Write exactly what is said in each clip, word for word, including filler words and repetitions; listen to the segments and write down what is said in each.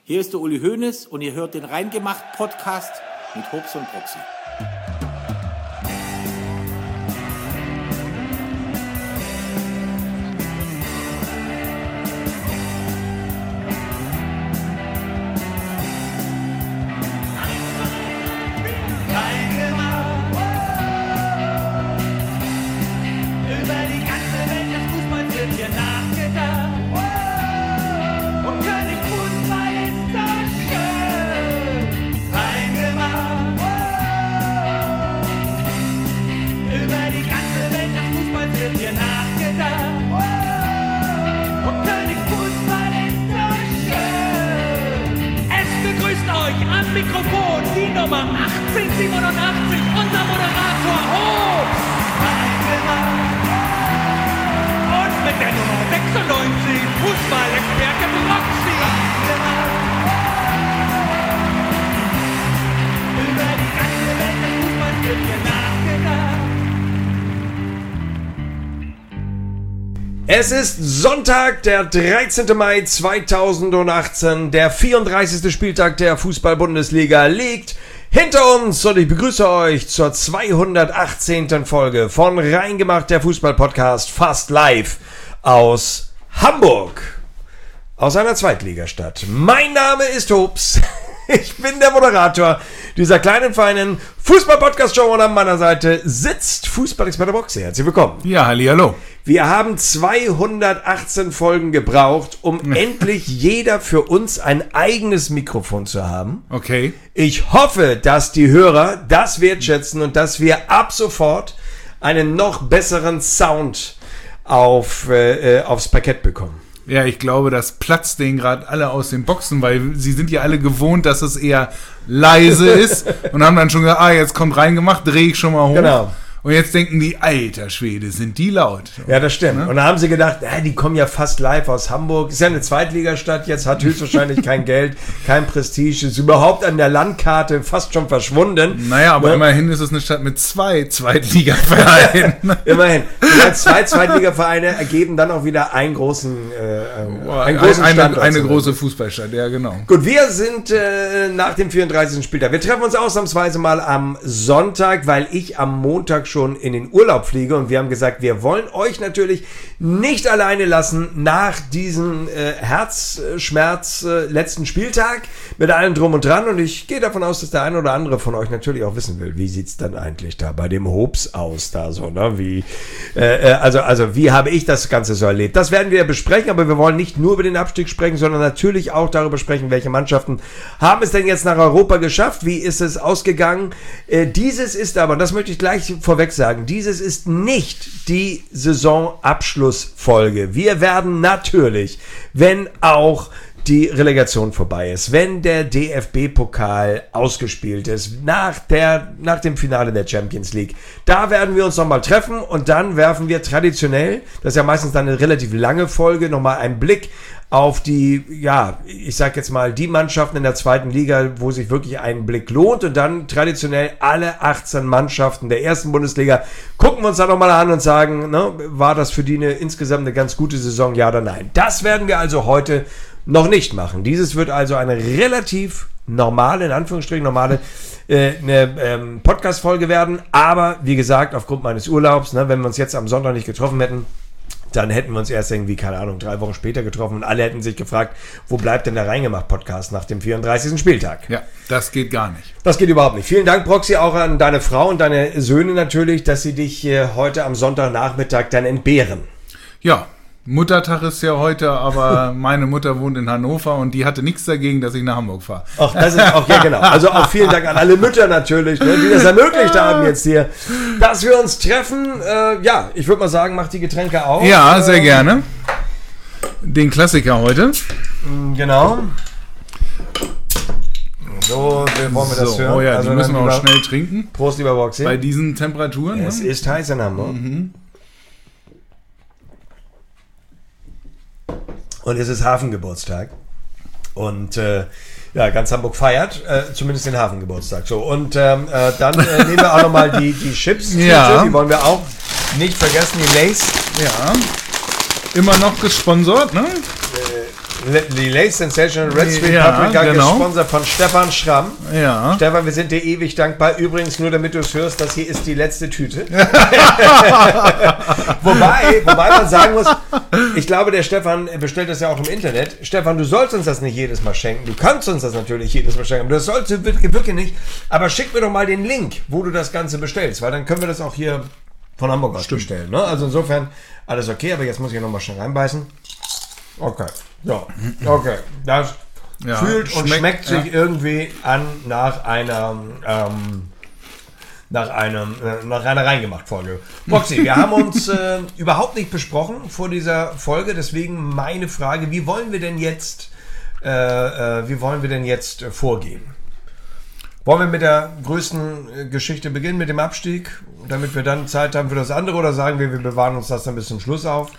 Hier ist der Uli Hoeneß und ihr hört den Reingemacht-Podcast mit Hobbs und Proxy. Mikrofon, die Nummer achtzehnhundertsiebenundachtzig, unser Moderator Hobbs. Und mit der Nummer sechsundneunzig, Fußballexperte Proxy. Über die ganze Welt des Fußballs wird hier nachgedacht. Es ist Sonntag, der dreizehnten Mai zweitausendachtzehn, der vierunddreißigste Spieltag der Fußball-Bundesliga liegt hinter uns und ich begrüße euch zur zweihundertachtzehnten Folge von Reingemacht, der Fußball-Podcast, fast live aus Hamburg, aus einer Zweitligastadt. Mein Name ist Hobbs. Ich bin der Moderator dieser kleinen, feinen Fußball-Podcast-Show und an meiner Seite sitzt Fußballexperte Proxy. Herzlich willkommen. Ja, hallihallo. Wir haben zweihundertachtzehn Folgen gebraucht, um endlich jeder für uns ein eigenes Mikrofon zu haben. Okay. Ich hoffe, dass die Hörer das wertschätzen und dass wir ab sofort einen noch besseren Sound auf, äh, aufs Parkett bekommen. Ja, ich glaube, das platzt denen gerade alle aus den Boxen, weil sie sind ja alle gewohnt, dass es eher leise ist und haben dann schon gesagt, ah, jetzt kommt reingemacht, drehe ich schon mal hoch. Genau. Und jetzt denken die, alter Schwede, sind die laut. Ja, das stimmt. Ne? Und da haben sie gedacht, ja, die kommen ja fast live aus Hamburg. Ist ja eine Zweitligastadt, jetzt hat höchstwahrscheinlich kein Geld, kein Prestige, ist überhaupt an der Landkarte fast schon verschwunden. Naja, aber ne? Immerhin ist es eine Stadt mit zwei Zweitligavereinen. Immerhin. Zwei Zweitligavereine ergeben dann auch wieder einen großen, äh, einen großen eine, Standort. Eine große Fußballstadt, ja genau. Gut, wir sind äh, nach dem vierunddreißigsten Spieltag. Wir treffen uns ausnahmsweise mal am Sonntag, weil ich am Montag schon in den Urlaub fliege und wir haben gesagt, wir wollen euch natürlich nicht alleine lassen nach diesem äh, Herzschmerz äh, letzten Spieltag mit allem drum und dran und ich gehe davon aus, dass der eine oder andere von euch natürlich auch wissen will, wie sieht's dann eigentlich da bei dem Hobbs aus, da so, ne, wie äh, also, also wie habe ich das Ganze so erlebt? Das werden wir besprechen, aber wir wollen nicht nur über den Abstieg sprechen, sondern natürlich auch darüber sprechen, welche Mannschaften haben es denn jetzt nach Europa geschafft, wie ist es ausgegangen? Äh, dieses ist aber, und das möchte ich gleich vorweg sagen, dieses ist nicht die Saisonabschlussfolge. Wir werden natürlich, wenn auch die Relegation vorbei ist, wenn der D F B-Pokal ausgespielt ist, nach, der, nach dem Finale der Champions League, da werden wir uns nochmal treffen und dann werfen wir traditionell, das ist ja meistens dann eine relativ lange Folge, nochmal einen Blick auf die, ja, ich sag jetzt mal, die Mannschaften in der zweiten Liga, wo sich wirklich ein Blick lohnt und dann traditionell alle achtzehn Mannschaften der ersten Bundesliga gucken wir uns da nochmal an und sagen, ne, war das für die eine, insgesamt eine ganz gute Saison, ja oder nein? Das werden wir also heute noch nicht machen. Dieses wird also eine relativ normale, in Anführungsstrichen normale äh, eine ähm, Podcast-Folge werden, aber wie gesagt, aufgrund meines Urlaubs, ne, wenn wir uns jetzt am Sonntag nicht getroffen hätten, dann hätten wir uns erst irgendwie, keine Ahnung, drei Wochen später getroffen und alle hätten sich gefragt, wo bleibt denn der Reingemacht-Podcast nach dem vierunddreißigsten Spieltag? Ja, das geht gar nicht. Das geht überhaupt nicht. Vielen Dank, Proxy, auch an deine Frau und deine Söhne natürlich, dass sie dich äh, heute am Sonntagnachmittag dann entbehren. Ja, Muttertag ist ja heute, aber meine Mutter wohnt in Hannover und die hatte nichts dagegen, dass ich nach Hamburg fahre. Ach, das ist auch, ja genau. Also auch vielen Dank an alle Mütter natürlich, ne, die das ermöglicht haben jetzt hier, dass wir uns treffen. Äh, ja, ich würde mal sagen, mach die Getränke auf. Ja, sehr ähm, gerne. Den Klassiker heute. Genau. So, wie wollen wir das so, hören? Oh ja, also die müssen wir lieber, auch schnell trinken. Prost, lieber Boxy. Bei diesen Temperaturen. Es ne? ist heiß in Hamburg. Mhm. Und es ist Hafengeburtstag. Und äh, ja, ganz Hamburg feiert, äh, zumindest den Hafengeburtstag. So, und ähm, äh, dann äh, nehmen wir auch nochmal die, die Chips. Ja. Die wollen wir auch nicht vergessen, die Lays. Ja. Immer noch gesponsert, ne? Äh, Die Late Sensational Red Sweet Ja, Paprika, genau. gesponsert von Stefan Schramm. Ja. Stefan, wir sind dir ewig dankbar. Übrigens, nur damit du es hörst, das hier ist die letzte Tüte. wobei, wobei man sagen muss, ich glaube, der Stefan bestellt das ja auch im Internet. Stefan, du sollst uns das nicht jedes Mal schenken. Du kannst uns das natürlich jedes Mal schenken. Das sollst du wirklich nicht. Aber schick mir doch mal den Link, wo du das Ganze bestellst, weil dann können wir das auch hier von Hamburg aus bestellen. Ne? Also insofern alles okay, aber jetzt muss ich nochmal schnell reinbeißen. Okay, so, okay. Das ja, fühlt und schmeckt, schmeckt sich ja. irgendwie an nach einer, ähm, nach einem, äh, nach einer Reingemacht-Folge. Boxy, wir haben uns äh, überhaupt nicht besprochen vor dieser Folge, deswegen meine Frage, wie wollen wir denn jetzt, äh, äh, wie wollen wir denn jetzt äh, vorgehen? Wollen wir mit der größten Geschichte beginnen, mit dem Abstieg, damit wir dann Zeit haben für das andere, oder sagen wir, wir bewahren uns das dann bis zum Schluss auf?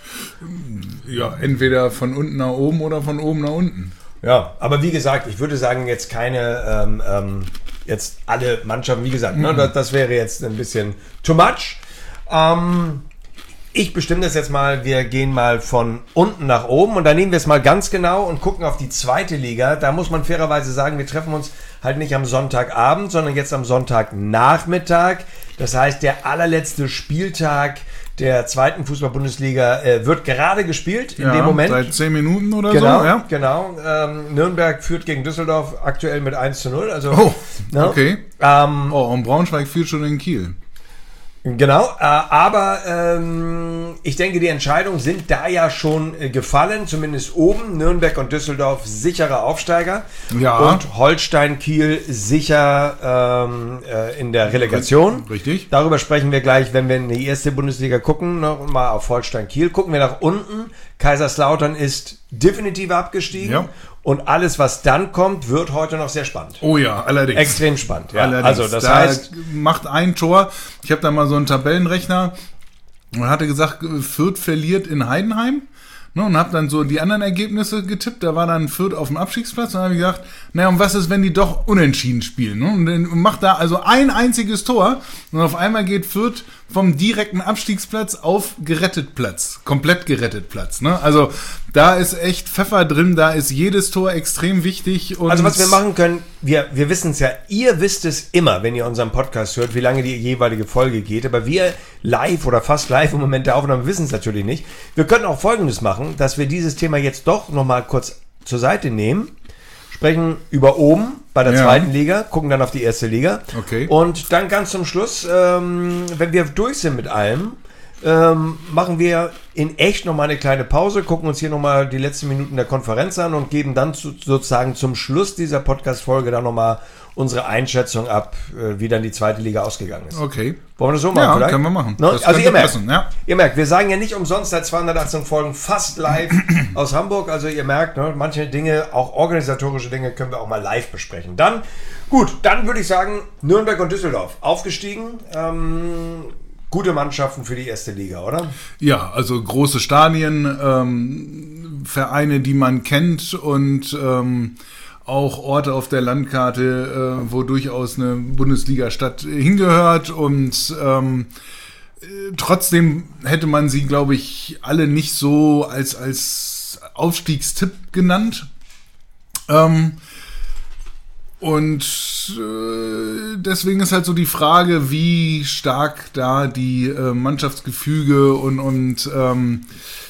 Ja, entweder von unten nach oben oder von oben nach unten. Ja, aber wie gesagt, ich würde sagen, jetzt keine, ähm, ähm, jetzt alle Mannschaften, wie gesagt, mhm. ne, das, das wäre jetzt ein bisschen too much. Ähm, ich bestimme das jetzt mal, wir gehen mal von unten nach oben und dann nehmen wir es mal ganz genau und gucken auf die zweite Liga. Da muss man fairerweise sagen, wir treffen uns halt nicht am Sonntagabend, sondern jetzt am Sonntagnachmittag. Das heißt, der allerletzte Spieltag der zweiten Fußball-Bundesliga äh, wird gerade gespielt in ja, dem Moment. Seit zehn Minuten oder genau, so. Ja, genau. Ähm, Nürnberg führt gegen Düsseldorf aktuell mit eins zu null. Also, oh, ne? okay. Ähm, oh, und Braunschweig führt schon in Kiel. Genau, äh, aber ähm, ich denke, die Entscheidungen sind da ja schon äh, gefallen, zumindest oben. Nürnberg und Düsseldorf sichere Aufsteiger. Ja. Und Holstein-Kiel sicher ähm, äh, in der Relegation. Richtig. Darüber sprechen wir gleich, wenn wir in die erste Bundesliga gucken, noch mal auf Holstein-Kiel. Gucken wir nach unten. Kaiserslautern ist definitiv abgestiegen. Ja. Und alles, was dann kommt, wird heute noch sehr spannend. Oh ja, allerdings. Extrem spannend. Ja. Allerdings. Also das da heißt, macht ein Tor. Ich habe da mal so einen Tabellenrechner und hatte gesagt, Fürth verliert in Heidenheim. Ne, und habe dann so die anderen Ergebnisse getippt. Da war dann Fürth auf dem Abstiegsplatz. Und dann habe ich gedacht, naja, und was ist, wenn die doch unentschieden spielen? Ne? Und dann macht da also ein einziges Tor. Und auf einmal geht Fürth vom direkten Abstiegsplatz auf gerettet Platz. Komplett gerettet Platz. Ne? Also da ist echt Pfeffer drin. Da ist jedes Tor extrem wichtig. Und also was wir machen können, wir, wir wissen es ja, ihr wisst es immer, wenn ihr unseren Podcast hört, wie lange die jeweilige Folge geht. Aber wir live oder fast live im Moment der Aufnahme wissen es natürlich nicht. Wir können auch Folgendes machen, dass wir dieses Thema jetzt doch nochmal kurz zur Seite nehmen, sprechen über oben bei der ja. zweiten Liga, gucken dann auf die erste Liga. Okay. Und dann ganz zum Schluss, ähm, wenn wir durch sind mit allem, ähm, machen wir in echt nochmal eine kleine Pause, gucken uns hier nochmal die letzten Minuten der Konferenz an und geben dann zu, sozusagen zum Schluss dieser Podcast-Folge dann nochmal unsere Einschätzung ab, wie dann die zweite Liga ausgegangen ist. Okay. Wollen wir das so machen? Ja, vielleicht? können wir machen. Ne? Das also ihr merkt, passen, ja. ihr merkt, wir sagen ja nicht umsonst seit zweihundertachtzehn Folgen fast live aus Hamburg. Also ihr merkt, ne, manche Dinge, auch organisatorische Dinge, können wir auch mal live besprechen. Dann, gut, dann würde ich sagen, Nürnberg und Düsseldorf aufgestiegen. Ähm, gute Mannschaften für die erste Liga, oder? Ja, also große Stadien, ähm, Vereine, die man kennt und ähm, auch Orte auf der Landkarte, äh, wo durchaus eine Bundesliga-Stadt hingehört und ähm, trotzdem hätte man sie, glaube ich, alle nicht so als, als Aufstiegstipp genannt. Ähm, und äh, deswegen ist halt so die Frage, wie stark da die äh, Mannschaftsgefüge und, und ähm,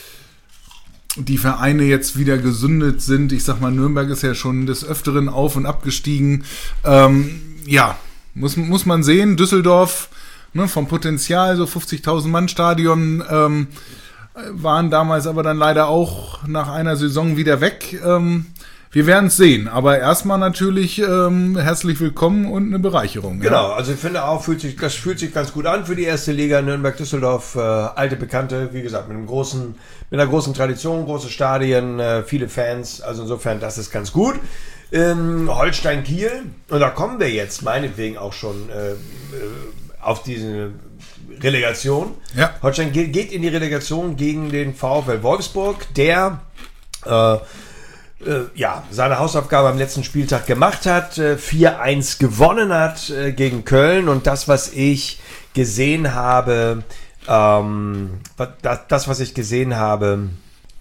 die Vereine jetzt wieder gesündet sind. Ich sag mal, Nürnberg ist ja schon des Öfteren auf- und abgestiegen. Ähm, ja, muss, muss man sehen. Düsseldorf, ne, vom Potenzial, so fünfzigtausend Mann Stadion, ähm, waren damals aber dann leider auch nach einer Saison wieder weg. Ähm, wir werden es sehen, aber erstmal natürlich ähm, herzlich willkommen und eine Bereicherung. Genau, ja. also ich finde auch, fühlt sich, das fühlt sich ganz gut an für die erste Liga. Nürnberg-Düsseldorf, äh, alte Bekannte, wie gesagt, mit einem großen, mit einer großen Tradition, große Stadien, äh, viele Fans, also insofern, das ist ganz gut. Ähm, Holstein-Kiel, und da kommen wir jetzt meinetwegen auch schon äh, auf diese Relegation. Ja. Holstein-Kiel geht in die Relegation gegen den VfL Wolfsburg, der äh, Äh, ja, seine Hausaufgabe am letzten Spieltag gemacht hat, äh, vier eins gewonnen hat äh, gegen Köln, und das, was ich gesehen habe, ähm, das, das, was ich gesehen habe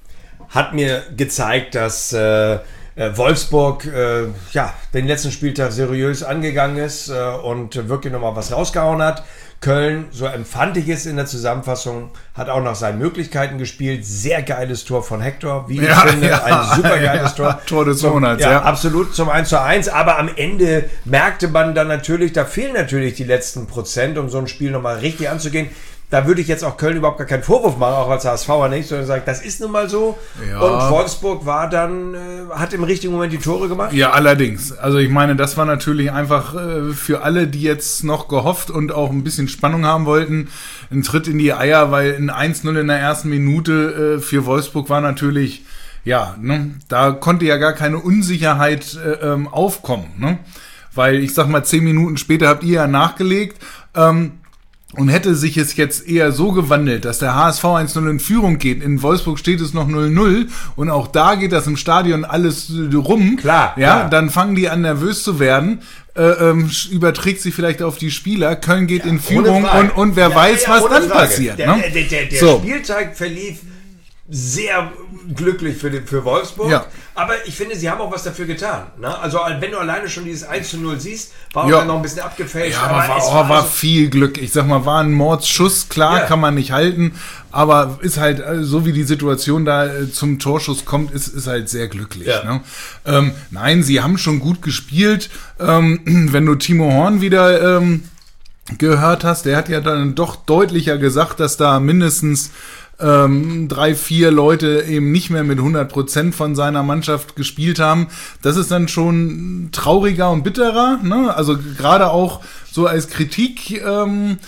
hat mir gezeigt, dass äh, Wolfsburg äh, ja, den letzten Spieltag seriös angegangen ist äh, und wirklich nochmal was rausgehauen hat. Köln, so empfand ich es in der Zusammenfassung, hat auch nach seinen Möglichkeiten gespielt. Sehr geiles Tor von Hector, wie ich ja, finde. Ja, ein super geiles ja, Tor. Tor des Monats, ja, ja. Absolut zum eins zu eins. Aber am Ende merkte man dann natürlich, da fehlen natürlich die letzten Prozent, um so ein Spiel nochmal richtig anzugehen. Da würde ich jetzt auch Köln überhaupt gar keinen Vorwurf machen, auch als H S V nicht, sondern sagen, das ist nun mal so. Ja. Und Wolfsburg war dann, äh, hat im richtigen Moment die Tore gemacht. Ja, allerdings. Also ich meine, das war natürlich einfach äh, für alle, die jetzt noch gehofft und auch ein bisschen Spannung haben wollten, ein Tritt in die Eier, weil ein eins null in der ersten Minute äh, für Wolfsburg war natürlich, ja, ne, da konnte ja gar keine Unsicherheit äh, ähm, aufkommen, ne? Weil ich sag mal, zehn Minuten später habt ihr ja nachgelegt, ähm, und hätte sich es jetzt eher so gewandelt, dass der H S V eins null in Führung geht, in Wolfsburg steht es noch null null und auch da geht das im Stadion alles rum, klar, ja, klar. Dann fangen die an nervös zu werden, äh, ähm, überträgt sich vielleicht auf die Spieler, Köln geht ja, in Führung und, und wer ja, weiß, ja, was dann Frage. passiert. Der, ne? der, der, der so. Spieltag verlief sehr glücklich für, den, für Wolfsburg, ja. aber ich finde, sie haben auch was dafür getan. Ne? Also wenn du alleine schon dieses eins zu null siehst, war auch ja. dann noch ein bisschen abgefälscht. Ja, aber, aber war, war, war so viel Glück. Ich sag mal, war ein Mordsschuss, klar, ja. kann man nicht halten, aber ist halt, so wie die Situation da zum Torschuss kommt, ist, ist halt sehr glücklich. Ja. Ne? Ähm, nein, sie haben schon gut gespielt. Ähm, wenn du Timo Horn wieder ähm, gehört hast, der hat ja dann doch deutlicher gesagt, dass da mindestens Ähm, drei, vier Leute eben nicht mehr mit hundert Prozent von seiner Mannschaft gespielt haben. Das ist dann schon trauriger und bitterer, ne? Also gerade auch so als Kritik, ähm,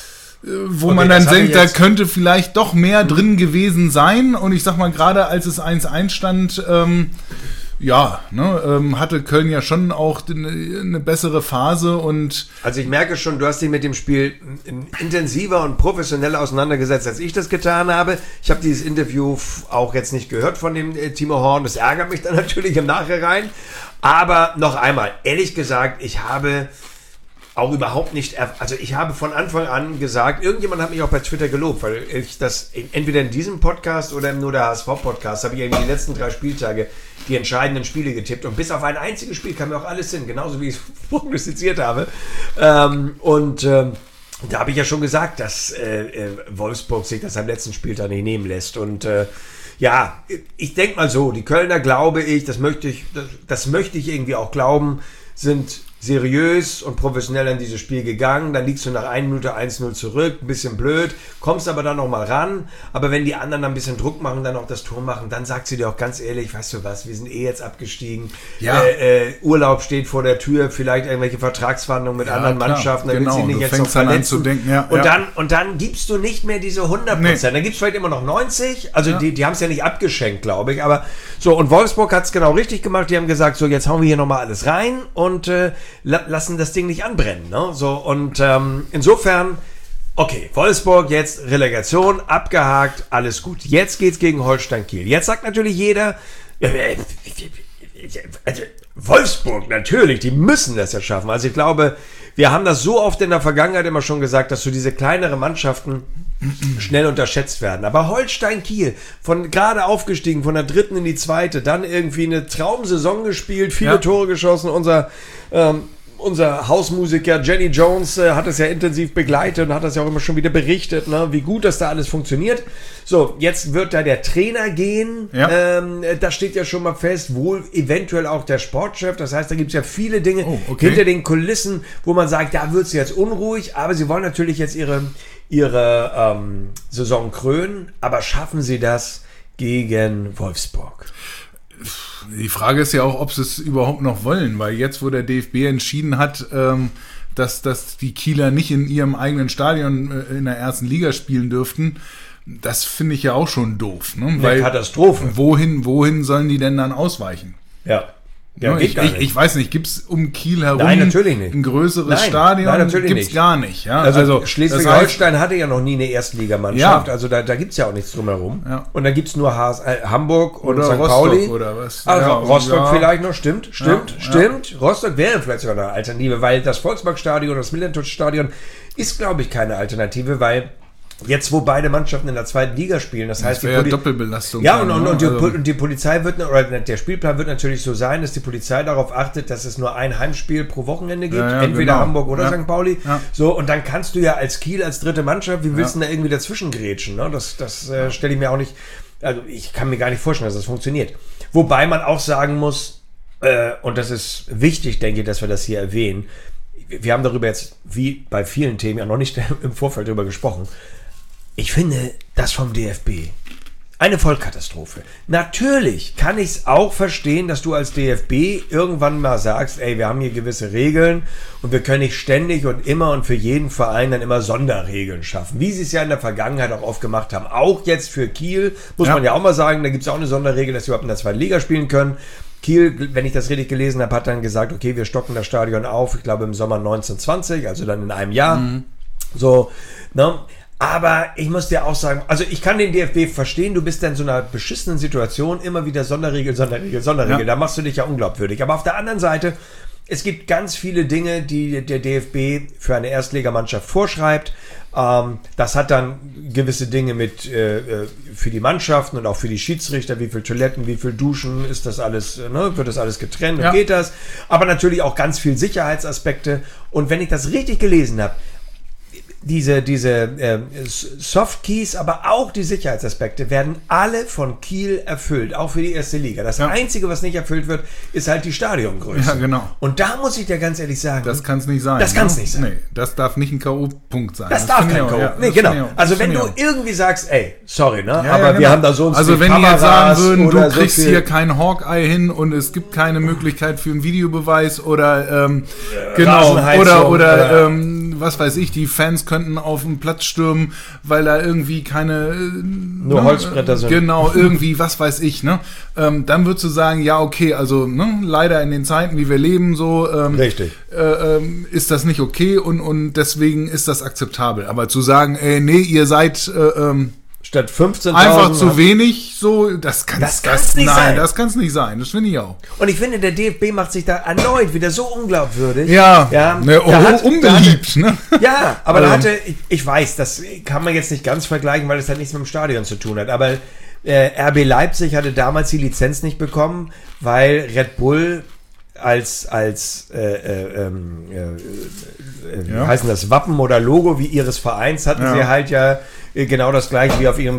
wo okay, man dann denkt, da könnte vielleicht doch mehr drin gewesen sein. Und ich sag mal, gerade als es eins eins stand, ähm, ja, ne, ähm, hatte Köln ja schon auch eine, eine bessere Phase und... Also ich merke schon, du hast dich mit dem Spiel intensiver und professioneller auseinandergesetzt, als ich das getan habe. Ich habe dieses Interview auch jetzt nicht gehört von dem äh, Timo Horn. Das ärgert mich dann natürlich im Nachhinein. Aber noch einmal, ehrlich gesagt, ich habe auch überhaupt nicht, also ich habe von Anfang an gesagt, irgendjemand hat mich auch bei Twitter gelobt, weil ich das entweder in diesem Podcast oder nur der H S V-Podcast habe ich irgendwie die letzten drei Spieltage die entscheidenden Spiele getippt und bis auf ein einziges Spiel kam mir auch alles hin, genauso wie ich es prognostiziert habe. Ähm, und ähm, da habe ich ja schon gesagt, dass äh, Wolfsburg sich das am letzten Spieltag nicht nehmen lässt und äh, ja, ich denke mal so, die Kölner, glaube ich, das möchte ich, das, das möchte ich irgendwie auch glauben, sind seriös und professionell an dieses Spiel gegangen, dann liegst du nach einer Minute eins null zurück, ein bisschen blöd, kommst aber dann noch mal ran, aber wenn die anderen dann ein bisschen Druck machen, dann auch das Tor machen, dann sagt sie dir auch ganz ehrlich, weißt du was, wir sind eh jetzt abgestiegen, ja. äh, äh, Urlaub steht vor der Tür, vielleicht irgendwelche Vertragsverhandlungen mit ja, anderen klar. Mannschaften, dann genau. willst du nicht du jetzt noch verletzen. An zu denken, ja, und, ja. Dann, und dann gibst du nicht mehr diese hundert Prozent, nee. Dann gibst du vielleicht immer noch neunzig, also ja. die, die haben es ja nicht abgeschenkt, glaube ich, aber so, und Wolfsburg hat es genau richtig gemacht, die haben gesagt, so jetzt hauen wir hier nochmal alles rein und äh, lassen das Ding nicht anbrennen, ne? So, und ähm, insofern, okay, Wolfsburg jetzt Relegation, abgehakt, alles gut. Jetzt geht's gegen Holstein Kiel. Jetzt sagt natürlich jeder, äh, also Wolfsburg, natürlich, die müssen das ja schaffen. Also ich glaube, wir haben das so oft in der Vergangenheit immer schon gesagt, dass so diese kleineren Mannschaften schnell unterschätzt werden. Aber Holstein Kiel, von gerade aufgestiegen, von der dritten in die zweite, dann irgendwie eine Traumsaison gespielt, viele ja. Tore geschossen, unser ähm, Unser Hausmusiker Jenny Jones äh, hat es ja intensiv begleitet und hat das ja auch immer schon wieder berichtet, ne, wie gut das da alles funktioniert. So, jetzt wird da der Trainer gehen. Ja. Ähm, das steht ja schon mal fest. Wohl eventuell auch der Sportchef. Das heißt, da gibt es ja viele Dinge oh, okay. hinter den Kulissen, wo man sagt, da wird es jetzt unruhig. Aber sie wollen natürlich jetzt ihre, ihre ähm, Saison krönen. Aber schaffen sie das gegen Wolfsburg? Die Frage ist ja auch, ob sie es überhaupt noch wollen, weil jetzt, wo der D F B entschieden hat, ähm, dass, dass die Kieler nicht in ihrem eigenen Stadion äh, in der ersten Liga spielen dürften, das finde ich ja auch schon doof. Ne? Eine weil Katastrophe. Wohin, wohin sollen die denn dann ausweichen? Ja. Ja, ich, ich, ich weiß nicht, gibt es um Kiel herum nein, natürlich nicht. ein größeres nein, Stadion? Nein, natürlich gibt's nicht. gar nicht. Ja? Also, also Schleswig-Holstein hatte ja noch nie eine Erstligamannschaft, ja. also da, da gibt es ja auch nichts drumherum. Ja. Und da gibt es nur H- äh, Hamburg und oder Sankt Rostock Pauli. Oder was? Also ja, Rostock ja. vielleicht noch, stimmt, stimmt, ja, stimmt. Ja. Rostock wäre vielleicht sogar eine Alternative, weil das Volksparkstadion, das Millantor-Stadion ist, glaube ich, keine Alternative, weil Jetzt, wo beide Mannschaften in der zweiten Liga spielen, das, das heißt, die Poli- ja Doppelbelastung. Ja, und, und, und, die, also. und die Polizei wird, oder der Spielplan wird natürlich so sein, dass die Polizei darauf achtet, dass es nur ein Heimspiel pro Wochenende gibt, ja, ja, entweder genau. Hamburg oder ja. Sankt Pauli. Ja. So, und dann kannst du ja als Kiel, als dritte Mannschaft, wie willst du ja. da irgendwie dazwischen grätschen? Ne? Das, das äh, stelle ich mir auch nicht, also ich kann mir gar nicht vorstellen, dass das funktioniert. Wobei man auch sagen muss, äh, und das ist wichtig, denke ich, dass wir das hier erwähnen, wir haben darüber jetzt, wie bei vielen Themen, ja noch nicht im Vorfeld darüber gesprochen. Ich finde das vom D F B eine Vollkatastrophe. Natürlich kann ich es auch verstehen, dass du als D F B irgendwann mal sagst, ey, wir haben hier gewisse Regeln und wir können nicht ständig und immer und für jeden Verein dann immer Sonderregeln schaffen, wie sie es ja in der Vergangenheit auch oft gemacht haben. Auch jetzt für Kiel, muss ja. man ja auch mal sagen, da gibt es auch eine Sonderregel, dass sie überhaupt in der zweiten Liga spielen können. Kiel, wenn ich das richtig gelesen habe, hat dann gesagt, okay, wir stocken das Stadion auf, ich glaube im Sommer neunzehn zwanzig, also dann in einem Jahr. Mhm. So, ne? Aber ich muss dir auch sagen, also ich kann den D F B verstehen, du bist in so einer beschissenen Situation, immer wieder Sonderregel, Sonderregel, Sonderregel, ja. da machst du dich ja unglaubwürdig. Aber auf der anderen Seite, es gibt ganz viele Dinge, die der D F B für eine Erstligamannschaft vorschreibt. Ähm, das hat dann gewisse Dinge mit äh, für die Mannschaften und auch für die Schiedsrichter, wie viel Toiletten, wie viel Duschen, ist das alles, ne, wird das alles getrennt und ja. geht das? Aber natürlich auch ganz viel Sicherheitsaspekte. Und wenn ich das richtig gelesen habe, Diese, diese äh, Softkeys, aber auch die Sicherheitsaspekte werden alle von Kiel erfüllt, auch für die erste Liga. Das ja. Einzige, was nicht erfüllt wird, ist halt die Stadiongröße. Ja, genau. Und da muss ich dir ganz ehrlich sagen, das kann es nicht sein. Das kann es ne? nicht sein. Nee, das darf nicht ein K O-Punkt sein. Das, das darf kein K O. Ja, nee, genau. Also wenn du irgendwie sagst, ey, sorry, ne, ja, aber ja, genau. wir haben da so und so Also wenn die jetzt sagen würden, du kriegst so hier kein Hawkeye hin und es gibt keine Möglichkeit für einen Videobeweis oder ähm, genau oder oder, oder ähm, was weiß ich, die Fans könnten auf den Platz stürmen, weil da irgendwie keine nur ne, Holzbretter sind. Genau, irgendwie, was weiß ich, ne? Ähm, dann würdest du sagen, ja, okay, also ne, leider in den Zeiten, wie wir leben, so ähm, Richtig. Äh, ähm, ist das nicht okay und, und deswegen ist das akzeptabel. Aber zu sagen, ey, nee, ihr seid äh, ähm, statt fünfzehntausend einfach zu wenig, so, das kann das das, kann's nicht nein, sein. das kann es nicht sein, das finde ich auch. Und ich finde, der D F B macht sich da erneut wieder so unglaubwürdig. Ja, ja ne, oh, hat, unbeliebt, ne? Ja, aber also. da hatte, ich, ich weiß, das kann man jetzt nicht ganz vergleichen, weil es halt nichts mit dem Stadion zu tun hat, aber äh, R B Leipzig hatte damals die Lizenz nicht bekommen, weil Red Bull als, als äh, äh, ähm, äh, wie ja. heißen das, Wappen oder Logo wie ihres Vereins hatten ja. sie halt ja genau das gleiche wie auf ihren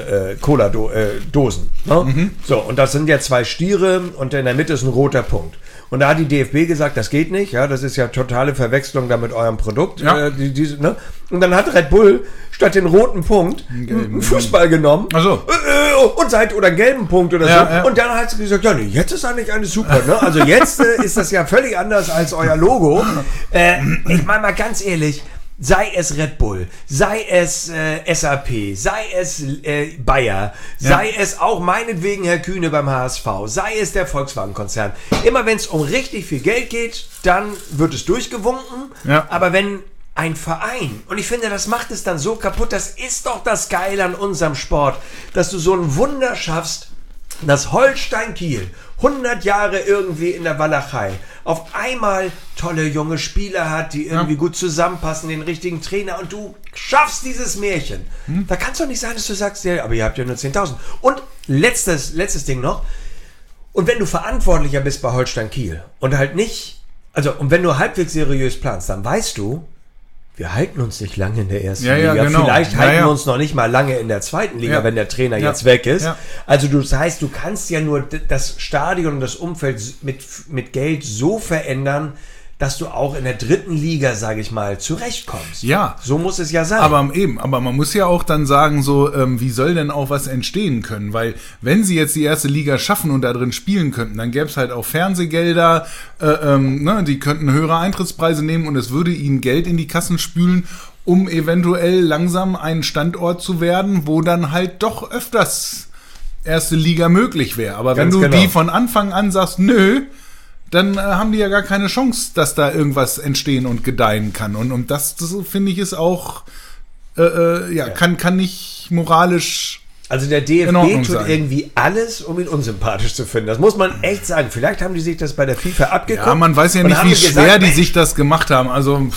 Brause-Cola-Dosen. Äh, ne? mhm. So, und das sind ja zwei Stiere und in der Mitte ist ein roter Punkt. Und da hat die D F B gesagt, das geht nicht, ja, das ist ja totale Verwechslung da mit eurem Produkt. Ja. Äh, die, diese, ne? Und dann hat Red Bull statt den roten Punkt einen Fußball genommen Ach so. äh, und seit oder einen gelben Punkt oder ja, so. Ja. Und dann hat sie gesagt, ja, nee, jetzt ist eigentlich alles super. Ne? Also jetzt äh, ist das ja völlig anders als euer Logo. Äh, ich meine mal ganz ehrlich, sei es Red Bull, sei es äh, S A P, sei es äh, Bayer, ja. sei es auch meinetwegen Herr Kühne beim H S V, sei es der Volkswagen-Konzern. Immer wenn es um richtig viel Geld geht, dann wird es durchgewunken. Ja. Aber wenn ein Verein, und ich finde, das macht es dann so kaputt, das ist doch das Geile an unserem Sport, dass du so ein Wunder schaffst, dass Holstein Kiel hundert Jahre irgendwie in der Walachei auf einmal tolle junge Spieler hat, die irgendwie ja. gut zusammenpassen, den richtigen Trainer, und du schaffst dieses Märchen. Hm. Da kann es doch nicht sein, dass du sagst, ja, aber ihr habt ja nur zehntausend. Und letztes, letztes Ding noch, und wenn du Verantwortlicher bist bei Holstein Kiel und halt nicht, also und wenn du halbwegs seriös planst, dann weißt du, wir halten uns nicht lange in der ersten ja, ja, Liga. Genau. Vielleicht ja, halten ja. wir uns noch nicht mal lange in der zweiten Liga, ja. wenn der Trainer ja. jetzt weg ist. Ja. Also du, das heißt, du kannst ja nur das Stadion und das Umfeld mit, mit Geld so verändern, dass du auch in der dritten Liga, sage ich mal, zurechtkommst. Ja. So muss es ja sein. Aber eben, aber man muss ja auch dann sagen, so, ähm, wie soll denn auch was entstehen können? Weil, wenn sie jetzt die erste Liga schaffen und da drin spielen könnten, dann gäbe es halt auch Fernsehgelder, äh, ähm, ne, die könnten höhere Eintrittspreise nehmen und es würde ihnen Geld in die Kassen spülen, um eventuell langsam ein Standort zu werden, wo dann halt doch öfters erste Liga möglich wäre. Aber Ganz wenn du genau. die von Anfang an sagst, nö, dann äh, haben die ja gar keine Chance, dass da irgendwas entstehen und gedeihen kann. Und, und das, das finde ich, ist auch, äh, äh, ja, ja, kann kann nicht moralisch. Also der D F B tut sein. irgendwie alles, um ihn unsympathisch zu finden. Das muss man echt sagen. Vielleicht haben die sich das bei der FIFA abgeguckt. Ja, man weiß ja nicht, wie schwer gesagt, die sich das gemacht haben. Also pff.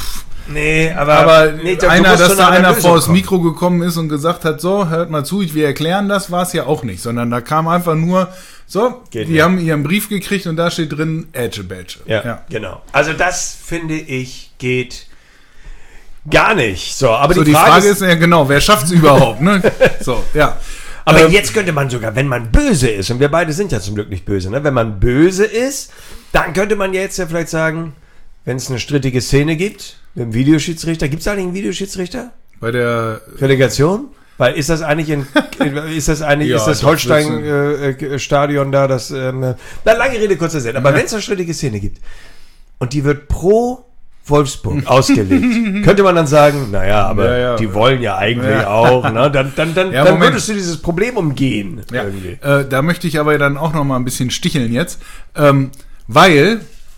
Nee, aber, aber nee, du einer, musst dass zu da einer einer Lösung vors kommen. Mikro gekommen ist und gesagt hat, so, hört mal zu, wir erklären das, war es ja auch nicht, sondern da kam einfach nur, so, Geht die nicht. haben ihren Brief gekriegt und da steht drin, Edge Badge. Ja, genau. Also das, finde ich, geht gar nicht. So, aber So, die, die Frage, Frage ist, ist ja genau, wer schafft es überhaupt, ne? So, ja. aber Ähm, jetzt könnte man sogar, wenn man böse ist, und wir beide sind ja zum Glück nicht böse, ne? Wenn man böse ist, dann könnte man ja jetzt ja vielleicht sagen, wenn es eine strittige Szene gibt, mit dem Videoschiedsrichter, gibt es eigentlich einen Videoschiedsrichter? bei der, Relegation? Weil ist das eigentlich in, ist das eigentlich, Ja, ist das das Holstein-Stadion da, das, ähm, na, lange Rede, kurzer Sinn. Aber wenn es eine strittige Szene gibt und die wird pro Wolfsburg ausgelegt, könnte man dann sagen, naja, aber Ja, ja. die wollen ja eigentlich Ja. auch, ne? Dann, dann, dann, Ja, dann Moment. würdest du dieses Problem umgehen. ja, Irgendwie. äh, da möchte ich aber dann auch noch mal ein bisschen sticheln jetzt, ähm, weil,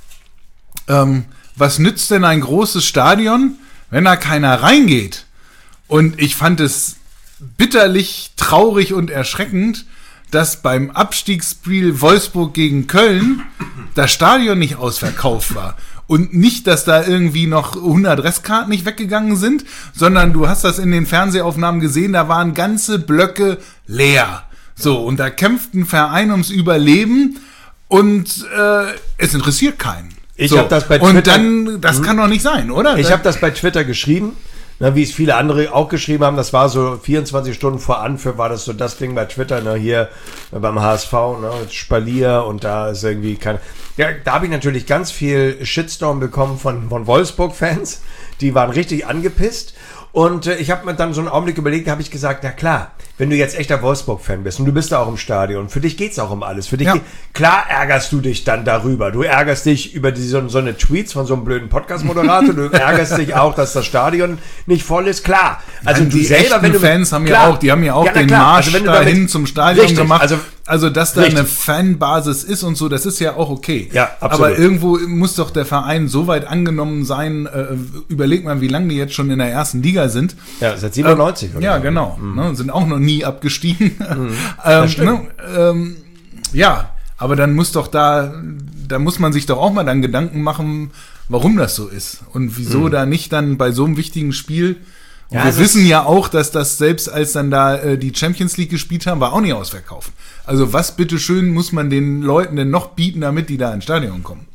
ähm, was nützt denn ein großes Stadion, wenn da keiner reingeht? Und ich fand es bitterlich traurig und erschreckend, dass beim Abstiegsspiel Wolfsburg gegen Köln das Stadion nicht ausverkauft war. Und nicht, dass da irgendwie noch hundert Restkarten nicht weggegangen sind, sondern du hast das in den Fernsehaufnahmen gesehen, da waren ganze Blöcke leer. So, und da kämpft ein Verein ums Überleben und äh, es interessiert keinen. Ich so. hab das bei Und Twitter- dann, das kann doch nicht sein, oder? Ich habe das bei Twitter geschrieben, ne, wie es viele andere auch geschrieben haben. Das war so vierundzwanzig Stunden vor Anpfiff, war das so das Ding bei Twitter, ne, hier beim H S V, ne, Spalier und da ist irgendwie keine. Ja, da habe ich natürlich ganz viel Shitstorm bekommen von, von Wolfsburg-Fans. Die waren richtig angepisst. Und äh, ich habe mir dann so einen Augenblick überlegt, da habe ich gesagt, na klar, wenn du jetzt echter Wolfsburg-Fan bist und du bist da auch im Stadion, für dich geht's auch um alles. Für dich Ja. geht, klar ärgerst du dich dann darüber. Du ärgerst dich über die, so, so eine Tweets von so einem blöden Podcast-Moderator. Du ärgerst dich auch, dass das Stadion nicht voll ist. Klar. Also Nein, du die selber, echten wenn du Fans haben klar, ja auch, die haben ja auch ja, na den klar. Marsch Also wenn du dahin damit- zum Stadion Richtig, gemacht. also- Also, dass da Richtig. eine Fanbasis ist und so, das ist ja auch okay. Ja, absolut. Aber irgendwo muss doch der Verein so weit angenommen sein, äh, überleg mal, wie lange die jetzt schon in der ersten Liga sind. Ja, seit siebenundneunzig. Ähm, oder ja, so. genau. Ne, sind auch noch nie abgestiegen. ähm, Das ne, ähm, ja, aber dann muss doch da, da muss man sich doch auch mal dann Gedanken machen, warum das so ist. Und wieso da nicht dann bei so einem wichtigen Spiel. Und Ja, wir es wissen ist- ja auch, dass das selbst als dann da äh, die Champions League gespielt haben, war auch nicht ausverkauft. Also was bitteschön muss man den Leuten denn noch bieten, damit die da ins Stadion kommen?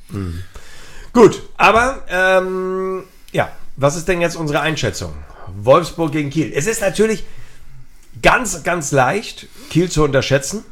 Gut, aber ähm, ja, was ist denn jetzt unsere Einschätzung? Wolfsburg gegen Kiel. Es ist natürlich ganz, ganz leicht, Kiel zu unterschätzen.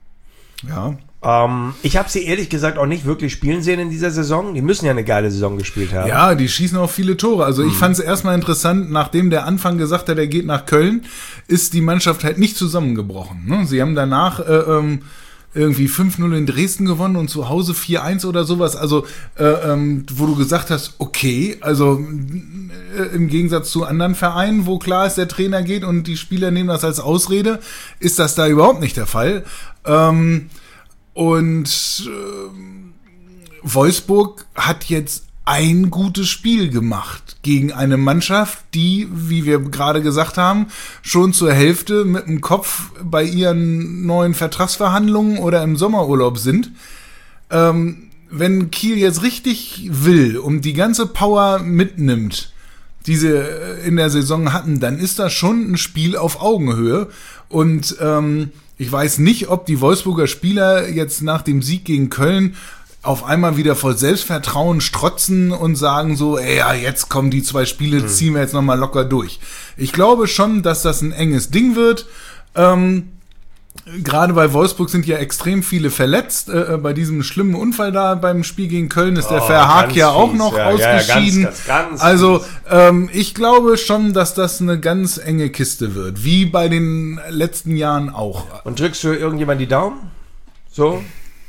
Ja. Ähm, ich habe sie ehrlich gesagt auch nicht wirklich spielen sehen in dieser Saison. Die müssen ja eine geile Saison gespielt haben. Ja, die schießen auch viele Tore. Also ich fand es erstmal interessant, nachdem der Anfang gesagt hat, er geht nach Köln, ist die Mannschaft halt nicht zusammengebrochen. Ne? Sie haben danach äh, ähm, irgendwie fünf null in Dresden gewonnen und zu Hause vier eins oder sowas. Also äh, ähm, wo du gesagt hast, okay, also äh, im Gegensatz zu anderen Vereinen, wo klar ist, der Trainer geht und die Spieler nehmen das als Ausrede, ist das da überhaupt nicht der Fall. Ähm, und ähm, Wolfsburg hat jetzt ein gutes Spiel gemacht gegen eine Mannschaft, die, wie wir gerade gesagt haben, schon zur Hälfte mit dem Kopf bei ihren neuen Vertragsverhandlungen oder im Sommerurlaub sind. Ähm, wenn Kiel jetzt richtig will und die ganze Power mitnimmt, die sie in der Saison hatten, dann ist das schon ein Spiel auf Augenhöhe. Und ähm, ich weiß nicht, ob die Wolfsburger Spieler jetzt nach dem Sieg gegen Köln auf einmal wieder voll Selbstvertrauen strotzen und sagen so, ey, ja, jetzt kommen die zwei Spiele, ziehen wir jetzt nochmal locker durch. Ich glaube schon, dass das ein enges Ding wird. Ähm, Gerade bei Wolfsburg sind ja extrem viele verletzt. Äh, bei diesem schlimmen Unfall da beim Spiel gegen Köln ist der Oh, Verhaag ganz ja auch fies, noch ja, ja, ja, ausgeschieden. ganz, ganz, ganz also fies. ähm, ich glaube schon, dass das eine ganz enge Kiste wird. Wie bei den letzten Jahren auch. Und drückst du irgendjemand die Daumen? So?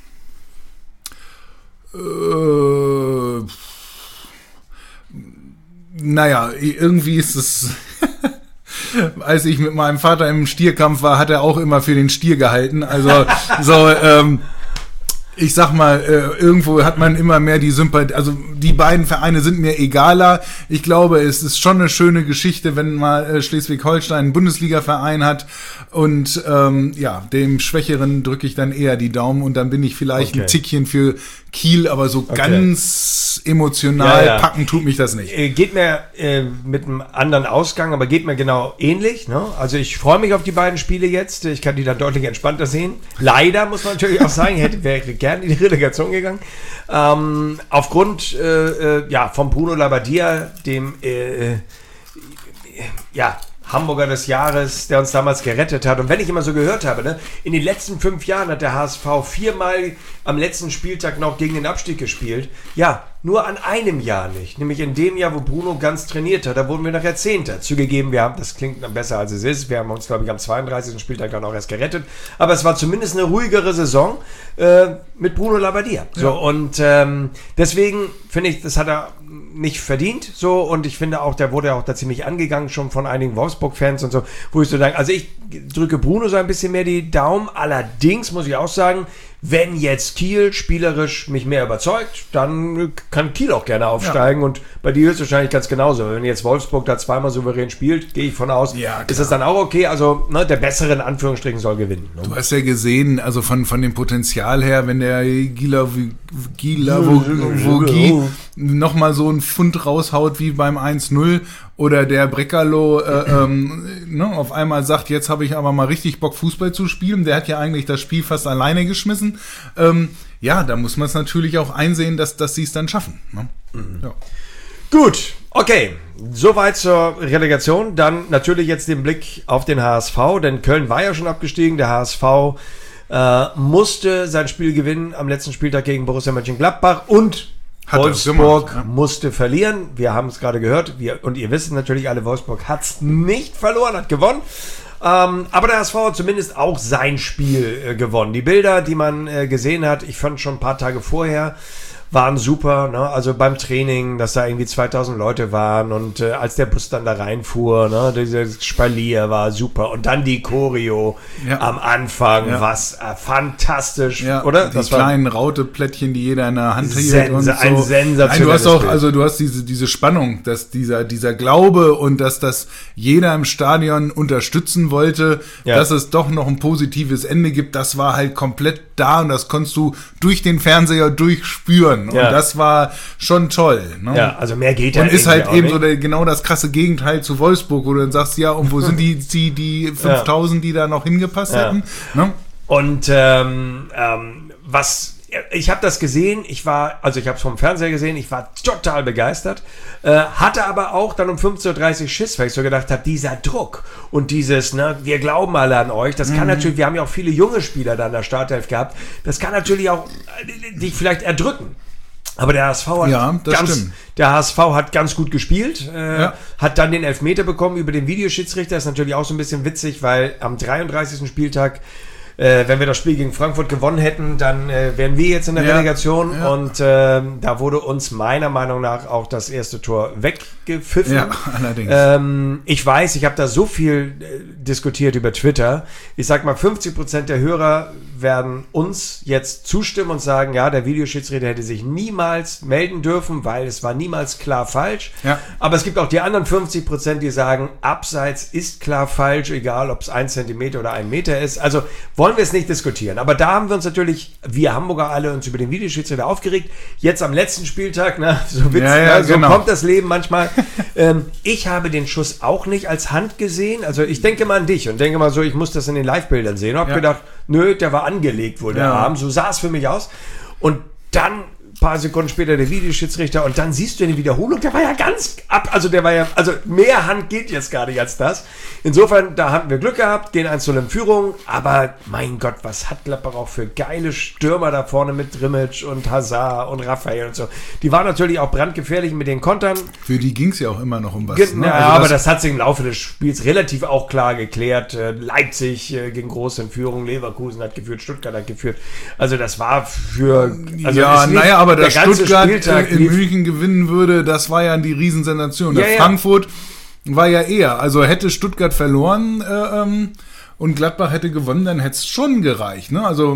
Äh, naja, irgendwie ist es... Als ich mit meinem Vater im Stierkampf war, hat er auch immer für den Stier gehalten. Also so, ähm, ich sag mal, äh, irgendwo hat man immer mehr die Sympathie. Also die beiden Vereine sind mir egaler. Ich glaube, es ist schon eine schöne Geschichte, wenn mal äh, Schleswig-Holstein einen Bundesliga-Verein hat. Und ähm, ja, dem Schwächeren drücke ich dann eher die Daumen und dann bin ich vielleicht Okay. ein Tickchen für Kiel, aber so Okay. ganz emotional ja, ja. packen tut mich das nicht. Äh, Geht mir äh, mit einem anderen Ausgang, aber geht mir genau ähnlich. Ne? Also ich freue mich auf die beiden Spiele jetzt. Ich kann die dann deutlich entspannter sehen. Leider muss man natürlich auch sagen, hätte wäre gerne in die Relegation gegangen. Ähm, aufgrund äh, äh, ja, von Bruno Labbadia, dem äh, äh, ja, Hamburger des Jahres, der uns damals gerettet hat. Und wenn ich immer so gehört habe, ne, in den letzten fünf Jahren hat der H S V viermal am letzten Spieltag noch gegen den Abstieg gespielt. Ja, nur an einem Jahr nicht. Nämlich in dem Jahr, wo Bruno ganz trainiert hat. Da wurden wir nachher Zehnter. Zugegeben, wir haben, das klingt besser als es ist. Wir haben uns, glaube ich, am zweiunddreißigsten Spieltag dann auch erst gerettet. Aber es war zumindest eine ruhigere Saison äh, mit Bruno Labbadia. So, ja. Und ähm, deswegen finde ich, das hat er nicht verdient. So, und ich finde auch, der wurde auch da ziemlich angegangen, schon von einigen Wolfsburg-Fans und so, wo ich so denke, also ich drücke Bruno so ein bisschen mehr die Daumen. Allerdings muss ich auch sagen, wenn jetzt Kiel spielerisch mich mehr überzeugt, dann kann Kiel auch gerne aufsteigen. Ja. Und bei dir ist es wahrscheinlich ganz genauso. Wenn jetzt Wolfsburg da zweimal souverän spielt, gehe ich von aus, ja, ist das dann auch okay. Also ne, der Bessere in Anführungsstrichen soll gewinnen. Ne? Du hast ja gesehen, also von, von dem Potenzial her, wenn der Gilavogi nochmal so einen Pfund raushaut wie beim eins null oder der Brekalo äh, ähm, ne, auf einmal sagt, jetzt habe ich aber mal richtig Bock Fußball zu spielen. Der hat ja eigentlich das Spiel fast alleine geschmissen. Ähm, ja, da muss man es natürlich auch einsehen, dass, dass sie es dann schaffen. Ne? Mhm. Ja. Gut, okay. Soweit zur Relegation. Dann natürlich jetzt den Blick auf den H S V, denn Köln war ja schon abgestiegen. Der H S V äh, musste sein Spiel gewinnen am letzten Spieltag gegen Borussia Mönchengladbach und Hat Wolfsburg gemacht, ja. musste verlieren. Wir haben es gerade gehört. Wir, und ihr wisst natürlich alle, Wolfsburg hat es nicht verloren, hat gewonnen. Ähm, aber der H S V hat zumindest auch sein Spiel äh, gewonnen. Die Bilder, die man äh, gesehen hat, ich fand schon ein paar Tage vorher, waren super, ne? Also beim Training, dass da irgendwie zweitausend Leute waren und äh, als der Bus dann da reinfuhr, ne? Dieses Spalier war super und dann die Choreo ja. am Anfang, ja. was äh, fantastisch, ja, oder? Die das kleinen Rauteplättchen, die jeder in der Hand hielt Sense, und so. Ein sensationelles Nein, du hast auch, Bild. also du hast diese diese Spannung, dass dieser dieser Glaube und dass das jeder im Stadion unterstützen wollte, ja. dass es doch noch ein positives Ende gibt, das war halt komplett da und das konntest du durch den Fernseher durchspüren. Und ja. das war schon toll. Ne? Ja, also mehr geht ja Und ist halt eben nicht. so der, genau das krasse Gegenteil zu Wolfsburg, wo du dann sagst, ja, und wo sind die die, die fünftausend, die da noch hingepasst ja. hätten? Ne? Und ähm, ähm, was... Ich habe das gesehen, ich war, also ich habe es vom Fernseher gesehen, ich war total begeistert, äh, hatte aber auch dann um fünfzehn Uhr dreißig Schiss, weil ich so gedacht habe, dieser Druck und dieses, ne, wir glauben alle an euch, das kann mhm. natürlich, wir haben ja auch viele junge Spieler da in der Startelf gehabt, das kann natürlich auch äh, dich vielleicht erdrücken. Aber der H S V hat ja, das ganz, stimmt. der H S V hat ganz gut gespielt, äh, ja. hat dann den Elfmeter bekommen über den Videoschiedsrichter, ist natürlich auch so ein bisschen witzig, weil am dreiunddreißigsten Spieltag Äh, wenn wir das Spiel gegen Frankfurt gewonnen hätten, dann äh, wären wir jetzt in der ja, Relegation ja. und äh, da wurde uns meiner Meinung nach auch das erste Tor weggepfiffen. Ja, allerdings. Ähm, ich weiß, ich habe da so viel äh, diskutiert über Twitter. Ich sag mal, fünfzig Prozent der Hörer werden uns jetzt zustimmen und sagen, ja, der Videoschiedsrichter hätte sich niemals melden dürfen, weil es war niemals klar falsch. Ja. Aber es gibt auch die anderen fünfzig Prozent, die sagen, Abseits ist klar falsch, egal ob es ein Zentimeter oder ein Meter ist. Also wollen wir es nicht diskutieren. Aber da haben wir uns natürlich, wir Hamburger alle, uns über den Videoschiedsrichter aufgeregt. Jetzt am letzten Spieltag, ne, so witzig, ja, ja, ne, so genau. kommt das Leben manchmal. ähm, ich habe den Schuss auch nicht als Hand gesehen. Also ich denke mal an dich und denke mal so, ich muss das in den Live-Bildern sehen. Und habe ja. gedacht, nö, der war angelegt wohl, der ja. Arm. So sah es für mich aus. Und dann paar Sekunden später der Videoschiedsrichter und dann siehst du eine Wiederholung, der war ja ganz ab, also der war ja, also mehr Hand geht jetzt gar nicht als das. Insofern, da hatten wir Glück gehabt, gehen eins zu null in Führung, aber mein Gott, was hat Gladbach auch für geile Stürmer da vorne mit Drimmitsch und Hazard und Raphael und so. Die waren natürlich auch brandgefährlich mit den Kontern. Für die ging es ja auch immer noch um was. Ge- ne? Ja, also aber das, das hat sich im Laufe des Spiels relativ auch klar geklärt. Leipzig ging groß in Führung, Leverkusen hat geführt, Stuttgart hat geführt. Also das war für... Also ja, naja, aber dass Stuttgart Spieltag in lief. München gewinnen würde, das war ja die Riesensensation. Ja, Der ja. Frankfurt war ja eher, also hätte Stuttgart verloren äh, ähm, und Gladbach hätte gewonnen, dann hätte es schon gereicht. Ne? Also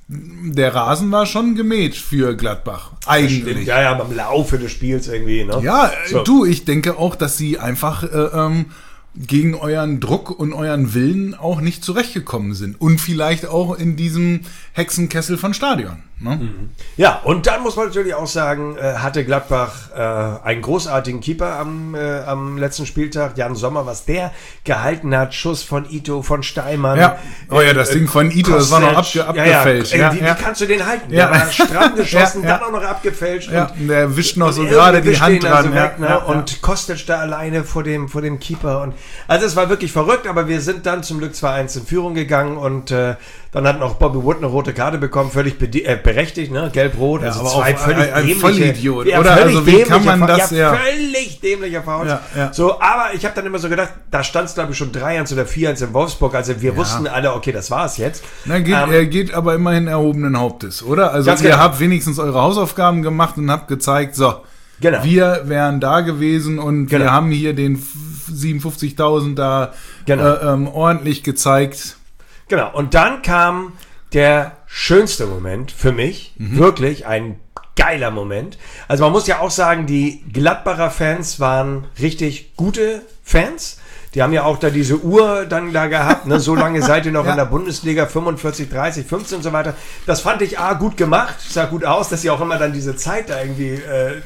der Rasen war schon gemäht für Gladbach, eigentlich. Ja, ja, aber im Laufe des Spiels irgendwie. Ne? Ja, so. du, ich denke auch, dass sie einfach äh, ähm, gegen euren Druck und euren Willen auch nicht zurechtgekommen sind. Und vielleicht auch in diesem Hexenkessel von Stadion. Ne? Mhm. Ja, und dann muss man natürlich auch sagen, äh, hatte Gladbach äh, einen großartigen Keeper am, äh, am letzten Spieltag, Jan Sommer, was der gehalten hat, Schuss von Ito, von Steinmann. Ja. Oh ja, das äh, Ding von Ito, Kostic, das war noch abge abgefälscht. Ja, ja. Wie, ja. wie kannst du den halten? Ja. Der war stramm geschossen, ja, ja. dann auch noch abgefälscht. Ja, und der wischt noch so gerade die Hand dran. So weg, ja, ne? ja, und Kostic da alleine vor dem, vor dem Keeper. Und, also es war wirklich verrückt, aber wir sind dann zum Glück zwei eins in Führung gegangen und äh, dann hat noch Bobby Wood eine rote Karte bekommen, völlig äh, berechtigt, ne? Gelb-Rot, ja, also aber zwei auch völlig ein, ein dämliche, Vollidiot, ja, oder? Völlig also wie kann man das, ja, ja. völlig dämlicher Fouls. Ja, ja. So, aber ich habe dann immer so gedacht, da stand es glaube ich schon drei eins oder vier eins in Wolfsburg, also wir ja. wussten alle, okay, das war's jetzt. Na, geht, ähm, er geht aber immerhin erhobenen Hauptes, oder? Also ihr genau. habt wenigstens eure Hausaufgaben gemacht und habt gezeigt, so, genau. wir wären da gewesen und genau. wir haben hier den siebenundfünfzigtausend da genau. äh, ähm, ordentlich gezeigt. Genau, und dann kam der schönste Moment für mich, mhm. wirklich ein geiler Moment. Also man muss ja auch sagen, die Gladbacher Fans waren richtig gute Fans. Die haben ja auch da diese Uhr dann da gehabt, ne? So lange seid ihr noch ja. in der Bundesliga, fünfundvierzig, dreißig, fünfzehn und so weiter. Das fand ich A, gut gemacht, sah gut aus, dass sie auch immer dann diese Zeit da irgendwie äh,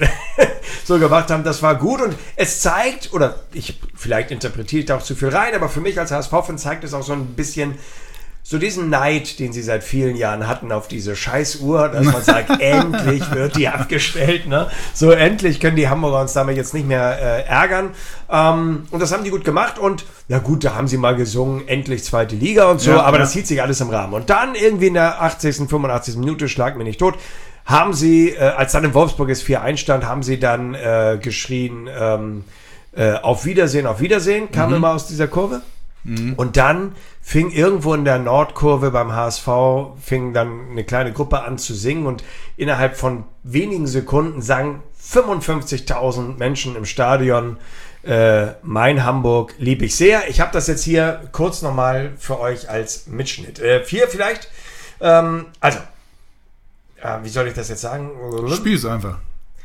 so gemacht haben. Das war gut und es zeigt, oder ich vielleicht interpretiere ich da auch zu viel rein, aber für mich als H S V-Fan zeigt es auch so ein bisschen so diesen Neid, den sie seit vielen Jahren hatten auf diese Scheißuhr, dass man sagt, endlich wird die abgestellt, ne? So endlich können die Hamburger uns damit jetzt nicht mehr äh, ärgern. Ähm, und das haben die gut gemacht und ja gut, da haben sie mal gesungen, endlich zweite Liga und so, ja, aber ja. das hielt sich alles im Rahmen. Und dann irgendwie in der achtzigsten, fünfundachtzigsten Minute, schlag mich nicht tot, haben sie, äh, als dann in Wolfsburg es vier eins stand, haben sie dann äh, geschrien, ähm, äh, auf Wiedersehen, auf Wiedersehen, kam mhm. immer aus dieser Kurve. Mhm. Und dann fing irgendwo in der Nordkurve beim H S V, fing dann eine kleine Gruppe an zu singen und innerhalb von wenigen Sekunden sangen fünfundfünfzigtausend Menschen im Stadion äh, Mein Hamburg lieb ich sehr. Ich habe das jetzt hier kurz nochmal für euch als Mitschnitt. Äh, vier vielleicht. Ähm, also, äh, wie soll ich das jetzt sagen? Spiel's einfach.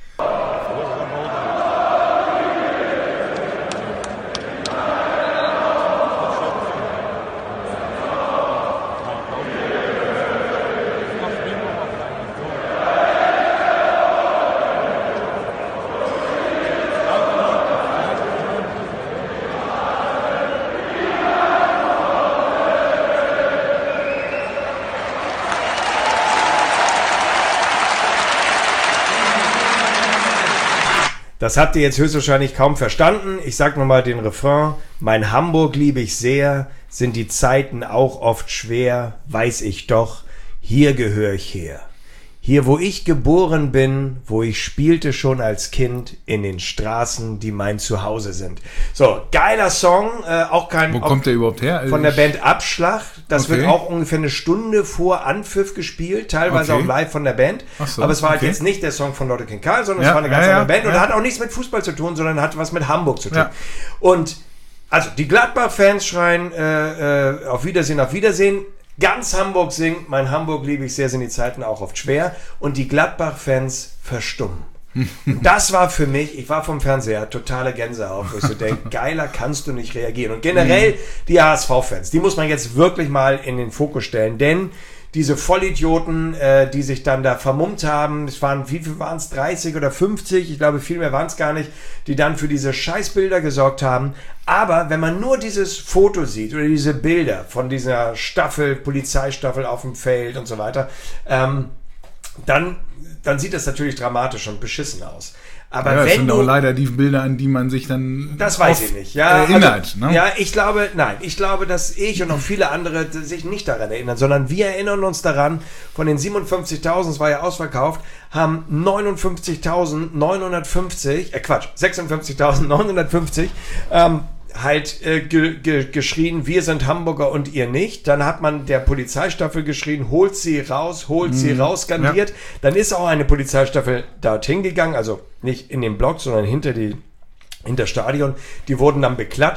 Das habt ihr jetzt höchstwahrscheinlich kaum verstanden. Ich sag nochmal den Refrain. Mein Hamburg liebe ich sehr, sind die Zeiten auch oft schwer, weiß ich doch, hier gehöre ich her. Hier, wo ich geboren bin, wo ich spielte schon als Kind, in den Straßen, die mein Zuhause sind. So, geiler Song, äh, auch kein... Wo kommt der überhaupt her? Von der Band Abschlag. Das okay. wird auch ungefähr eine Stunde vor Anpfiff gespielt, teilweise okay. auch live von der Band. Ach so, aber es war halt okay. jetzt nicht der Song von Lotte King Karl, sondern ja, es war eine ganz ja, andere Band ja. und hat auch nichts mit Fußball zu tun, sondern hat was mit Hamburg zu tun. Ja. Und also die Gladbach-Fans schreien äh, äh, auf Wiedersehen, auf Wiedersehen. Ganz Hamburg singt, mein Hamburg liebe ich sehr, sind die Zeiten auch oft schwer. Und die Gladbach-Fans verstummen. Und das war für mich, ich war vom Fernseher, totale Gänsehaut, wo ich so denke, geiler kannst du nicht reagieren. Und generell die H S V-Fans, die muss man jetzt wirklich mal in den Fokus stellen, denn diese Vollidioten, äh, die sich dann da vermummt haben, es waren, wie viel waren es, dreißig oder fünfzig, ich glaube viel mehr waren es gar nicht, die dann für diese Scheißbilder gesorgt haben. Aber wenn man nur dieses Foto sieht oder diese Bilder von dieser Staffel, Polizeistaffel auf dem Feld und so weiter, ähm, dann, dann sieht das natürlich dramatisch und beschissen aus. Aber ja, wenn das sind du, auch leider die Bilder, an die man sich dann das weiß ich nicht. Ja, erinnert. Also, ne? Ja, ich glaube, nein, ich glaube, dass ich und auch viele andere sich nicht daran erinnern, sondern wir erinnern uns daran, von den siebenundfünfzigtausend, es war ja ausverkauft, haben neunundfünfzigtausendneunhundertfünfzig, äh Quatsch, sechsundfünfzigtausendneunhundertfünfzig, ähm, halt äh, ge, ge, geschrien, wir sind Hamburger und ihr nicht. Dann hat man der Polizeistaffel geschrien, holt sie raus, holt sie Mhm. raus, skandiert. Ja. Dann ist auch eine Polizeistaffel dorthin gegangen, also nicht in den Block, sondern hinter die hinter Stadion. Die wurden dann beklatscht.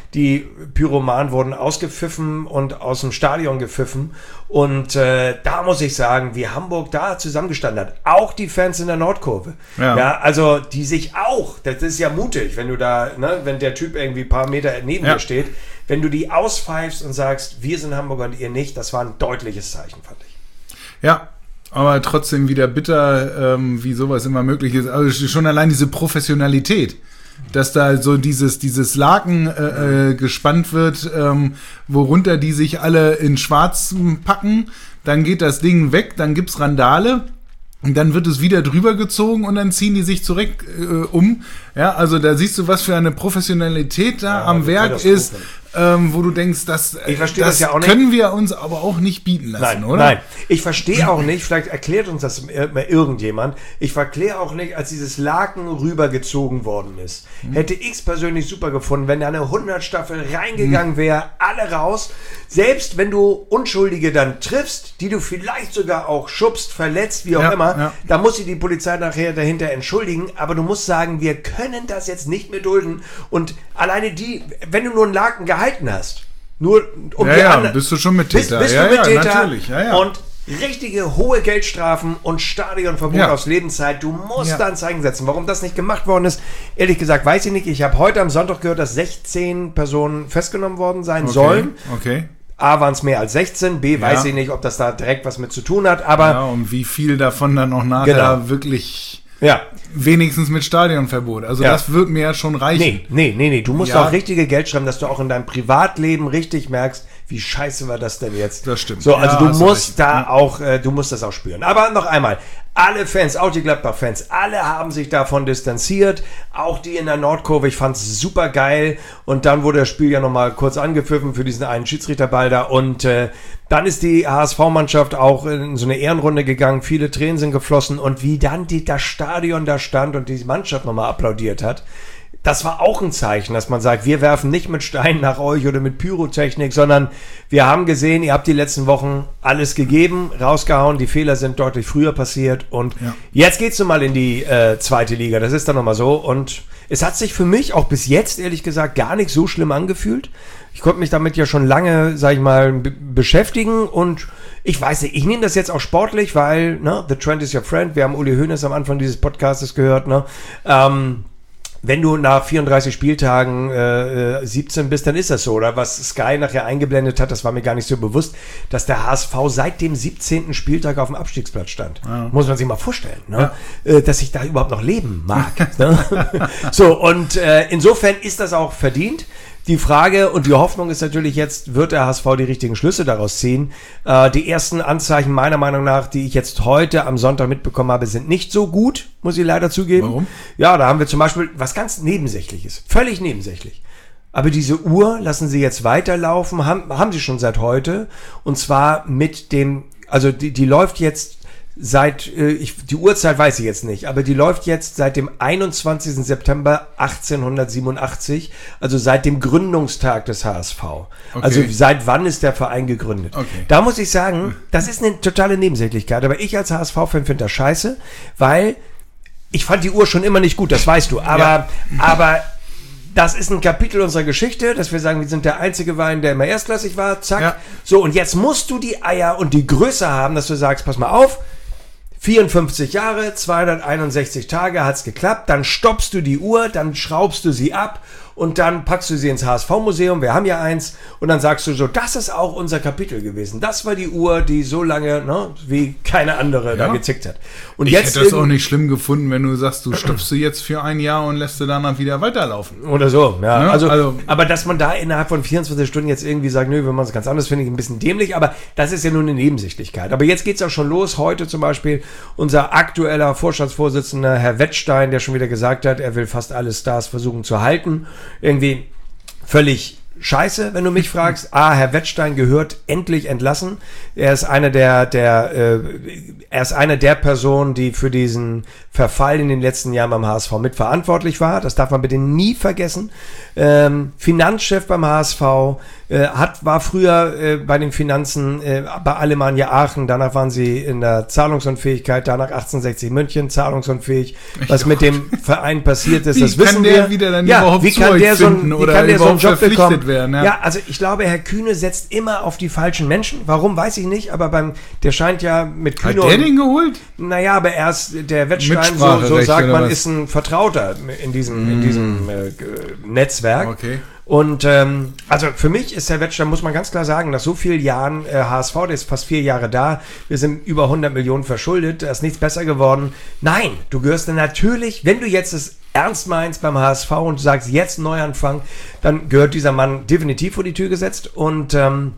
Die Pyromanen wurden ausgepfiffen und aus dem Stadion gepfiffen. Und äh, da muss ich sagen, wie Hamburg da zusammengestanden hat. Auch die Fans in der Nordkurve. Ja. ja also die sich auch, das ist ja mutig, wenn du da, ne, wenn der Typ irgendwie ein paar Meter neben ja. dir steht, wenn du die auspfeifst und sagst, wir sind Hamburger und ihr nicht, das war ein deutliches Zeichen, fand ich. Ja, aber trotzdem wieder bitter, ähm, wie sowas immer möglich ist. Also schon allein diese Professionalität, dass da so dieses dieses Laken äh, äh, gespannt wird, ähm, worunter die sich alle in Schwarz packen, dann geht das Ding weg, dann gibt's Randale und dann wird es wieder drüber gezogen und dann ziehen die sich zurück äh, um. Ja, also da siehst du, was für eine Professionalität da ja, am Werk ist. Ähm, wo du denkst, das, ich das, das ja auch nicht. Können wir uns aber auch nicht bieten lassen, nein, oder? Nein, ich verstehe auch nicht, vielleicht erklärt uns das mal irgendjemand, ich verkläre auch nicht, als dieses Laken rübergezogen worden ist, hm. hätte ich es persönlich super gefunden, wenn da eine hundert-Staffel reingegangen wäre, alle raus, selbst wenn du Unschuldige dann triffst, die du vielleicht sogar auch schubst, verletzt, wie auch ja, immer, ja. da muss sich die Polizei nachher dahinter entschuldigen, aber du musst sagen, wir können das jetzt nicht mehr dulden und alleine die, wenn du nur einen Laken gehalten hast, nur um ja, die ja, anderen, bist du schon Mittäter. Bist, bist ja, du Mittäter ja, natürlich. Ja, ja. Und richtige hohe Geldstrafen und Stadionverbot ja. aus Lebenszeit. Du musst ja. da ein Zeichen setzen. Warum das nicht gemacht worden ist, ehrlich gesagt, weiß ich nicht. Ich habe heute am Sonntag gehört, dass sechzehn Personen festgenommen worden sein okay. sollen. Okay. A, waren es mehr als sechzehn, B, ja. weiß ich nicht, ob das da direkt was mit zu tun hat, aber... Ja, und wie viel davon dann auch nachher genau. wirklich... Ja. Wenigstens mit Stadionverbot. Also ja. das wird mir ja schon reichen. Nee, nee, nee, nee. Du musst ja. auch richtige Geld schreiben, dass du auch in deinem Privatleben richtig merkst, wie scheiße war das denn jetzt. Das stimmt. So, also ja, du musst recht. da ja. auch, äh, du musst das auch spüren. Aber noch einmal, alle Fans, auch die Gladbach-Fans, alle haben sich davon distanziert. Auch die in der Nordkurve. Ich fand's super geil. Und dann wurde das Spiel ja nochmal kurz angepfiffen für diesen einen Schiedsrichterball da. Und äh, dann ist die H S V-Mannschaft auch in so eine Ehrenrunde gegangen. Viele Tränen sind geflossen. Und wie dann die, das Stadion da stand und die Mannschaft nochmal applaudiert hat, das war auch ein Zeichen, dass man sagt, wir werfen nicht mit Steinen nach euch oder mit Pyrotechnik, sondern wir haben gesehen, ihr habt die letzten Wochen alles gegeben, rausgehauen, die Fehler sind deutlich früher passiert und ja. jetzt geht's nun mal in die äh, zweite Liga, das ist dann nochmal so und es hat sich für mich auch bis jetzt, ehrlich gesagt, gar nicht so schlimm angefühlt. Ich konnte mich damit ja schon lange, sag ich mal, b- beschäftigen und ich weiß nicht, ich nehme das jetzt auch sportlich, weil, ne, the trend is your friend, wir haben Uli Hoeneß am Anfang dieses Podcastes gehört, ne, ähm, wenn du nach vierunddreißig Spieltagen äh, siebzehn bist, dann ist das so. Oder was Sky nachher eingeblendet hat, das war mir gar nicht so bewusst, dass der H S V seit dem siebzehnten Spieltag auf dem Abstiegsplatz stand. Ja. Muss man sich mal vorstellen, ne? Ja. Äh, dass ich da überhaupt noch leben mag. Ne? So, und äh, insofern ist das auch verdient. Die Frage und die Hoffnung ist natürlich jetzt, wird der H S V die richtigen Schlüsse daraus ziehen? Äh, die ersten Anzeichen meiner Meinung nach, die ich jetzt heute am Sonntag mitbekommen habe, sind nicht so gut, muss ich leider zugeben. Warum? Ja, da haben wir zum Beispiel was ganz Nebensächliches, völlig nebensächlich. Aber diese Uhr lassen sie jetzt weiterlaufen, haben, haben sie schon seit heute und zwar mit dem, also die, die läuft jetzt seit, äh, ich, die Uhrzeit weiß ich jetzt nicht, aber die läuft jetzt seit dem einundzwanzigsten September achtzehnhundertsiebenundachtzig, also seit dem Gründungstag des H S V. Okay. Also seit wann ist der Verein gegründet? Okay. Da muss ich sagen, das ist eine totale Nebensächlichkeit, aber ich als H S V-Fan finde das scheiße, weil ich fand die Uhr schon immer nicht gut, das weißt du, aber, ja. aber das ist ein Kapitel unserer Geschichte, dass wir sagen, wir sind der einzige Verein, der immer erstklassig war, zack. Ja. So, und jetzt musst du die Eier und die Größe haben, dass du sagst, pass mal auf, vierundfünfzig Jahre, zweihunderteinundsechzig Tage hat's geklappt, dann stoppst du die Uhr, dann schraubst du sie ab und dann packst du sie ins H S V-Museum, wir haben ja eins, und dann sagst du so, das ist auch unser Kapitel gewesen. Das war die Uhr, die so lange, ne, wie keine andere ja. da gezickt hat. Und ich jetzt hätte es auch nicht schlimm gefunden, wenn du sagst, du stoppst du jetzt für ein Jahr und lässt du danach wieder weiterlaufen. Oder so, ja. ja also, also, aber dass man da innerhalb von vierundzwanzig Stunden jetzt irgendwie sagt, nö, wir machen es ganz anders, finde ich ein bisschen dämlich, aber das ist ja nur eine Nebensächlichkeit. Aber jetzt geht's auch schon los. Heute zum Beispiel unser aktueller Vorstandsvorsitzender, Herr Wettstein, der schon wieder gesagt hat, er will fast alle Stars versuchen zu halten. Irgendwie völlig scheiße, wenn du mich fragst. A, Herr Wettstein gehört endlich entlassen. Er ist einer der, der, äh, er ist eine der Personen, die für diesen Verfall in den letzten Jahren beim H S V mitverantwortlich war. Das darf man bitte nie vergessen. Ähm, Finanzchef beim H S V, äh, hat, war früher äh, bei den Finanzen äh, bei Alemannia Aachen. Danach waren sie in der Zahlungsunfähigkeit. Danach achtzehnhundertsechzig München zahlungsunfähig. Was mit dem Verein passiert ist, wie das wissen wir. Wie kann der wieder dann ja, überhaupt wie kann der so ein, wie kann der so einen Job bekommen? Werden, ja. ja, also ich glaube, Herr Kühne setzt immer auf die falschen Menschen. Warum, weiß ich nicht, aber beim, der scheint ja mit Kühne... Hat der den geholt? Naja, aber er ist, der Wettstein, so, so sagt man, was? Ist ein Vertrauter in diesem, mm. in diesem äh, Netzwerk. Okay. Und ähm, also für mich ist Herr Wettstein, muss man ganz klar sagen, nach so vielen Jahren äh, H S V, der ist fast vier Jahre da, wir sind über hundert Millionen verschuldet, da ist nichts besser geworden. Nein, du gehörst dann natürlich, wenn du jetzt das ernst meinst beim H S V und du sagst, jetzt Neuanfang, dann gehört dieser Mann definitiv vor die Tür gesetzt. Und ähm,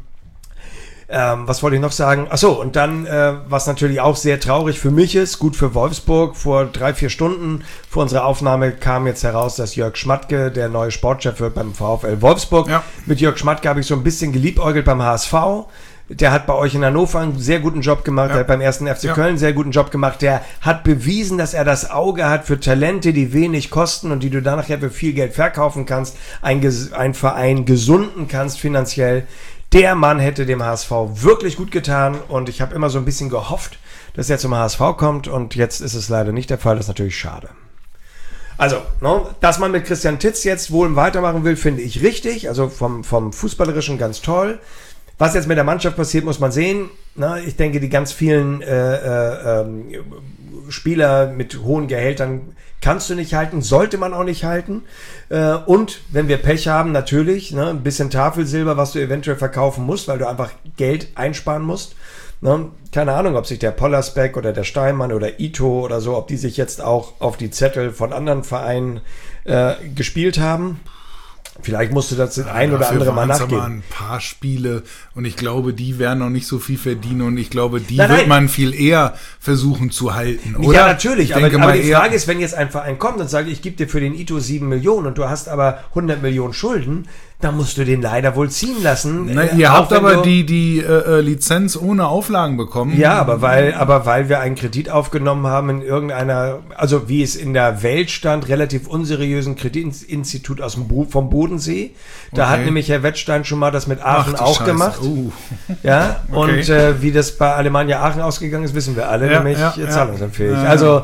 ähm, was wollte ich noch sagen? Achso, und dann, äh, was natürlich auch sehr traurig für mich ist, gut für Wolfsburg, vor drei, vier Stunden vor unserer Aufnahme kam jetzt heraus, dass Jörg Schmatke der neue Sportchef wird beim VfL Wolfsburg. Ja. Mit Jörg Schmatke habe ich so ein bisschen geliebäugelt beim H S V. Der hat bei euch in Hannover einen sehr guten Job gemacht, ja. Der hat beim ersten F C ja. Köln einen sehr guten Job gemacht, der hat bewiesen, dass er das Auge hat für Talente, die wenig kosten und die du dann nachher für viel Geld verkaufen kannst, ein, ein Verein gesunden kannst finanziell. Der Mann hätte dem H S V wirklich gut getan und ich habe immer so ein bisschen gehofft, dass er zum H S V kommt und jetzt ist es leider nicht der Fall, das ist natürlich schade. Also, no, dass man mit Christian Titz jetzt wohl weitermachen will, finde ich richtig, also vom, vom Fußballerischen ganz toll. Was jetzt mit der Mannschaft passiert, muss man sehen. Na, ich denke, die ganz vielen äh, äh, ähm, Spieler mit hohen Gehältern kannst du nicht halten, sollte man auch nicht halten. Äh, und wenn wir Pech haben, natürlich, ne, ein bisschen Tafelsilber, was du eventuell verkaufen musst, weil du einfach Geld einsparen musst. Ne? Keine Ahnung, ob sich der Pollersbeck oder der Steinmann oder Ito oder so, ob die sich jetzt auch auf die Zettel von anderen Vereinen äh, gespielt haben. Vielleicht musst du das ja, ein oder andere Mal nachgeben. Aber ein paar Spiele und ich glaube, die werden noch nicht so viel verdienen und ich glaube, die nein, wird nein. man viel eher versuchen zu halten, oder? Ja, natürlich, aber, aber die Frage ist, wenn jetzt ein Verein kommt und sagt, ich gebe dir für den Ito sieben Millionen und du hast aber hundert Millionen Schulden, dann musst du den leider wohl ziehen lassen. Na, ihr äh, habt aber die, die äh, Lizenz ohne Auflagen bekommen. Ja, aber weil, aber weil wir einen Kredit aufgenommen haben in irgendeiner, also wie es in der Welt stand, relativ unseriösen Kreditinstitut aus dem Bo- vom Bodensee. Da okay. hat nämlich Herr Wettstein schon mal das mit Aachen Ach, auch Scheiße. gemacht. Uh. Ja, okay. Und äh, wie das bei Alemannia Aachen ausgegangen ist, wissen wir alle, ja, nämlich ja, ja. zahlungsunfähig. Ja, ja. Also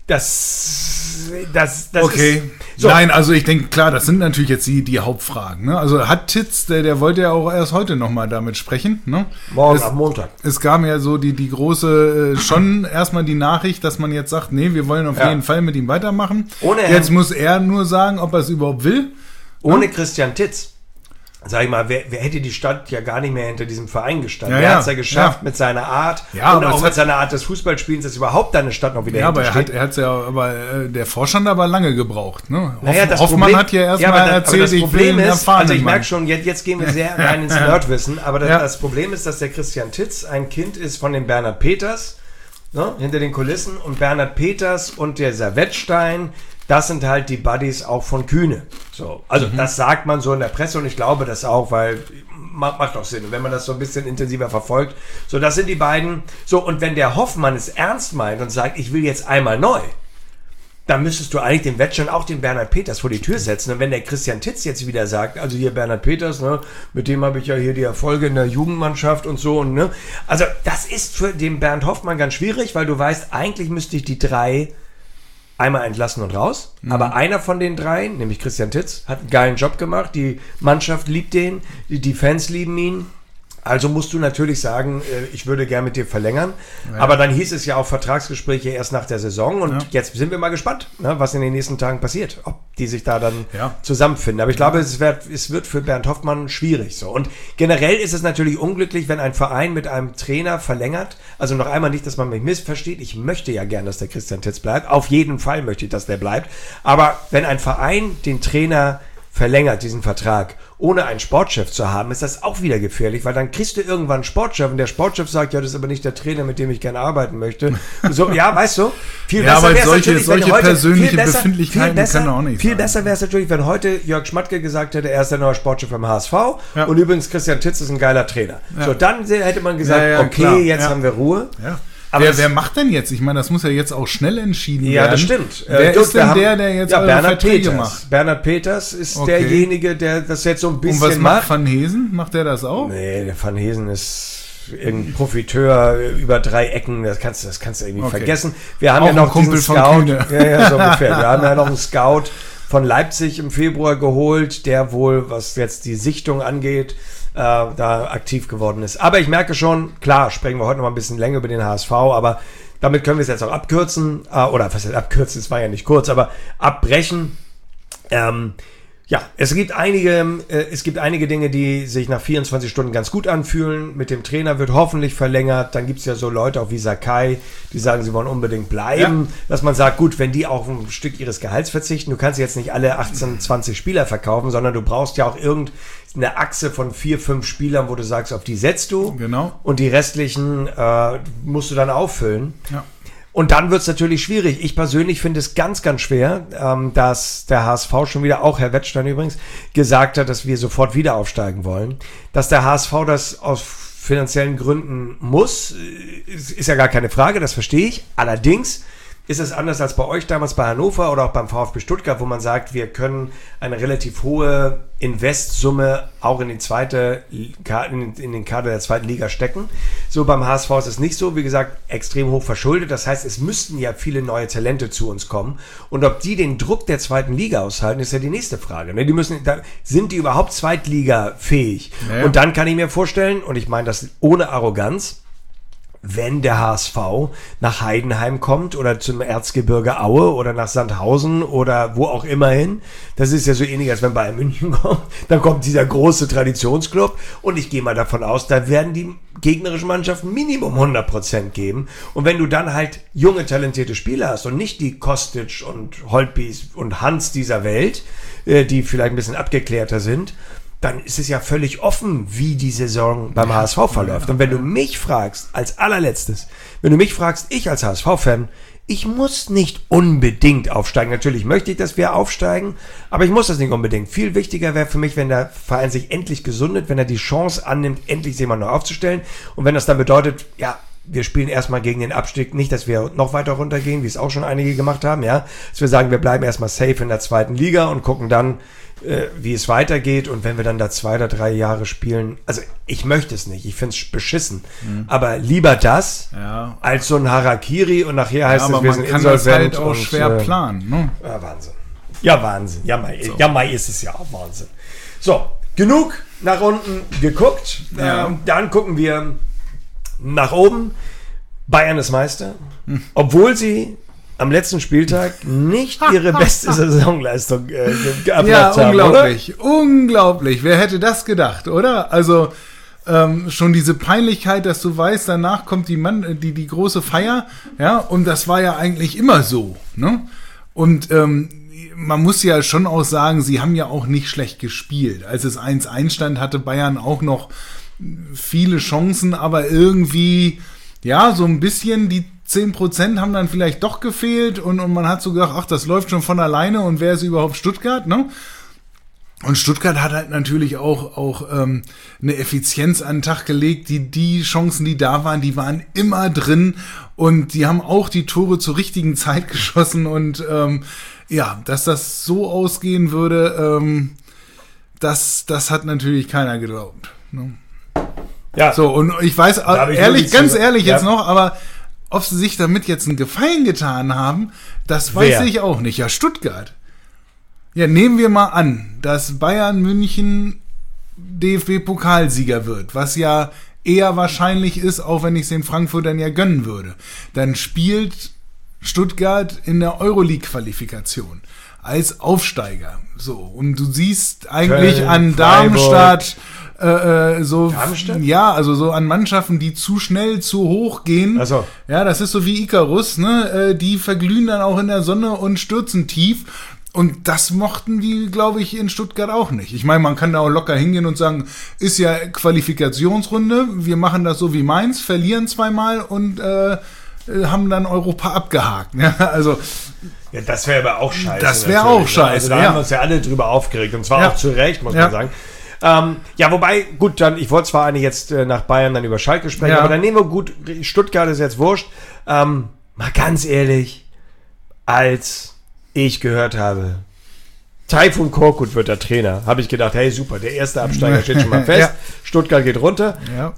das, das, das okay. ist... So. Nein, also ich denke, klar, das sind natürlich jetzt die, die Hauptfragen. Ne? Also hat Titz, der, der wollte ja auch erst heute nochmal damit sprechen. Ne? Morgen es, am Montag. Es gab ja so die, die große, äh, schon erstmal die Nachricht, dass man jetzt sagt, nee, wir wollen auf ja. jeden Fall mit ihm weitermachen. Ohne jetzt muss er nur sagen, ob er es überhaupt will. Ohne ne? Christian Titz. Sag ich mal, wer, wer hätte die Stadt ja gar nicht mehr hinter diesem Verein gestanden? Ja, wer ja, hat es ja geschafft ja. mit seiner Art ja, und auch mit hat, seiner Art des Fußballspielens, dass überhaupt deine Stadt noch wieder ja, hinter steht. Ja, aber er hat es ja, aber äh, der Vorstand aber lange gebraucht. Ne? Naja, das Hoffmann Problem, hat ja erstmal ja, mal erzählt, das ich Problem will ist, also ich merke schon, jetzt, jetzt gehen wir sehr rein ins Nerdwissen, aber das, ja. das Problem ist, dass der Christian Titz ein Kind ist von dem Bernhard Peters, ne, hinter den Kulissen, und Bernhard Peters und der Wettstein, das sind halt die Buddies auch von Kühne. So, also mhm. das sagt man so in der Presse und ich glaube das auch, weil macht, macht auch Sinn, wenn man das so ein bisschen intensiver verfolgt. So, das sind die beiden. So, und wenn der Hoffmann es ernst meint und sagt, ich will jetzt einmal neu, dann müsstest du eigentlich den Wettstein auch den Bernhard Peters vor die Tür setzen. Und wenn der Christian Titz jetzt wieder sagt, also hier Bernhard Peters, ne, mit dem habe ich ja hier die Erfolge in der Jugendmannschaft und so, und ne, also das ist für den Bernd Hoffmann ganz schwierig, weil du weißt, eigentlich müsste ich die drei einmal entlassen und raus, mhm. aber einer von den dreien, nämlich Christian Titz, hat einen geilen Job gemacht, die Mannschaft liebt den, die, die Fans lieben ihn, also musst du natürlich sagen, ich würde gern mit dir verlängern, ja. aber dann hieß es ja auch Vertragsgespräche erst nach der Saison und ja. jetzt sind wir mal gespannt, ne, was in den nächsten Tagen passiert, ob die sich da dann ja. zusammenfinden, aber ich glaube, es wird, es wird für Bernd Hoffmann schwierig so, und generell ist es natürlich unglücklich, wenn ein Verein mit einem Trainer verlängert, also noch einmal nicht, dass man mich missversteht, ich möchte ja gern, dass der Christian Titz bleibt, auf jeden Fall möchte ich, dass der bleibt, aber wenn ein Verein den Trainer verlängert diesen Vertrag, ohne einen Sportchef zu haben, ist das auch wieder gefährlich, weil dann kriegst du irgendwann einen Sportchef und der Sportchef sagt, ja, das ist aber nicht der Trainer, mit dem ich gerne arbeiten möchte. So, ja, weißt du, viel ja, besser wäre es solche, natürlich, solche wenn heute, persönliche viel besser, Befindlichkeiten viel besser, können auch nicht Viel sein. besser wäre es natürlich, wenn heute Jörg Schmatke gesagt hätte, er ist der neue Sportchef beim H S V ja. und übrigens Christian Titz ist ein geiler Trainer. Ja. So, dann hätte man gesagt, ja, ja, okay, klar. jetzt ja. haben wir Ruhe. Ja. Aber wer, wer macht denn jetzt? Ich meine, das muss ja jetzt auch schnell entschieden ja, werden. Ja, das stimmt. Wer äh, ist denn der, der jetzt ja, eure Bernhard Verträge Peters. macht? Bernhard Peters ist Okay. derjenige, der das jetzt so ein bisschen Und was macht macht. Van Hesen? Macht der das auch? Nee, der Van Hesen ist irgendein Profiteur über drei Ecken, das kannst du, das kannst du irgendwie Okay. vergessen. Wir haben Auch ja noch ein Kumpel diesen von Scout. Kühne. Ja, ja, so ungefähr. Wir haben ja noch einen Scout von Leipzig im Februar geholt, der wohl, was jetzt die Sichtung angeht, äh, da aktiv geworden ist. Aber ich merke schon, klar, sprechen wir heute noch mal ein bisschen länger über den H S V, aber damit können wir es jetzt auch abkürzen, äh, oder was heißt abkürzen, es war ja nicht kurz, aber abbrechen. Ähm, ja, es gibt einige, äh, es gibt einige Dinge, die sich nach vierundzwanzig Stunden ganz gut anfühlen. Mit dem Trainer wird hoffentlich verlängert. Dann gibt es ja so Leute auch wie Sakai, die sagen, sie wollen unbedingt bleiben. Ja. Dass man sagt, gut, wenn die auch ein Stück ihres Gehalts verzichten, du kannst jetzt nicht alle achtzehn, zwanzig Spieler verkaufen, sondern du brauchst ja auch irgendeine Achse von vier, fünf Spielern, wo du sagst, auf die setzt du. Genau. Und die restlichen äh, musst du dann auffüllen. Ja. Und dann wird es natürlich schwierig. Ich persönlich finde es ganz, ganz schwer, ähm, dass der H S V schon wieder, auch Herr Wettstein übrigens, gesagt hat, dass wir sofort wieder aufsteigen wollen. Dass der H S V das aus finanziellen Gründen muss, ist, ist ja gar keine Frage, das verstehe ich. Allerdings ist es anders als bei euch damals bei Hannover oder auch beim VfB Stuttgart, wo man sagt, wir können eine relativ hohe Investsumme auch in, die zweite, in den Kader der zweiten Liga stecken. So beim H S V ist es nicht so, wie gesagt, extrem hoch verschuldet. Das heißt, es müssten ja viele neue Talente zu uns kommen. Und ob die den Druck der zweiten Liga aushalten, ist ja die nächste Frage. Die müssen, sind die überhaupt zweitligafähig? Ja. Und dann kann ich mir vorstellen, und ich meine das ohne Arroganz, wenn der H S V nach Heidenheim kommt oder zum Erzgebirge Aue oder nach Sandhausen oder wo auch immer hin, das ist ja so ähnlich, als wenn Bayern München kommt, dann kommt dieser große Traditionsclub und ich gehe mal davon aus, da werden die gegnerischen Mannschaften Minimum hundert Prozent geben und wenn du dann halt junge, talentierte Spieler hast und nicht die Kostic und Holtbys und Hans dieser Welt, die vielleicht ein bisschen abgeklärter sind, dann ist es ja völlig offen, wie die Saison beim H S V verläuft. Und wenn du mich fragst, als allerletztes, wenn du mich fragst, ich als H S V-Fan, ich muss nicht unbedingt aufsteigen. Natürlich möchte ich, dass wir aufsteigen, aber ich muss das nicht unbedingt. Viel wichtiger wäre für mich, wenn der Verein sich endlich gesundet, wenn er die Chance annimmt, endlich sich mal neu aufzustellen. Und wenn das dann bedeutet, ja, wir spielen erstmal gegen den Abstieg, nicht, dass wir noch weiter runtergehen, wie es auch schon einige gemacht haben, ja, dass wir sagen, wir bleiben erstmal safe in der zweiten Liga und gucken dann, wie es weitergeht und wenn wir dann da zwei oder drei Jahre spielen, also ich möchte es nicht, ich finde es beschissen, mhm. aber lieber das, ja. als so ein Harakiri und nachher heißt ja, es, wir sind insolvent. Aber man kann das halt auch und, schwer äh, planen. Ne? Ja, Wahnsinn. Ja, Wahnsinn. Ja, Mai, so. ja, Mai ist es ja auch Wahnsinn. So, genug nach unten geguckt, ja. ähm, dann gucken wir nach oben. Bayern ist Meister, hm. obwohl sie am letzten Spieltag nicht ihre beste Saisonleistung äh, gehabt ja, haben, unglaublich, oder? Unglaublich. Wer hätte das gedacht, oder? Also ähm, schon diese Peinlichkeit, dass du weißt, danach kommt die, Mann, die, die große Feier, ja, und das war ja eigentlich immer so, ne? Und ähm, man muss ja schon auch sagen, sie haben ja auch nicht schlecht gespielt. Als es eins eins stand, hatte Bayern auch noch viele Chancen, aber irgendwie, ja, so ein bisschen die zehn Prozent haben dann vielleicht doch gefehlt und, und man hat so gedacht, ach, das läuft schon von alleine und wer ist überhaupt Stuttgart, ne? Und Stuttgart hat halt natürlich auch, auch ähm, eine Effizienz an den Tag gelegt, die die Chancen, die da waren, die waren immer drin und die haben auch die Tore zur richtigen Zeit geschossen und ähm, ja, dass das so ausgehen würde, ähm, das, das hat natürlich keiner geglaubt, ne? Ja. So, und ich weiß, ich ehrlich, ganz ehrlich ja. jetzt noch, aber ob sie sich damit jetzt einen Gefallen getan haben, das weiß Wer? ich auch nicht. Ja, Stuttgart. Ja, nehmen wir mal an, dass Bayern München D F B-Pokalsieger wird, was ja eher wahrscheinlich ist, auch wenn ich es den Frankfurtern ja gönnen würde. Dann spielt Stuttgart in der Euroleague-Qualifikation als Aufsteiger. So, und du siehst eigentlich Köln, an Darmstadt, Äh, so, Darmstadt? Ja, also so an Mannschaften, die zu schnell, zu hoch gehen. Ach so. Ja, das ist so wie Icarus, ne? Äh, die verglühen dann auch in der Sonne und stürzen tief. Und das mochten die, glaube ich, in Stuttgart auch nicht. Ich meine, man kann da auch locker hingehen und sagen, ist ja Qualifikationsrunde, wir machen das so wie Mainz, verlieren zweimal und äh, haben dann Europa abgehakt. Ja, also ja, das wäre aber auch scheiße. Das wäre auch scheiße. Also da ja. haben wir uns ja alle drüber aufgeregt und zwar ja. auch zu Recht, muss ja. man sagen. Ähm, ja, wobei, gut, dann, ich wollte zwar eigentlich jetzt äh, nach Bayern dann über Schalke sprechen, ja. aber dann nehmen wir gut, Stuttgart ist jetzt wurscht. Ähm, mal ganz ehrlich, als ich gehört habe, Taifun Korkut wird der Trainer, habe ich gedacht, hey super, der erste Absteiger steht schon mal fest, ja. Stuttgart geht runter. Ja.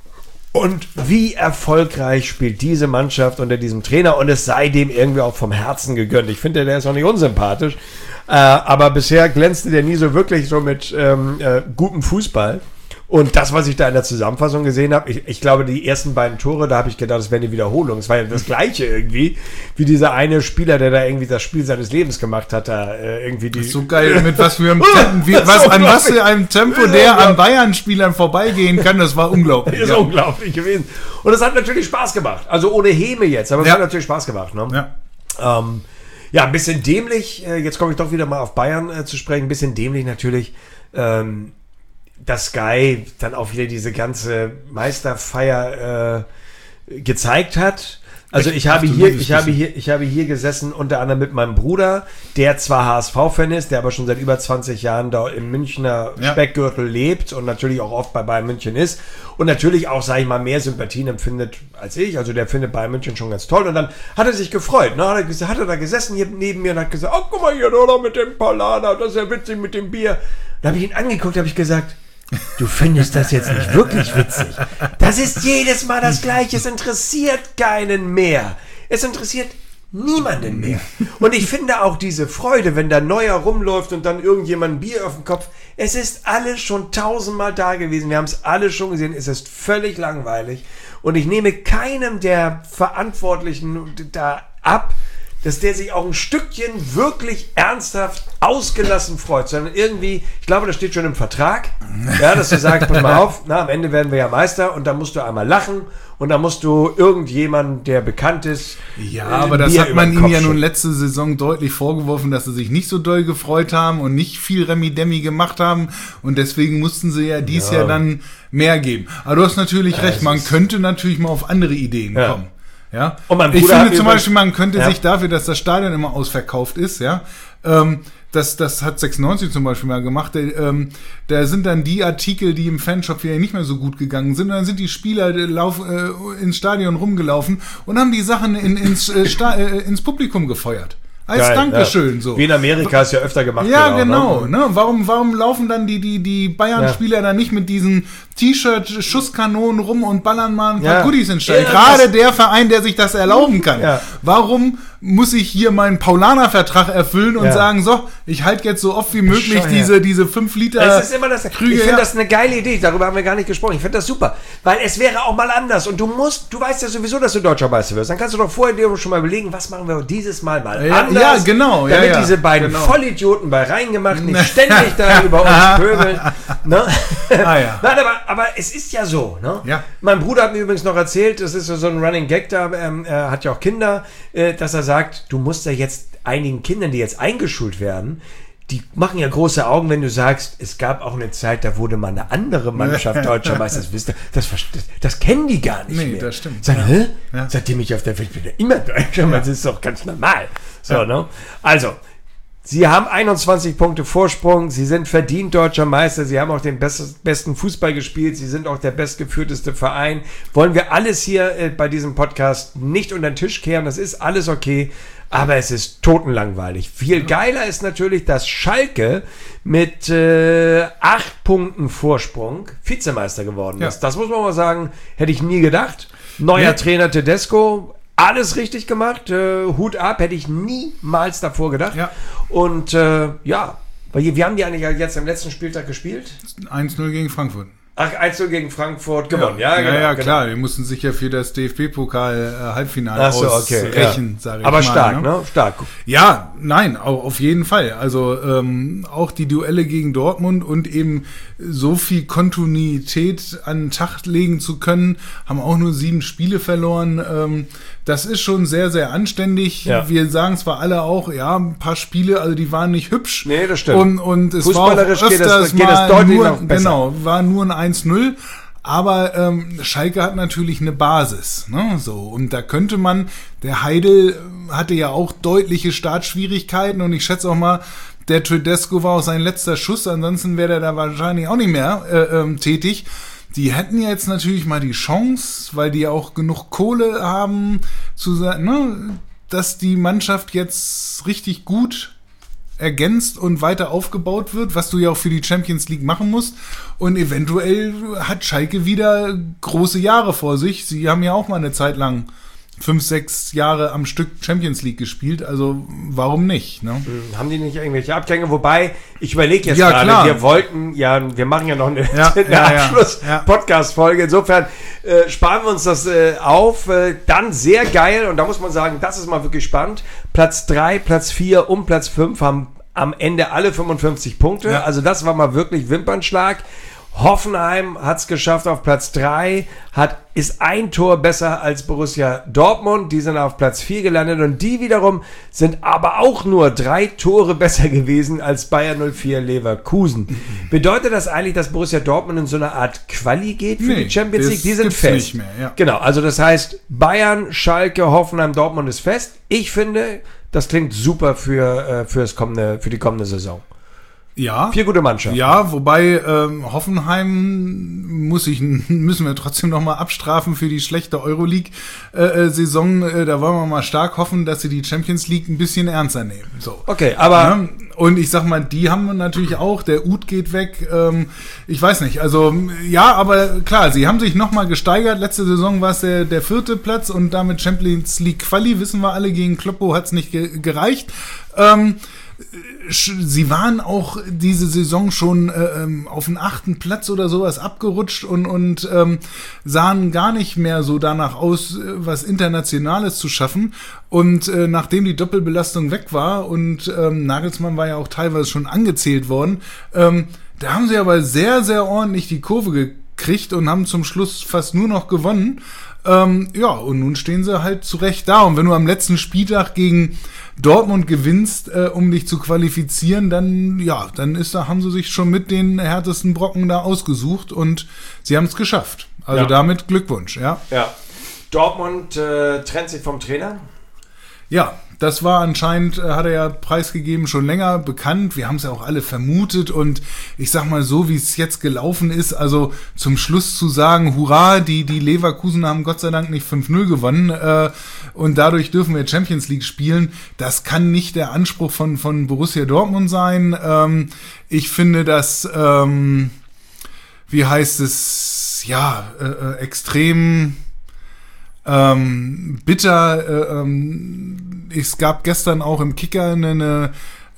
Und wie erfolgreich spielt diese Mannschaft unter diesem Trainer und es sei dem irgendwie auch vom Herzen gegönnt. Ich finde, der ist auch nicht unsympathisch, äh, aber bisher glänzte der nie so wirklich so mit ähm, äh, gutem Fußball. Und das, was ich da in der Zusammenfassung gesehen habe, ich, ich glaube, die ersten beiden Tore, da habe ich gedacht, das wäre eine Wiederholung. Es war ja das Gleiche irgendwie, wie dieser eine Spieler, der da irgendwie das Spiel seines Lebens gemacht hat, da äh, irgendwie die... Das ist so geil, mit was für einem Tempo, wie, was, an was für einem Tempo der an Bayern-Spielern vorbeigehen kann, das war unglaublich. ist ja. unglaublich gewesen. Und es hat natürlich Spaß gemacht. Also ohne Häme jetzt, aber es ja. hat natürlich Spaß gemacht. Ne? Ja. Ähm, ja, ein bisschen dämlich, äh, jetzt komme ich doch wieder mal auf Bayern äh, zu sprechen, ein bisschen dämlich natürlich, ähm, dass Sky dann auch wieder diese ganze Meisterfeier äh, gezeigt hat. Also ich habe hier, ich habe hier, ich habe hier gesessen, unter anderem mit meinem Bruder, der zwar H S V-Fan ist, der aber schon seit über zwanzig Jahren da im Münchner ja. Speckgürtel lebt und natürlich auch oft bei Bayern München ist und natürlich auch, sage ich mal, mehr Sympathien empfindet als ich. Also der findet Bayern München schon ganz toll und dann hat er sich gefreut. Ne? Hat, er, hat er da gesessen hier neben mir und hat gesagt, oh, guck mal hier, oder mit dem Palana, das ist ja witzig mit dem Bier. Da habe ich ihn angeguckt, habe ich gesagt, du findest das jetzt nicht wirklich witzig. Das ist jedes Mal das Gleiche. Es interessiert keinen mehr. Es interessiert niemanden mehr. Und ich finde auch diese Freude, wenn da Neuer rumläuft und dann irgendjemand ein Bier auf dem Kopf. Es ist alles schon tausendmal da gewesen. Wir haben es alle schon gesehen. Es ist völlig langweilig. Und ich nehme keinem der Verantwortlichen da ab, dass der sich auch ein Stückchen wirklich ernsthaft ausgelassen freut, sondern irgendwie, ich glaube, das steht schon im Vertrag, ja, dass du sagst, pass mal auf, na, am Ende werden wir ja Meister und dann musst du einmal lachen und dann musst du irgendjemanden, der bekannt ist, ja, aber das Bier hat man über den ihm ja Kopf nun schütten. letzte Saison deutlich vorgeworfen, dass sie sich nicht so doll gefreut haben und nicht viel Remi-Demi gemacht haben und deswegen mussten sie ja dies Ja. Jahr dann mehr geben. Aber du hast natürlich Ja, recht, es man ist- könnte natürlich mal auf andere Ideen Ja. kommen. Ja, Und mein ich Bruder finde hat zum übrigens- Beispiel, man könnte Ja. sich dafür, dass das Stadion immer ausverkauft ist, ja, ähm, das, das hat sechsundneunzig zum Beispiel mal gemacht, der, ähm, da sind dann die Artikel, die im Fanshop wieder nicht mehr so gut gegangen sind, und dann sind die Spieler die lauf, äh, ins Stadion rumgelaufen und haben die Sachen in, ins, äh, Sta- äh, ins Publikum gefeuert. Als Geil, Dankeschön, ja. so. Wie in Amerika ist ja öfter gemacht. Ja, genau. Ne? Ne? Warum, warum laufen dann die, die, die Bayern-Spieler dann nicht mit diesen T-Shirt-Schusskanonen rum und ballern mal ein paar Ja. Goodies in den Stall? Ja, Gerade das- der Verein, der sich das erlauben kann. Ja. Warum muss ich hier meinen Paulaner-Vertrag erfüllen und Ja. sagen, so, ich halte jetzt so oft wie möglich Bescheuert. diese, diese fünf Liter Es ist immer das. Krüge. Ich finde ja. das eine geile Idee. Darüber haben wir gar nicht gesprochen. Ich finde das super, weil es wäre auch mal anders. Und du musst, du weißt ja sowieso, dass du Deutscher Meister wirst. Dann kannst du doch vorher dir schon mal überlegen, was machen wir dieses Mal mal Ja, anders. ja, genau, ja, Damit ja, diese beiden genau. Vollidioten bei reingemacht nicht ständig da über uns pöbeln. Ne? Ah, ja. Nein, aber, aber es ist ja so. Ne? Ja. Mein Bruder hat mir übrigens noch erzählt, das ist so ein Running Gag da, ähm, er hat ja auch Kinder, äh, dass er sagt, du musst ja jetzt einigen Kindern, die jetzt eingeschult werden, die machen ja große Augen, wenn du sagst, es gab auch eine Zeit, da wurde mal eine andere Mannschaft Deutscher Meister. Das, wisst ihr, das, das, das kennen die gar nicht Nee, mehr. das stimmt. Sagen, hä? Ja. Seitdem ich auf der Welt bin, ja immer Deutscher Meister. Das ist doch ganz normal. So, ne? Also, sie haben einundzwanzig Punkte Vorsprung, sie sind verdient Deutscher Meister, sie haben auch den best, besten Fußball gespielt, sie sind auch der bestgeführteste Verein. Wollen wir alles hier äh, bei diesem Podcast nicht unter den Tisch kehren, das ist alles okay, aber es ist totenlangweilig. Viel geiler ist natürlich, dass Schalke mit äh, acht Punkten Vorsprung Vizemeister geworden ist. Ja. Das muss man mal sagen, hätte ich nie gedacht. Neuer Nee. Trainer Tedesco, alles richtig gemacht, äh, Hut ab, hätte ich niemals davor gedacht. Ja. Und äh, ja, weil wir haben die eigentlich jetzt am letzten Spieltag gespielt. eins null gegen Frankfurt. Ach, eins null gegen Frankfurt gewonnen, ja, ja, genau, ja genau. klar. Die mussten sich ja für das D F B-Pokal-Halbfinale Ach so, okay, ausrechnen, ja. sage ich Aber mal. stark, ne? ne? Stark. Ja, nein, au- auf jeden Fall. Also ähm, auch die Duelle gegen Dortmund und eben so viel Kontinuität an den Tag legen zu können, haben auch nur sieben Spiele verloren. Ähm, das ist schon sehr, sehr anständig. Ja. Wir sagen zwar alle auch, ja, ein paar Spiele, also die waren nicht hübsch. Nee, das stimmt. Und, und es war auch Fußballerisch öfters geht das, geht mal das deutlich nur, noch besser. genau, war nur ein eins null. Aber ähm, Schalke hat natürlich eine Basis, ne? So, und da könnte man, der Heidel hatte ja auch deutliche Startschwierigkeiten und ich schätze auch mal, der Tedesco war auch sein letzter Schuss, ansonsten wäre er da wahrscheinlich auch nicht mehr äh, ähm, tätig. Die hätten jetzt natürlich mal die Chance, weil die auch genug Kohle haben, zu sagen, ne, dass die Mannschaft jetzt richtig gut ergänzt und weiter aufgebaut wird, was du ja auch für die Champions League machen musst. Und eventuell hat Schalke wieder große Jahre vor sich. Sie haben ja auch mal eine Zeit lang fünf, sechs Jahre am Stück Champions League gespielt. Also warum nicht? Ne? Haben die nicht irgendwelche Abgänge? Wobei, ich überlege jetzt Ja, gerade, klar. wir wollten, ja, wir machen ja noch eine, Ja, eine ja, ja. Abschluss-Podcast-Folge. Insofern äh, sparen wir uns das äh, auf. Äh, dann sehr geil, und da muss man sagen, das ist mal wirklich spannend. Platz drei, Platz vier und Platz fünf haben am Ende alle fünfundfünfzig Punkte. Ja. Also das war mal wirklich Wimpernschlag. Hoffenheim hat es geschafft auf Platz drei, hat, ist ein Tor besser als Borussia Dortmund. Die sind auf Platz vier gelandet und die wiederum sind aber auch nur drei Tore besser gewesen als Bayer null vier Leverkusen. Bedeutet das eigentlich, dass Borussia Dortmund in so eine Art Quali geht für Nee, die Champions das League? Die sind gibt's fest. nicht mehr, ja. Genau, also das heißt Bayern, Schalke, Hoffenheim, Dortmund ist fest. Ich finde, das klingt super für, äh, fürs kommende, für die kommende Saison. Ja. Vier gute Mannschaften. Ja, wobei ähm, Hoffenheim muss ich, müssen wir trotzdem noch mal abstrafen für die schlechte Euroleague-Saison. Äh, äh, da wollen wir mal stark hoffen, dass sie die Champions League ein bisschen ernster nehmen. So. Okay, aber... Ja, und ich sag mal, die haben natürlich auch, der Uth geht weg, ähm, ich weiß nicht, also ja, aber klar, sie haben sich nochmal gesteigert, letzte Saison war es der, der vierte Platz und damit Champions League Quali, wissen wir alle, gegen Kloppo hat es nicht ge- gereicht. Ähm, Sie waren auch diese Saison schon äh, auf den achten Platz oder sowas abgerutscht und, und ähm, sahen gar nicht mehr so danach aus, was Internationales zu schaffen. Und äh, nachdem die Doppelbelastung weg war und ähm, Nagelsmann war ja auch teilweise schon angezählt worden, ähm, da haben sie aber sehr, sehr ordentlich die Kurve gekriegt und haben zum Schluss fast nur noch gewonnen. Ähm, ja, und nun stehen sie halt zurecht da. Und wenn du am letzten Spieltag gegen Dortmund gewinnst, äh, um dich zu qualifizieren, dann, ja, dann ist da, haben sie sich schon mit den härtesten Brocken da ausgesucht und sie haben es geschafft. Also Ja. damit Glückwunsch, ja. Ja. Dortmund äh, trennt sich vom Trainer. Ja, das war anscheinend, äh, hat er ja preisgegeben, schon länger bekannt. Wir haben es ja auch alle vermutet und ich sag mal so, wie es jetzt gelaufen ist, also zum Schluss zu sagen, hurra, die, die Leverkusen haben Gott sei Dank nicht fünf null gewonnen äh, und dadurch dürfen wir Champions League spielen, das kann nicht der Anspruch von, von Borussia Dortmund sein. Ähm, ich finde das, ähm, wie heißt es, ja, äh, äh, extrem... Ähm, bitter, äh, ähm, es gab gestern auch im Kicker eine, eine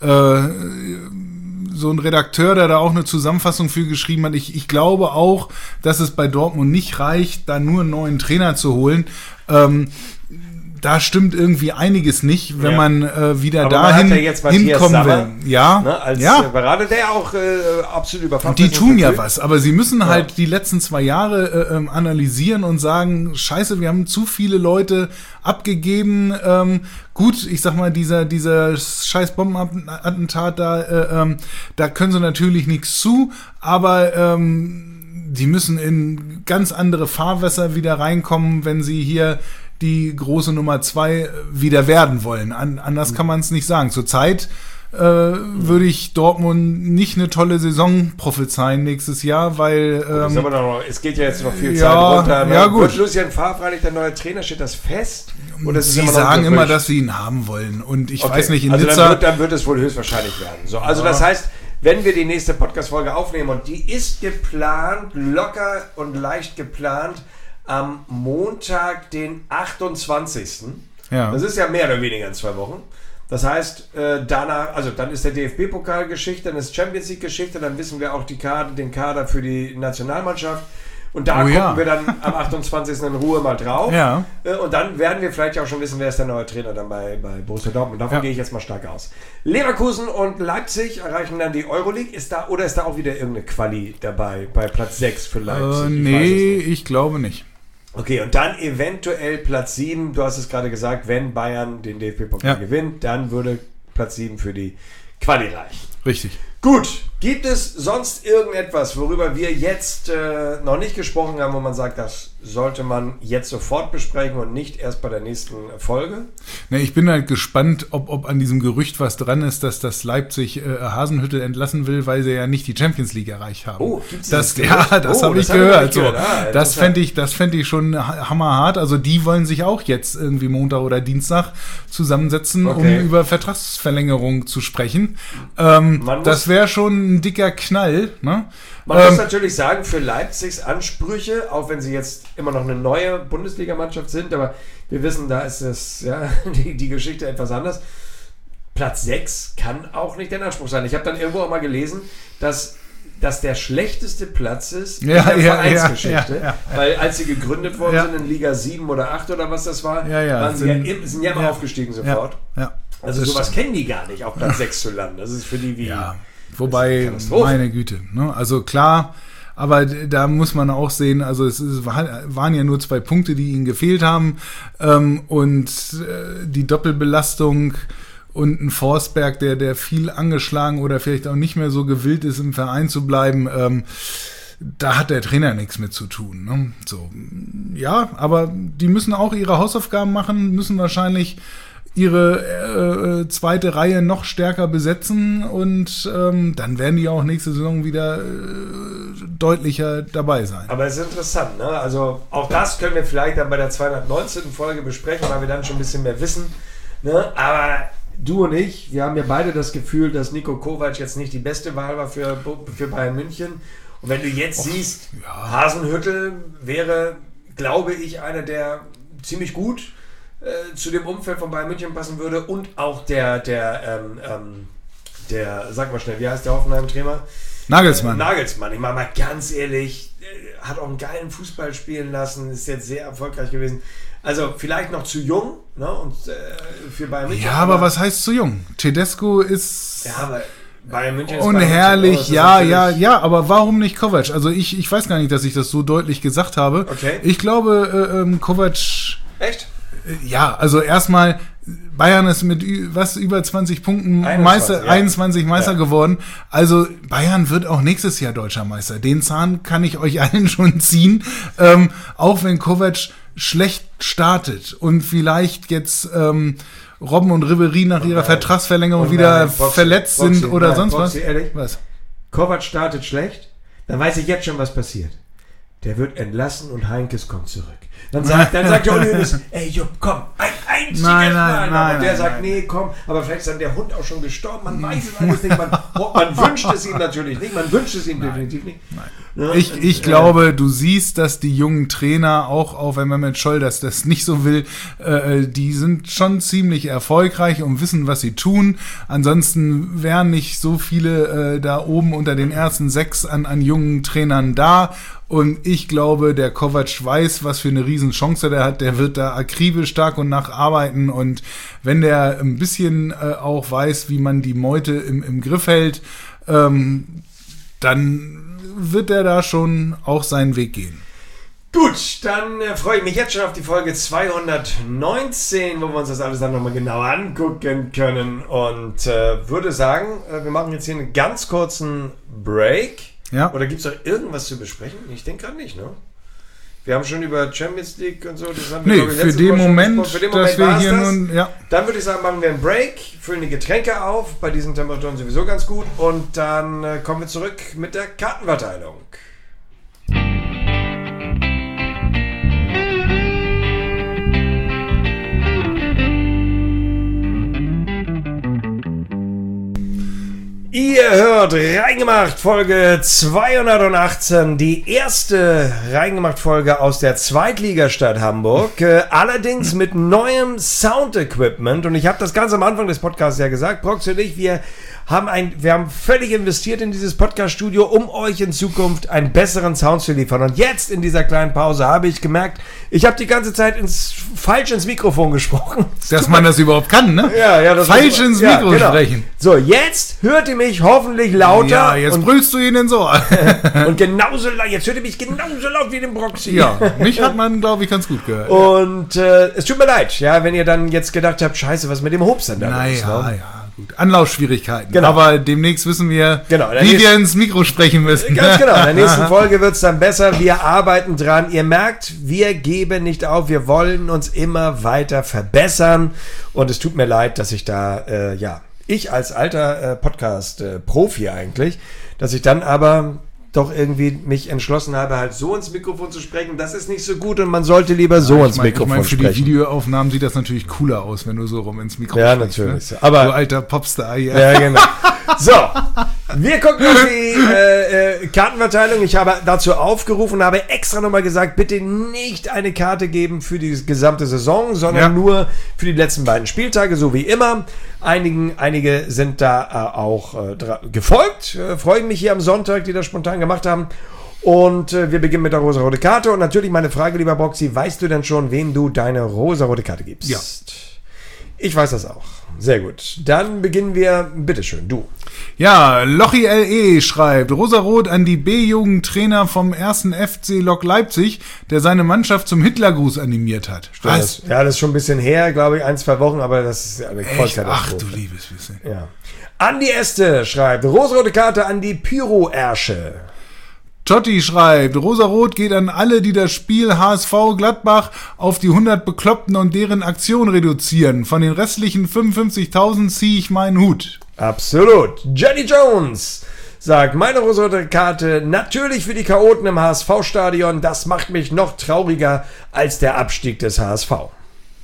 äh, so ein Redakteur, der da auch eine Zusammenfassung für geschrieben hat. Ich, ich glaube auch, dass es bei Dortmund nicht reicht, da nur einen neuen Trainer zu holen. Ähm, da stimmt irgendwie einiges nicht, wenn Ja. man äh, wieder Aber man dahin hat ja jetzt Matthias hinkommen Sammer, will. Ja, Ne, als ja. äh, Berater, der auch äh, absolut überfordert Die ist. tun ja was, aber sie müssen halt die letzten zwei Jahre äh, ähm, analysieren und sagen, scheiße, wir haben zu viele Leute abgegeben. Ähm, gut, ich sag mal, dieser dieser scheiß Bombenattentat da, äh, ähm, da können sie natürlich nichts zu, aber ähm, die müssen in ganz andere Fahrwässer wieder reinkommen, wenn sie hier die große Nummer zwei wieder werden wollen. An, anders kann man es nicht sagen. Zurzeit äh, würde ich Dortmund nicht eine tolle Saison prophezeien nächstes Jahr, weil Das ist ähm, aber noch, es geht ja jetzt noch viel ja, Zeit runter. Ne? ja, gut. Wird Lucien Favre eigentlich der neue Trainer? Steht das fest? Oder ist es sie immer noch sagen ein immer, Gerücht? dass sie ihn haben wollen. Und ich Okay. weiß nicht, in also Nizza... dann wird, dann wird es wohl höchstwahrscheinlich werden. So, also das heißt, wenn wir die nächste Podcast-Folge aufnehmen, und die ist geplant, locker und leicht geplant, am Montag, den achtundzwanzigsten Ja. Das ist ja mehr oder weniger in zwei Wochen. Das heißt, äh, danach, also dann ist der D F B-Pokal Geschichte, dann ist Champions League Geschichte, dann wissen wir auch die Kader, den Kader für die Nationalmannschaft. Und da Oh gucken ja. wir dann am achtundzwanzigsten in Ruhe mal drauf. Ja. Äh, Und dann werden wir vielleicht auch schon wissen, wer ist der neue Trainer dann bei, bei Borussia Dortmund. Davon Ja. gehe ich jetzt mal stark aus. Leverkusen und Leipzig erreichen dann die Euroleague. Ist da, oder ist da auch wieder irgendeine Quali dabei, bei Platz sechs für Leipzig? Äh, Ich nee, weiß es nicht. ich glaube nicht. Okay, und dann eventuell Platz sieben, du hast es gerade gesagt, wenn Bayern den D F B-Pokal Ja. gewinnt, dann würde Platz sieben für die Quali reichen. Richtig. Gut, gibt es sonst irgendetwas, worüber wir jetzt äh, noch nicht gesprochen haben, wo man sagt, das sollte man jetzt sofort besprechen und nicht erst bei der nächsten Folge? Ne, ich bin halt gespannt, ob, ob an diesem Gerücht was dran ist, dass das Leipzig äh, Hasenhüttl entlassen will, weil sie ja nicht die Champions League erreicht haben. Oh, gibt's das? das Ja, das oh, habe ich das hab gehört. ich So. gehört. Ah, das interessant. fände ich, das fänd ich schon ha- hammerhart. Also die wollen sich auch jetzt irgendwie Montag oder Dienstag zusammensetzen, Okay. um über Vertragsverlängerung zu sprechen. Ähm, Man muss- das wäre schon ein dicker Knall. Ne? Man ähm, muss natürlich sagen, für Leipzigs Ansprüche, auch wenn sie jetzt immer noch eine neue Bundesligamannschaft sind, aber wir wissen, da ist es, ja, die, die Geschichte etwas anders. Platz sechs kann auch nicht der Anspruch sein. Ich habe dann irgendwo auch mal gelesen, dass das der schlechteste Platz ist Ja, in der ja, Vereinsgeschichte. ja, ja, ja. Weil als sie gegründet worden Ja. sind in Liga sieben oder acht oder was das war, Ja, ja, waren sie sind- ja, im, sind ja immer ja. aufgestiegen sofort. Ja, ja. Also Das sowas stimmt. kennen die gar nicht, auf Platz sechs zu landen. Das ist für die wie... Ja, Das wobei, ist eine Katastrophe. meine Güte. Ne? Also klar, aber d- da muss man auch sehen, also es ist, waren ja nur zwei Punkte, die ihnen gefehlt haben. Ähm, und äh, die Doppelbelastung und ein Forsberg, der, der viel angeschlagen oder vielleicht auch nicht mehr so gewillt ist, im Verein zu bleiben, ähm, da hat der Trainer nichts mit zu tun. Ne? So, ja, aber die müssen auch ihre Hausaufgaben machen, müssen wahrscheinlich ihre äh, zweite Reihe noch stärker besetzen und ähm, dann werden die auch nächste Saison wieder äh, deutlicher dabei sein. Aber es ist interessant, ne? Also auch das können wir vielleicht dann bei der zweihundertneunzehnten Folge besprechen, weil wir dann schon ein bisschen mehr wissen. Ne? Aber du und ich, wir haben ja beide das Gefühl, dass Niko Kovac jetzt nicht die beste Wahl war für, für Bayern München. Und wenn du jetzt siehst, Hasenhüttl wäre, glaube ich, einer, der ziemlich gut äh, zu dem Umfeld von Bayern München passen würde und auch der, der, ähm, ähm, der, sag mal schnell, wie heißt der Hoffenheim-Trainer? Nagelsmann. Nagelsmann, ich meine mal ganz ehrlich, äh, hat auch einen geilen Fußball spielen lassen, ist jetzt sehr erfolgreich gewesen. Also vielleicht noch zu jung, ne? Und äh, für Bayern München. Ja, aber was heißt zu jung? Tedesco ist Ja, aber Bayern München ist Bayern München, unherrlich. das ist Ja, natürlich- ja, ja, aber warum nicht Kovac? Also ich, ich weiß gar nicht, dass ich das so deutlich gesagt habe. Okay. Ich glaube, äh, ähm, Kovac... Echt? Ja, also erstmal, Bayern ist mit ü- was über zwanzig Punkten einundzwanzig, Meister, ja. einundzwanzig Meister Ja. geworden. Also Bayern wird auch nächstes Jahr deutscher Meister. Den Zahn kann ich euch allen schon ziehen. Ähm, auch wenn Kovac schlecht startet und vielleicht jetzt ähm, Robben und Ribéry nach ihrer nein. Vertragsverlängerung Und wieder nein, Boxy, verletzt Boxy, sind oder nein, sonst Boxy, was. ehrlich? Was? Kovac startet schlecht, dann weiß ich jetzt schon, was passiert. Der wird entlassen und Heinkes kommt zurück. Dann sagt, dann sagt Johnny Hoeneß, ey Jupp, komm, ein einziges Nein, nein, Mal. noch. nein, und der nein, sagt, nein. nee, komm, aber vielleicht ist dann der Hund auch schon gestorben, man weiß es alles nicht, man, man wünscht es ihm natürlich nicht, man wünscht es ihm definitiv nicht. Ja, Ich, und, ich äh, glaube, du siehst, dass die jungen Trainer, auch, auch wenn Mehmet Scholl das, das nicht so will, äh, die sind schon ziemlich erfolgreich und wissen, was sie tun. Ansonsten wären nicht so viele äh, da oben unter den ersten sechs an, an jungen Trainern da. Und ich glaube, der Kovac weiß, was für eine Riesenchance der hat. Der wird da akribisch stark und nacharbeiten. Und wenn der ein bisschen äh, auch weiß, wie man die Meute im, im Griff hält, ähm, dann wird er da schon auch seinen Weg gehen. Gut, dann äh, freue ich mich jetzt schon auf die Folge zweihundertneunzehn, wo wir uns das alles dann nochmal genau angucken können und äh, würde sagen, äh, wir machen jetzt hier einen ganz kurzen Break. Ja. Oder gibt es noch irgendwas zu besprechen? Ich denke gerade nicht, ne? Wir haben schon über Champions League und so. Das haben wir, Nee, glaub ich, für letztes den Mal schon Moment, besprochen. Für den dass Moment wir war's hier das. nun, ja. Dann würde ich sagen, machen wir einen Break, füllen die Getränke auf, bei diesen Temperaturen sowieso ganz gut und dann äh, kommen wir zurück mit der Kartenverteilung. Ihr hört Reingemacht Folge zweihundertachtzehn, die erste Reingemacht-Folge aus der Zweitligastadt Hamburg, äh, allerdings mit neuem Sound-Equipment. Und ich habe das ganz am Anfang des Podcasts ja gesagt, Proxy und ich, wir haben ein, wir haben völlig investiert in dieses Podcast-Studio, um euch in Zukunft einen besseren Sound zu liefern. Und jetzt in dieser kleinen Pause habe ich gemerkt, ich habe die ganze Zeit ins, falsch ins Mikrofon gesprochen. Dass man das überhaupt kann, ne? Ja, ja. Das falsch muss, ins ja, Mikro genau. sprechen. So, jetzt hört ihr mich hoffentlich lauter. Ja, jetzt und, brüllst du ihn in so. und genauso laut, jetzt hört ihr mich genauso laut wie den Broxy. Ja, mich hat man, glaube ich, ganz gut gehört. Und äh, es tut mir leid, ja, wenn ihr dann jetzt gedacht habt, scheiße, was mit dem Hobbs denn da naja, ist. Ne? ja, gut. Anlaufschwierigkeiten. Genau. Aber demnächst wissen wir, genau, wie wir ins Mikro sprechen müssen. Ganz genau, in der nächsten Folge wird es dann besser. Wir arbeiten dran. Ihr merkt, wir geben nicht auf. Wir wollen uns immer weiter verbessern. Und es tut mir leid, dass ich da, äh, ja, ich als alter äh, Podcast-Profi eigentlich, dass ich dann aber doch irgendwie mich entschlossen habe, halt so ins Mikrofon zu sprechen. Das ist nicht so gut und man sollte lieber so ja, ins mein, Mikrofon ich mein, für sprechen. die Videoaufnahmen sieht das natürlich cooler aus, wenn du so rum ins Mikrofon ja, sprichst. natürlich. Ne? Aber, du alter Popstar. Ja, ja genau. So, wir gucken auf die äh, äh, Kartenverteilung. Ich habe dazu aufgerufen, habe extra nochmal gesagt, bitte nicht eine Karte geben für die gesamte Saison, sondern ja. nur für die letzten beiden Spieltage, so wie immer. Einigen, einige sind da äh, auch äh, dra- gefolgt. Äh, freue ich mich hier am Sonntag, die das spontan gemacht haben. Und äh, wir beginnen mit der rosa-rote Karte. Und natürlich meine Frage, lieber Boxy, weißt du denn schon, wem du deine rosa-rote Karte gibst? Ja. Ich weiß das auch. Sehr gut. Dann beginnen wir, bitteschön, du. Ja, Lochi L E schreibt, Rosarot an die B-Jugendtrainer vom ersten F C Lok Leipzig, der seine Mannschaft zum Hitlergruß animiert hat. Was? Ja, das ist schon ein bisschen her, glaube ich, ein, zwei Wochen, aber das ist eine Echt? Vollkatastrophe. Ach du liebes bisschen. Ja. Andi Este schreibt, rosarote Karte an die Pyro-Ärsche. Totti schreibt, Rosarot geht an alle, die das Spiel H S V Gladbach auf die hundert Bekloppten und deren Aktion reduzieren. Von den restlichen fünfundfünfzigtausend ziehe ich meinen Hut. Absolut. Jenny Jones sagt, meine rosarote Karte natürlich für die Chaoten im H S V-Stadion. Das macht mich noch trauriger als der Abstieg des H S V.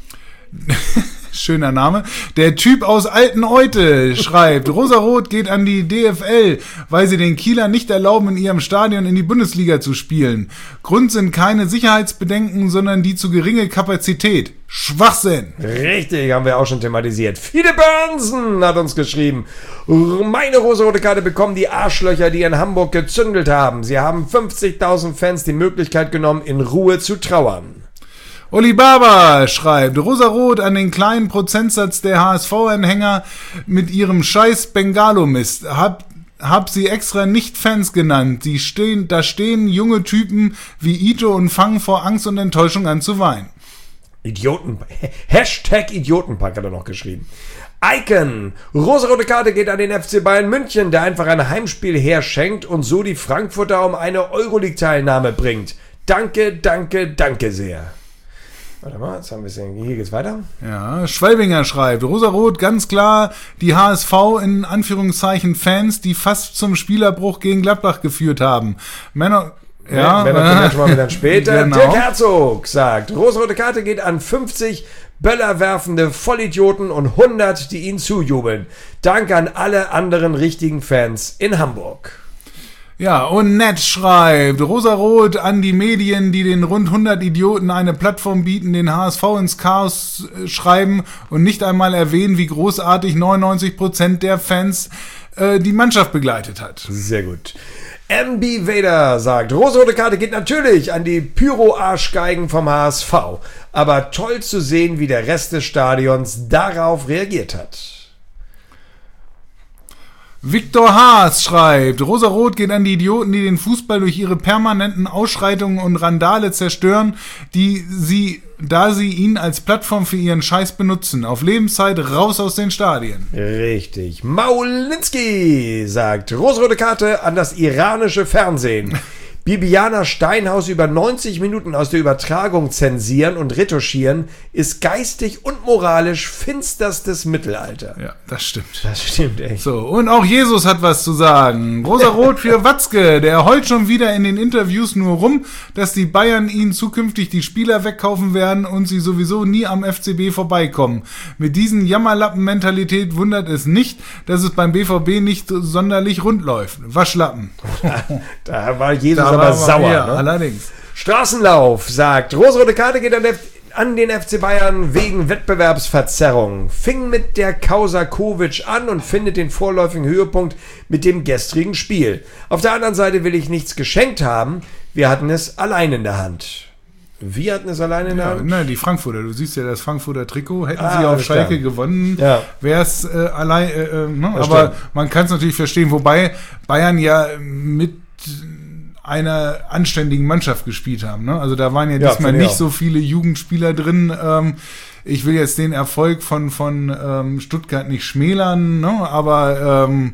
Schöner Name. Der Typ aus Alteneute schreibt, Rosarot geht an die D F L, weil sie den Kielern nicht erlauben, in ihrem Stadion in die Bundesliga zu spielen. Grund sind keine Sicherheitsbedenken, sondern die zu geringe Kapazität. Schwachsinn. Richtig, haben wir auch schon thematisiert. Fiete Burnsen hat uns geschrieben, meine rosarote Karte bekommen die Arschlöcher, die in Hamburg gezündelt haben. Sie haben fünfzigtausend Fans die Möglichkeit genommen, in Ruhe zu trauern. Oli Baba schreibt, Rosarot an den kleinen Prozentsatz der H S V-Anhänger mit ihrem scheiß Bengalo-Mist. Hab, hab sie extra nicht Fans genannt. Die stehen, da stehen junge Typen wie Ito und fangen vor Angst und Enttäuschung an zu weinen. Idioten, Hashtag Idiotenpack hat er noch geschrieben. Icon, rosarote Karte geht an den F C Bayern München, der einfach ein Heimspiel herschenkt und so die Frankfurter um eine Euroleague-Teilnahme bringt. Danke, danke, danke sehr. Warte mal, jetzt haben wir es. Hier geht's weiter. Ja, Schwalbinger schreibt, Rosarot ganz klar die H S V in Anführungszeichen Fans, die fast zum Spielerbruch gegen Gladbach geführt haben. Männer, ja. Männer kommen ja schon mal wieder später. Genau. Dirk Herzog sagt, rosarote Karte geht an fünfzig Böller werfende Vollidioten und hundert, die ihn zujubeln. Danke an alle anderen richtigen Fans in Hamburg. Ja, und Ned schreibt, Rosarot an die Medien, die den rund hundert Idioten eine Plattform bieten, den H S V ins Chaos äh, schreiben und nicht einmal erwähnen, wie großartig neunundneunzig Prozent der Fans äh, die Mannschaft begleitet hat. Sehr gut. M B Vader sagt, rosarote Karte geht natürlich an die Pyro-Arschgeigen vom H S V. Aber toll zu sehen, wie der Rest des Stadions darauf reagiert hat. Viktor Haas schreibt, Rosarot geht an die Idioten, die den Fußball durch ihre permanenten Ausschreitungen und Randale zerstören, die sie, da sie ihn als Plattform für ihren Scheiß benutzen. Auf Lebenszeit raus aus den Stadien. Richtig. Maulinski sagt, rosarote Karte an das iranische Fernsehen. Bibiana Steinhaus über neunzig Minuten aus der Übertragung zensieren und retuschieren, ist geistig und moralisch finsterstes Mittelalter. Ja, das stimmt. Das stimmt echt. So, und auch Jesus hat was zu sagen. Rosarot für Watzke, der heult schon wieder in den Interviews nur rum, dass die Bayern ihnen zukünftig die Spieler wegkaufen werden und sie sowieso nie am F C B vorbeikommen. Mit diesen Jammerlappen-Mentalität wundert es nicht, dass es beim B V B nicht sonderlich rund läuft. Waschlappen. Da war Jesus Da aber war sauer. ja, Ne? allerdings. Straßenlauf sagt, rosarote Karte geht an, der, an den F C Bayern wegen Wettbewerbsverzerrung, fing mit der Causa Kovic an und findet den vorläufigen Höhepunkt mit dem gestrigen Spiel. Auf der anderen Seite will ich nichts geschenkt haben, wir hatten es allein in der Hand. Wir hatten es allein in der ja, Hand? Nein, die Frankfurter, du siehst ja das Frankfurter Trikot, hätten ah, sie auf Schalke klar. gewonnen, ja. wäre es äh, allein, äh, äh, ne? aber stimmt. man kann es natürlich verstehen, wobei Bayern ja mit einer anständigen Mannschaft gespielt haben. Ne? Also da waren ja, ja diesmal nicht auch. so viele Jugendspieler drin. Ähm, ich will jetzt den Erfolg von von ähm, Stuttgart nicht schmälern, ne? aber ähm,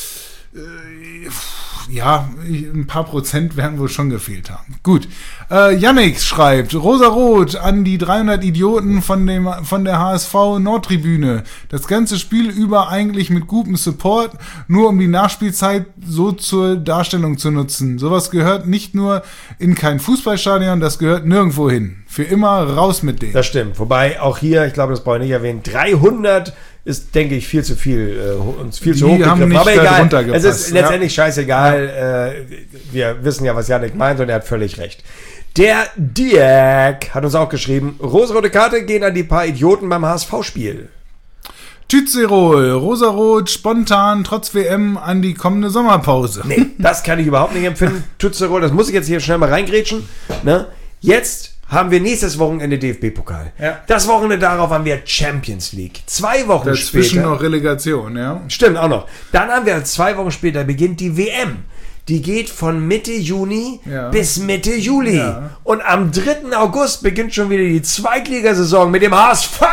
äh, ja, ein paar Prozent werden wohl schon gefehlt haben. Gut. Äh, Yannick schreibt, Rosarot an die dreihundert Idioten von dem von der H S V Nordtribüne. Das ganze Spiel über eigentlich mit gutem Support, nur um die Nachspielzeit so zur Darstellung zu nutzen. Sowas gehört nicht nur in kein Fußballstadion, das gehört nirgendwo hin. Für immer raus mit denen. Das stimmt. Wobei auch hier, ich glaube, das brauche ich nicht erwähnen, dreihundert ist, denke ich, viel zu viel, äh, uns viel die zu hoch gegriffen. Aber egal, es ist letztendlich ja. scheißegal. Ja. Äh, wir wissen ja, was Yannick meint und er hat völlig recht. Der Dirk hat uns auch geschrieben, rosarote Karte gehen an die paar Idioten beim H S V-Spiel. Tützerol, Rosarot, spontan, trotz W M, an die kommende Sommerpause. Nee, das kann ich überhaupt nicht empfinden. Tützerol, das muss ich jetzt hier schnell mal reingrätschen. Ne? Jetzt haben wir nächstes Wochenende D F B-Pokal. Ja. Das Wochenende darauf haben wir Champions League. Zwei Wochen Dazwischen später. Dazwischen noch Relegation, ja. Stimmt, auch noch. Dann haben wir zwei Wochen später beginnt die W M. Die geht von Mitte Juni ja. bis Mitte Juli. Ja. Und am dritten August beginnt schon wieder die Zweitligasaison mit dem H S V.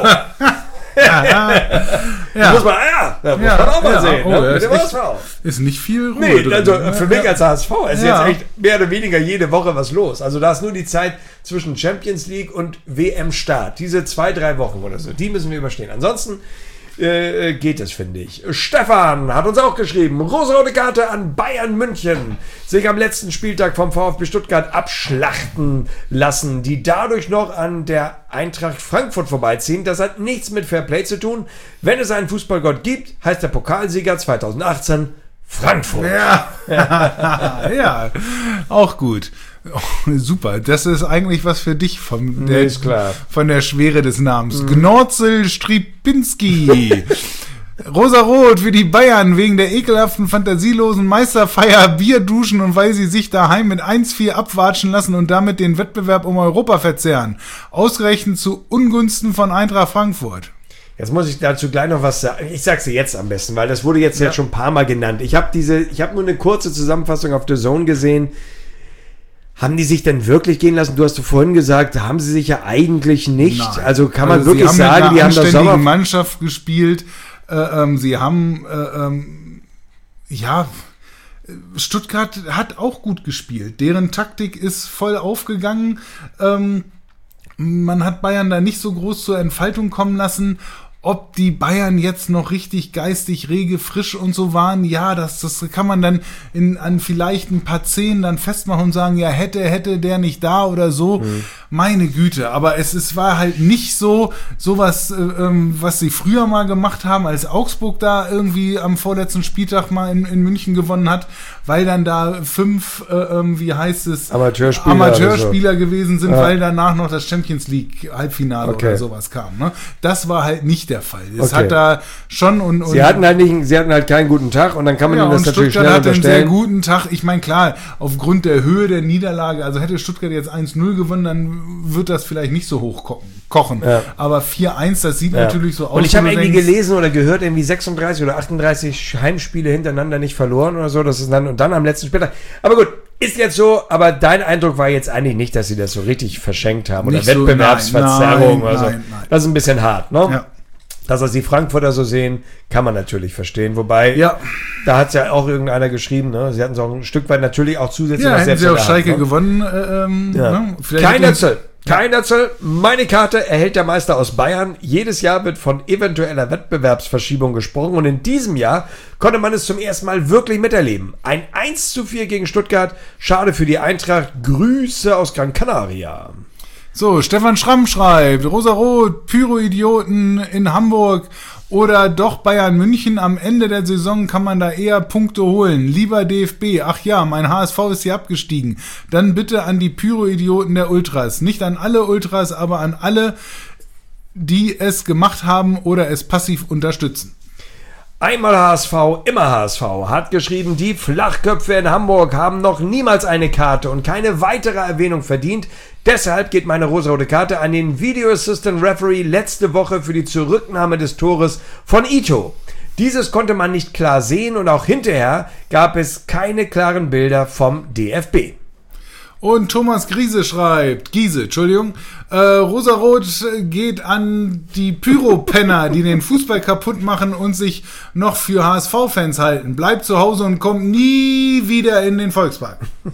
ja, ja. ja. Muss man, ja, da muss ja. man auch mal ja. sehen. Oh, ne? Mit dem H S V. Ist nicht viel Ruhe nee, drin. Also für mich ja. als H S V ist ja. jetzt echt mehr oder weniger jede Woche was los. Also da ist nur die Zeit zwischen Champions League und W M-Start. Diese zwei, drei Wochen oder so, die müssen wir überstehen. Ansonsten äh, geht es, finde ich. Stefan hat uns auch geschrieben, rosarote Karte an Bayern München. Sich am letzten Spieltag vom VfB Stuttgart abschlachten lassen, die dadurch noch an der Eintracht Frankfurt vorbeiziehen. Das hat nichts mit Fairplay zu tun. Wenn es einen Fußballgott gibt, heißt der Pokalsieger zweitausendachtzehn Frankfurt. Ja, ja, auch gut. Oh, super, das ist eigentlich was für dich vom, der, ist klar. von der Schwere des Namens. Mhm. Gnorzel Stripinski. Rosarot für die Bayern wegen der ekelhaften, fantasielosen Meisterfeier, Bier duschen und weil sie sich daheim mit eins vier abwatschen lassen und damit den Wettbewerb um Europa verzerren. Ausgerechnet zu Ungunsten von Eintracht Frankfurt. Jetzt muss ich dazu gleich noch was sagen. Ich sag's dir jetzt am besten, weil das wurde jetzt, ja. jetzt schon ein paar Mal genannt. Ich habe diese, ich habe nur eine kurze Zusammenfassung auf The Zone gesehen. Haben die sich denn wirklich gehen lassen? Du hast du vorhin gesagt, haben sie sich ja eigentlich nicht. Nein. Also kann man also wirklich sagen, die haben das Sommer Mannschaft gespielt. Äh, ähm, sie haben äh, ähm, ja Stuttgart hat auch gut gespielt. Deren Taktik ist voll aufgegangen. Ähm, man hat Bayern da nicht so groß zur Entfaltung kommen lassen. Ob die Bayern jetzt noch richtig geistig rege, frisch und so waren, ja, das, das kann man dann in, an vielleicht ein paar Szenen dann festmachen und sagen, ja, hätte, hätte der nicht da oder so. Mhm. Meine Güte, aber es, es war halt nicht so, sowas, äh, ähm, was sie früher mal gemacht haben, als Augsburg da irgendwie am vorletzten Spieltag mal in, in München gewonnen hat, weil dann da fünf, äh, ähm, wie heißt es, Amateurspieler, Amateurspieler so. gewesen sind, ja. weil danach noch das Champions League Halbfinale okay. oder sowas kam. Ne? Das war halt nicht der Fall. Es okay. hat da schon und, und sie hatten halt nicht, sie hatten halt keinen guten Tag und dann kann man ja, ihnen das natürlich Stuttgart schnell hatte unterstellen. einen sehr guten Tag. Ich meine, klar, aufgrund der Höhe der Niederlage, also hätte Stuttgart jetzt eins null gewonnen, dann wird das vielleicht nicht so hoch ko- kochen. Ja. Aber vier eins, das sieht ja. natürlich so aus. Und ich habe irgendwie denkst, gelesen oder gehört, irgendwie sechsunddreißig oder achtunddreißig Heimspiele hintereinander nicht verloren oder so. Das ist dann, und dann am letzten Spieltag. Aber gut, ist jetzt so, aber dein Eindruck war jetzt eigentlich nicht, dass sie das so richtig verschenkt haben. Oder Wettbewerbsverzerrung so, oder so. Nein, nein. Das ist ein bisschen hart, ne? Ja. Dass das die Frankfurter so sehen, kann man natürlich verstehen. Wobei, ja. da hat es ja auch irgendeiner geschrieben, ne? Sie hatten es auch ein Stück weit natürlich auch zusätzlich ja, was hätten selbst sie auf Schalke ne? gewonnen. Äh, ähm, ja. ne? Kein Netzel. Kein Netzel. Meine Karte erhält der Meister aus Bayern. Jedes Jahr wird von eventueller Wettbewerbsverschiebung gesprochen und in diesem Jahr konnte man es zum ersten Mal wirklich miterleben. Ein eins zu vier gegen Stuttgart. Schade für die Eintracht. Grüße aus Gran Canaria. So, Stefan Schramm schreibt, Rosarot, Pyro-Idioten in Hamburg Oder doch Bayern München, am Ende der Saison kann man da eher Punkte holen. Lieber D F B, ach ja, mein H S V ist hier abgestiegen. Dann bitte an die Pyro-Idioten der Ultras. Nicht an alle Ultras, aber an alle, die es gemacht haben oder es passiv unterstützen. Einmal H S V, immer H S V, hat geschrieben, die Flachköpfe in Hamburg haben noch niemals eine Karte und keine weitere Erwähnung verdient. Deshalb geht meine rosarote Karte an den Video Assistant Referee letzte Woche für die Zurücknahme des Tores von Ito. Dieses konnte man nicht klar sehen und auch hinterher gab es keine klaren Bilder vom D F B. Und Thomas Giese schreibt, Giese, Entschuldigung, äh, Rosarot geht an die Pyropenner, die den Fußball kaputt machen und sich noch für H S V-Fans halten. Bleibt zu Hause und kommt nie wieder in den Volkspark.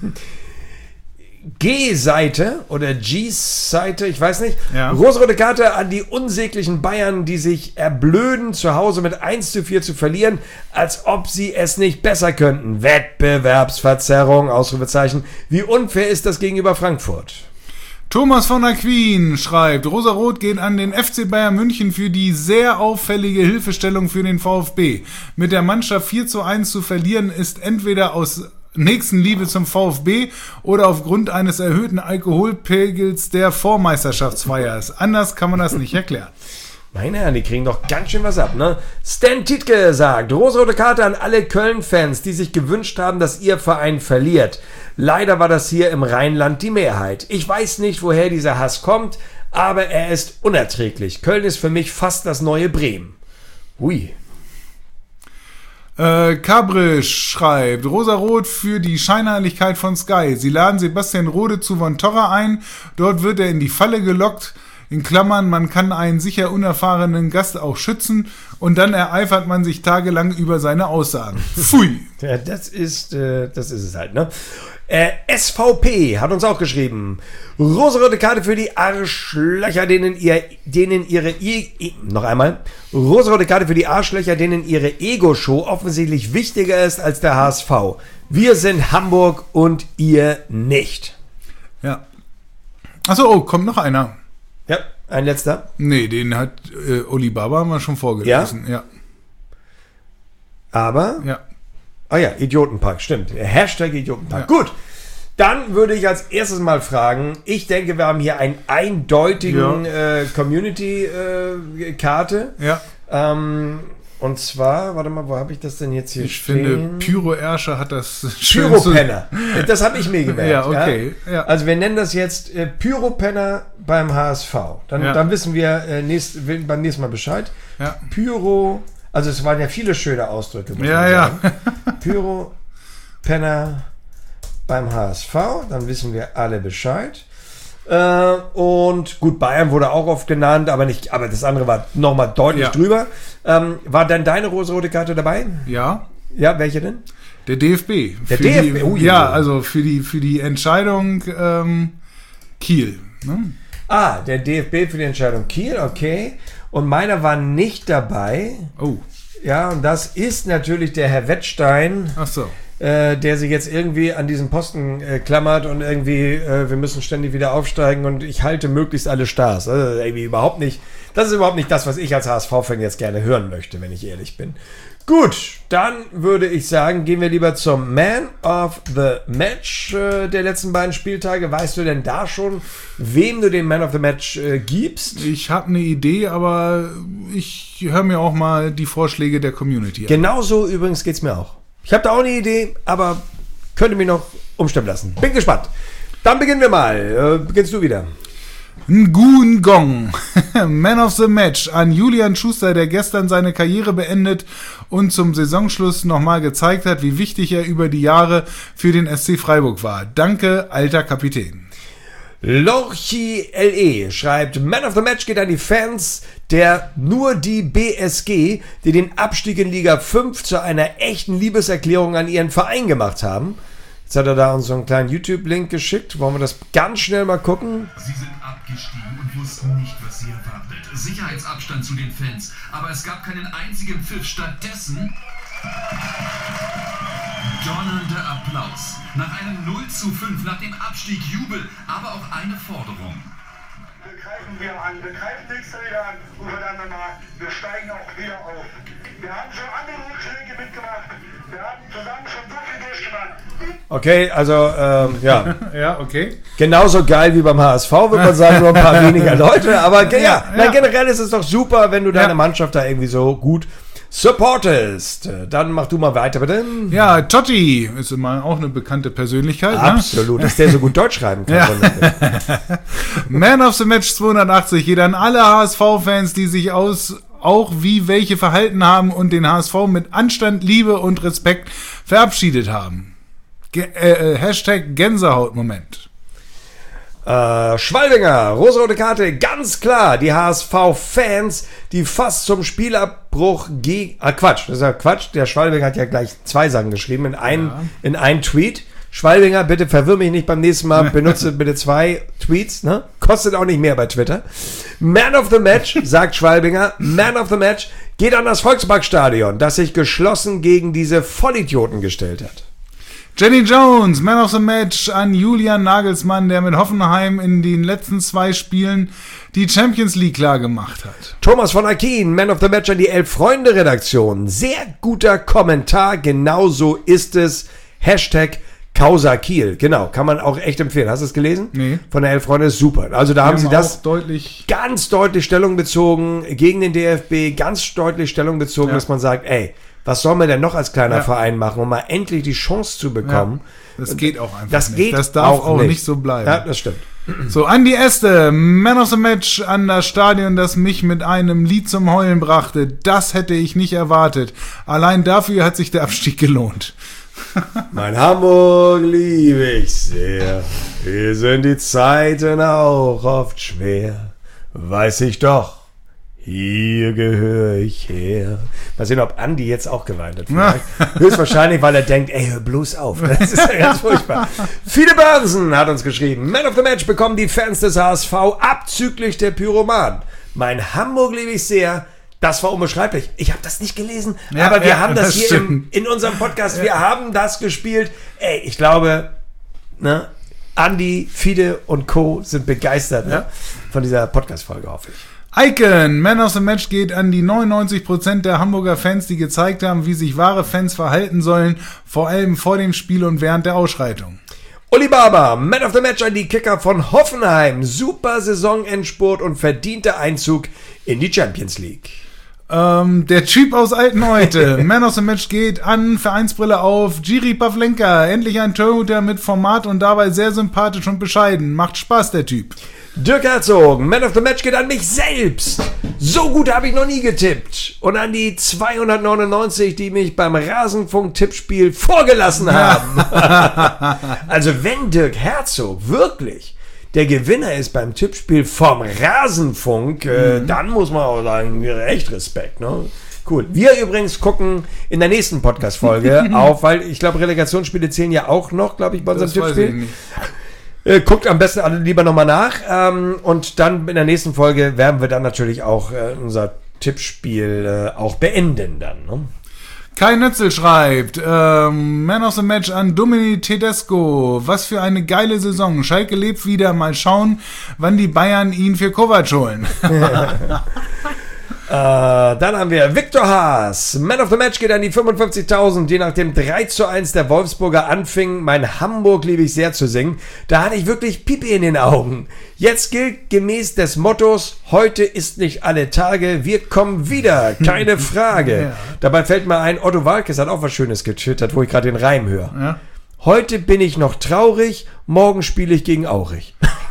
G-Seite oder G-Seite, ich weiß nicht. Ja. Rosarote Karte an die unsäglichen Bayern, die sich erblöden, zu Hause mit eins zu vier zu verlieren, als ob sie es nicht besser könnten. Wettbewerbsverzerrung, Ausrufezeichen. Wie unfair ist das gegenüber Frankfurt? Thomas von der Queen schreibt, Rosarot geht an den F C Bayern München für die sehr auffällige Hilfestellung für den VfB. Mit der Mannschaft vier zu eins zu verlieren ist entweder aus Nächstenliebe zum VfB oder aufgrund eines erhöhten Alkoholpegels der Vormeisterschaftsfeier ist. Anders kann man das nicht erklären. Meine Herren, die kriegen doch ganz schön was ab, ne? Stan Tietke sagt, rosarote Karte an alle Köln-Fans, die sich gewünscht haben, dass ihr Verein verliert. Leider war das hier im Rheinland die Mehrheit. Ich weiß nicht, woher dieser Hass kommt, aber er ist unerträglich. Köln ist für mich fast das neue Bremen. Ui. Äh, Cabrisch schreibt, Rosarot für die Scheinheiligkeit von Sky. Sie laden Sebastian Rode zu Von Torra ein. Dort wird er in die Falle gelockt. In Klammern, man kann einen sicher unerfahrenen Gast auch schützen. Und dann ereifert man sich tagelang über seine Aussagen. Pfui. Ja, das ist, äh, das ist es halt, ne? Äh, S V P hat uns auch geschrieben. Rosarote Karte für die Arschlöcher, denen ihr, denen ihre, I, I, noch einmal. Rosarote Karte für die Arschlöcher, denen ihre Ego-Show offensichtlich wichtiger ist als der H S V. Wir sind Hamburg und ihr nicht. Ja. Achso, oh, kommt noch einer. Ja, ein letzter. Nee, den hat äh, Oli Baba haben wir schon vorgelesen. Ja. ja. Aber? Ja. Ah ja, Idiotenpark, stimmt. Hashtag Idiotenpark. Ja. Gut, dann würde ich als erstes mal fragen, ich denke, wir haben hier einen eindeutigen ja. äh, Community-Karte. Äh, ja. Ähm, und zwar, warte mal, wo habe ich das denn jetzt hier ich stehen? Ich finde, Pyro-Ersche hat das Pyropenner. Das habe ich mir gemerkt. Ja, okay. Ja? Ja. Also wir nennen das jetzt äh, Pyropenner beim H S V. Dann, ja. dann wissen wir äh, nächst, beim nächsten Mal Bescheid. Ja. Pyro... Also es waren ja viele schöne Ausdrücke. Muss ja, man ja. sagen. Pyro, Penner beim H S V, dann wissen wir alle Bescheid. Äh, und gut, Bayern wurde auch oft genannt, aber nicht, aber das andere war nochmal deutlich ja. drüber. Ähm, war dann deine rosarote Karte dabei? Ja. Ja, welche denn? Der D F B. Der für D F B? Die, oh, ja, also für die, für die Entscheidung ähm, Kiel. Ne? Ah, der D F B für die Entscheidung Kiel, okay. Und meiner war nicht dabei. Oh. Ja, und das ist natürlich der Herr Wettstein. Ach so. Äh, der sich jetzt irgendwie an diesen Posten äh, klammert und irgendwie, äh, wir müssen ständig wieder aufsteigen und ich halte möglichst alle Stars. Also irgendwie überhaupt nicht, das ist überhaupt nicht das, was ich als H S V-Fan jetzt gerne hören möchte, wenn ich ehrlich bin. Gut, dann würde ich sagen, gehen wir lieber zum Man of the Match äh, der letzten beiden Spieltage. Weißt du denn da schon, wem du den Man of the Match äh, gibst? Ich habe eine Idee, aber ich höre mir auch mal die Vorschläge der Community an. Genauso übrigens geht's mir auch. Ich habe da auch eine Idee, aber könnte mich noch umstimmen lassen. Bin gespannt. Dann beginnen wir mal. Äh, beginnst du wieder. Ngun Gong, Man of the Match an Julian Schuster, der gestern seine Karriere beendet und zum Saisonschluss nochmal gezeigt hat, wie wichtig er über die Jahre für den S C Freiburg war. Danke, alter Kapitän. Lorchi L E schreibt, Man of the Match geht an die Fans der nur die B S G, die den Abstieg in Liga fünf zu einer echten Liebeserklärung an ihren Verein gemacht haben. Jetzt hat er da uns so einen kleinen YouTube-Link geschickt. Wollen wir das ganz schnell mal gucken? Sie sind abgestiegen und wussten nicht, was sie erwartet. Sicherheitsabstand zu den Fans, aber es gab keinen einzigen Pfiff. Stattdessen donnernder Applaus. Nach einem null zu fünf, nach dem Abstieg Jubel, aber auch eine Forderung. greifen wir an, wir greifen nächste wieder an und verdammt nochmal, wir steigen auch wieder auf. Wir haben schon andere Rückschläge mitgemacht, wir haben zusammen schon so viel durchgemacht. Okay, also, ähm, ja. Ja, okay. Genauso geil wie beim H S V, würde man sagen, nur ein paar weniger Leute. Aber ja, ja, ja. Na, generell ist es doch super, wenn du deine Ja. Mannschaft da irgendwie so gut supportest. Dann mach du mal weiter, bitte. Ja, Totti ist immer auch eine bekannte Persönlichkeit. Absolut, dass der so gut Deutsch schreiben kann. Ja. Man of the Match zweihundertachtzig geht an alle H S V-Fans, die sich aus auch wie welche verhalten haben und den H S V mit Anstand, Liebe und Respekt verabschiedet haben. Ge- äh, Hashtag Gänsehautmoment. Äh, Schwalbinger, rosarote Karte, ganz klar, die H S V-Fans, die fast zum Spielabbruch gegen, ah Quatsch, das ist ja Quatsch, der Schwalbinger hat ja gleich zwei Sachen geschrieben in einen, Ja. in einen Tweet. Schwalbinger, bitte verwirr mich nicht beim nächsten Mal, benutze bitte zwei Tweets, ne? Kostet auch nicht mehr bei Twitter. Man of the Match, sagt Schwalbinger, Man of the Match geht an das Volksparkstadion, das sich geschlossen gegen diese Vollidioten gestellt hat. Jenny Jones, Man of the Match an Julian Nagelsmann, der mit Hoffenheim in den letzten zwei Spielen die Champions League klar gemacht hat. Thomas von Akin, Man of the Match an die Elf-Freunde-Redaktion. Sehr guter Kommentar, genau so ist es. Hashtag Causa Kiel. Genau, kann man auch echt empfehlen. Hast du es gelesen? Nee. Von der Elf-Freunde ist super. Also da haben sie das auch deutlich ganz deutlich Stellung bezogen gegen den D F B, ganz deutlich Stellung bezogen, Ja. dass man sagt, ey, was soll man denn noch als kleiner Ja. Verein machen, um mal endlich die Chance zu bekommen? Ja, das geht auch einfach Das nicht. geht Das darf auch auch nicht. nicht so bleiben. Ja, das stimmt. So, Andi Este, Man of the Match an das Stadion, das mich mit einem Lied zum Heulen brachte. Das hätte ich nicht erwartet. Allein dafür hat sich der Abstieg gelohnt. Mein Hamburg liebe ich sehr. Hier sind die Zeiten auch oft schwer. Weiß ich doch, hier gehöre ich her. Mal sehen, ob Andi jetzt auch geweint hat. Vielleicht. Höchstwahrscheinlich, weil er denkt, ey, hör bloß auf. Das ist ja ganz furchtbar. Fiete Börsen hat uns geschrieben. Man of the Match bekommen die Fans des H S V abzüglich der Pyromanen. Mein Hamburg liebe ich sehr. Das war unbeschreiblich. Ich habe das nicht gelesen, Ja, aber wir ja, haben das, das hier im, stimmt. in unserem Podcast, wir haben das gespielt. Ey, ich glaube, ne, Andi, Fiete und Co. sind begeistert, ne, von dieser Podcast-Folge, hoffe ich. Icon, Man of the Match geht an die neunundneunzig Prozent der Hamburger Fans, die gezeigt haben, wie sich wahre Fans verhalten sollen, vor allem vor dem Spiel und während der Ausschreitung. Uli Barber, Man of the Match an die Kicker von Hoffenheim. Super Saisonendspurt und verdienter Einzug in die Champions League. Ähm, der Typ aus Altenheute, Man of the Match geht an, Vereinsbrille auf, Jiri Pavlenka, endlich ein Torhüter mit Format und dabei sehr sympathisch und bescheiden. Macht Spaß, der Typ. Dirk Herzog, Man of the Match geht an mich selbst. So gut habe ich noch nie getippt. Und an die zweihundertneunundneunzig, die mich beim Rasenfunk-Tippspiel vorgelassen haben. Also wenn Dirk Herzog wirklich der Gewinner ist beim Tippspiel vom Rasenfunk, äh, Mhm. dann muss man auch sagen, echt Respekt, ne? Cool. Wir übrigens gucken in der nächsten Podcast-Folge auf, weil ich glaube, Relegationsspiele zählen ja auch noch, glaube ich, bei unserem Das weiß Tippspiel. ich nicht. Äh, guckt am besten alle lieber nochmal nach. Ähm, und dann in der nächsten Folge werden wir dann natürlich auch äh, unser Tippspiel äh, auch beenden dann. Ne? Kai Nötzel schreibt, ähm, Man of the Match an Dominic Tedesco. Was für eine geile Saison. Schalke lebt wieder. Mal schauen, wann die Bayern ihn für Kovac holen. Äh, dann haben wir Viktor Haas. Man of the Match geht an die fünfundfünfzigtausend, die nach dem drei zu eins der Wolfsburger anfingen, mein Hamburg liebe ich sehr zu singen. Da hatte ich wirklich Pipi in den Augen. Jetzt gilt gemäß des Mottos, heute ist nicht alle Tage, wir kommen wieder, keine Frage. Ja. Dabei fällt mir ein, Otto Walkes hat auch was Schönes getwittert, wo ich gerade den Reim höre. Ja. Heute bin ich noch traurig, morgen spiele ich gegen Aurich.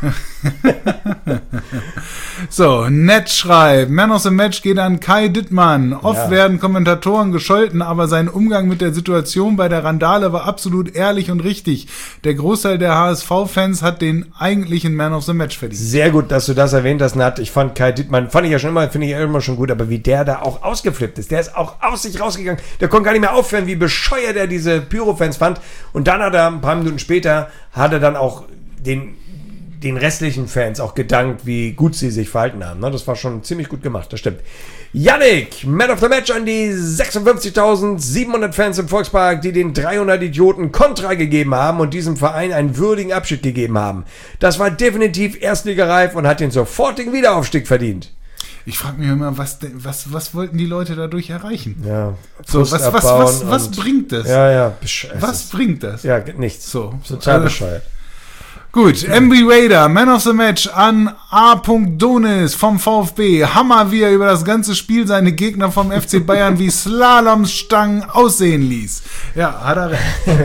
So, Ned schreibt, Man of the Match geht an Kai Dittmann. Oft Ja. werden Kommentatoren gescholten, aber sein Umgang mit der Situation bei der Randale war absolut ehrlich und richtig. Der Großteil der H S V-Fans hat den eigentlichen Man of the Match verdient. Sehr gut, dass du das erwähnt hast, Nat. Ich fand Kai Dittmann, fand ich ja schon immer, finde ich ja immer schon gut, aber wie der da auch ausgeflippt ist, der ist auch aus sich rausgegangen, der konnte gar nicht mehr aufhören, wie bescheuert er diese Pyro-Fans fand. Und dann hat er, ein paar Minuten später, hat er dann auch den, den restlichen Fans auch gedankt, wie gut sie sich verhalten haben. Ne? Das war schon ziemlich gut gemacht, das stimmt. Yannick, Man of the Match an die sechsundfünfzigtausendsiebenhundert Fans im Volkspark, die den dreihundert Idioten Kontra gegeben haben und diesem Verein einen würdigen Abschied gegeben haben. Das war definitiv erstligareif und hat den sofortigen Wiederaufstieg verdient. Ich frage mich immer, was, was, was wollten die Leute dadurch erreichen? Ja, so, was, was, was, was bringt das? Ja, ja, was bringt das? Ja, nichts. So, total also, bescheuert. Gut, M B Raider, Man of the Match an A. Donis vom VfB. Hammer, wie er über das ganze Spiel seine Gegner vom F C Bayern wie Slalomstangen aussehen ließ. Ja, hat er recht.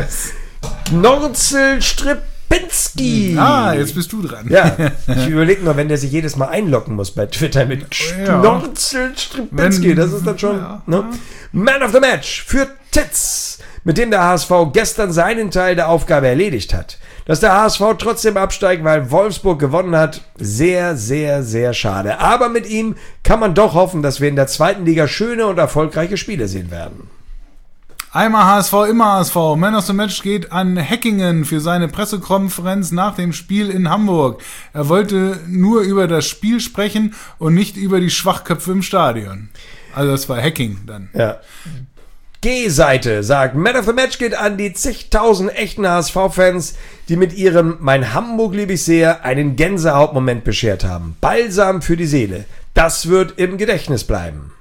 Norzel Stripinski. Ah, jetzt bist du dran. Ja, ich überlege nur, wenn der sich jedes Mal einloggen muss bei Twitter mit ja. Norzel Stripinski, das ist dann schon ja. ne? Man of the Match für Titz, mit dem der H S V gestern seinen Teil der Aufgabe erledigt hat. Dass der H S V trotzdem absteigt, weil Wolfsburg gewonnen hat, sehr, sehr, sehr schade. Aber mit ihm kann man doch hoffen, dass wir in der zweiten Liga schöne und erfolgreiche Spiele sehen werden. Einmal H S V, immer H S V. Man of the Match geht an Häckingen für seine Pressekonferenz nach dem Spiel in Hamburg. Er wollte nur über das Spiel sprechen und nicht über die Schwachköpfe im Stadion. Also das war Hacking dann. Ja. G-Seite sagt, Man of the Match geht an die zigtausend echten H S V-Fans, die mit ihrem Mein Hamburg lieb ich sehr einen Gänsehautmoment beschert haben. Balsam für die Seele. Das wird im Gedächtnis bleiben.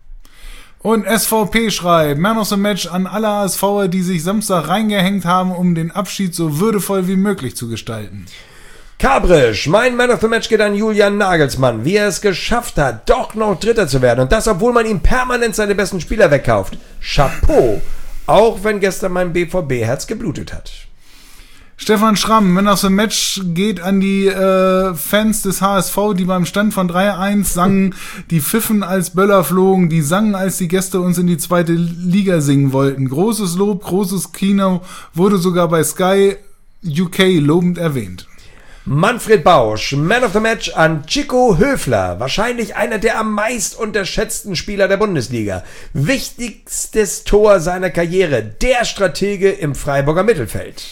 Und S V P schreibt, Man of the Match an alle H S V'er, die sich Samstag reingehängt haben, um den Abschied so würdevoll wie möglich zu gestalten. Kabrisch, mein Man of the Match geht an Julian Nagelsmann, wie er es geschafft hat, doch noch Dritter zu werden. Und das, obwohl man ihm permanent seine besten Spieler wegkauft. Chapeau, auch wenn gestern mein B V B-Herz geblutet hat. Stefan Schramm, Man of the Match geht an die äh, Fans des H S V, die beim Stand von drei eins sangen, die pfiffen als Böller flogen, die sangen, als die Gäste uns in die zweite Liga singen wollten. Großes Lob, großes Kino, wurde sogar bei Sky U K lobend erwähnt. Manfred Bausch, Man of the Match an Chico Höfler, wahrscheinlich einer der am meist unterschätzten Spieler der Bundesliga. Wichtigstes Tor seiner Karriere, der Stratege im Freiburger Mittelfeld.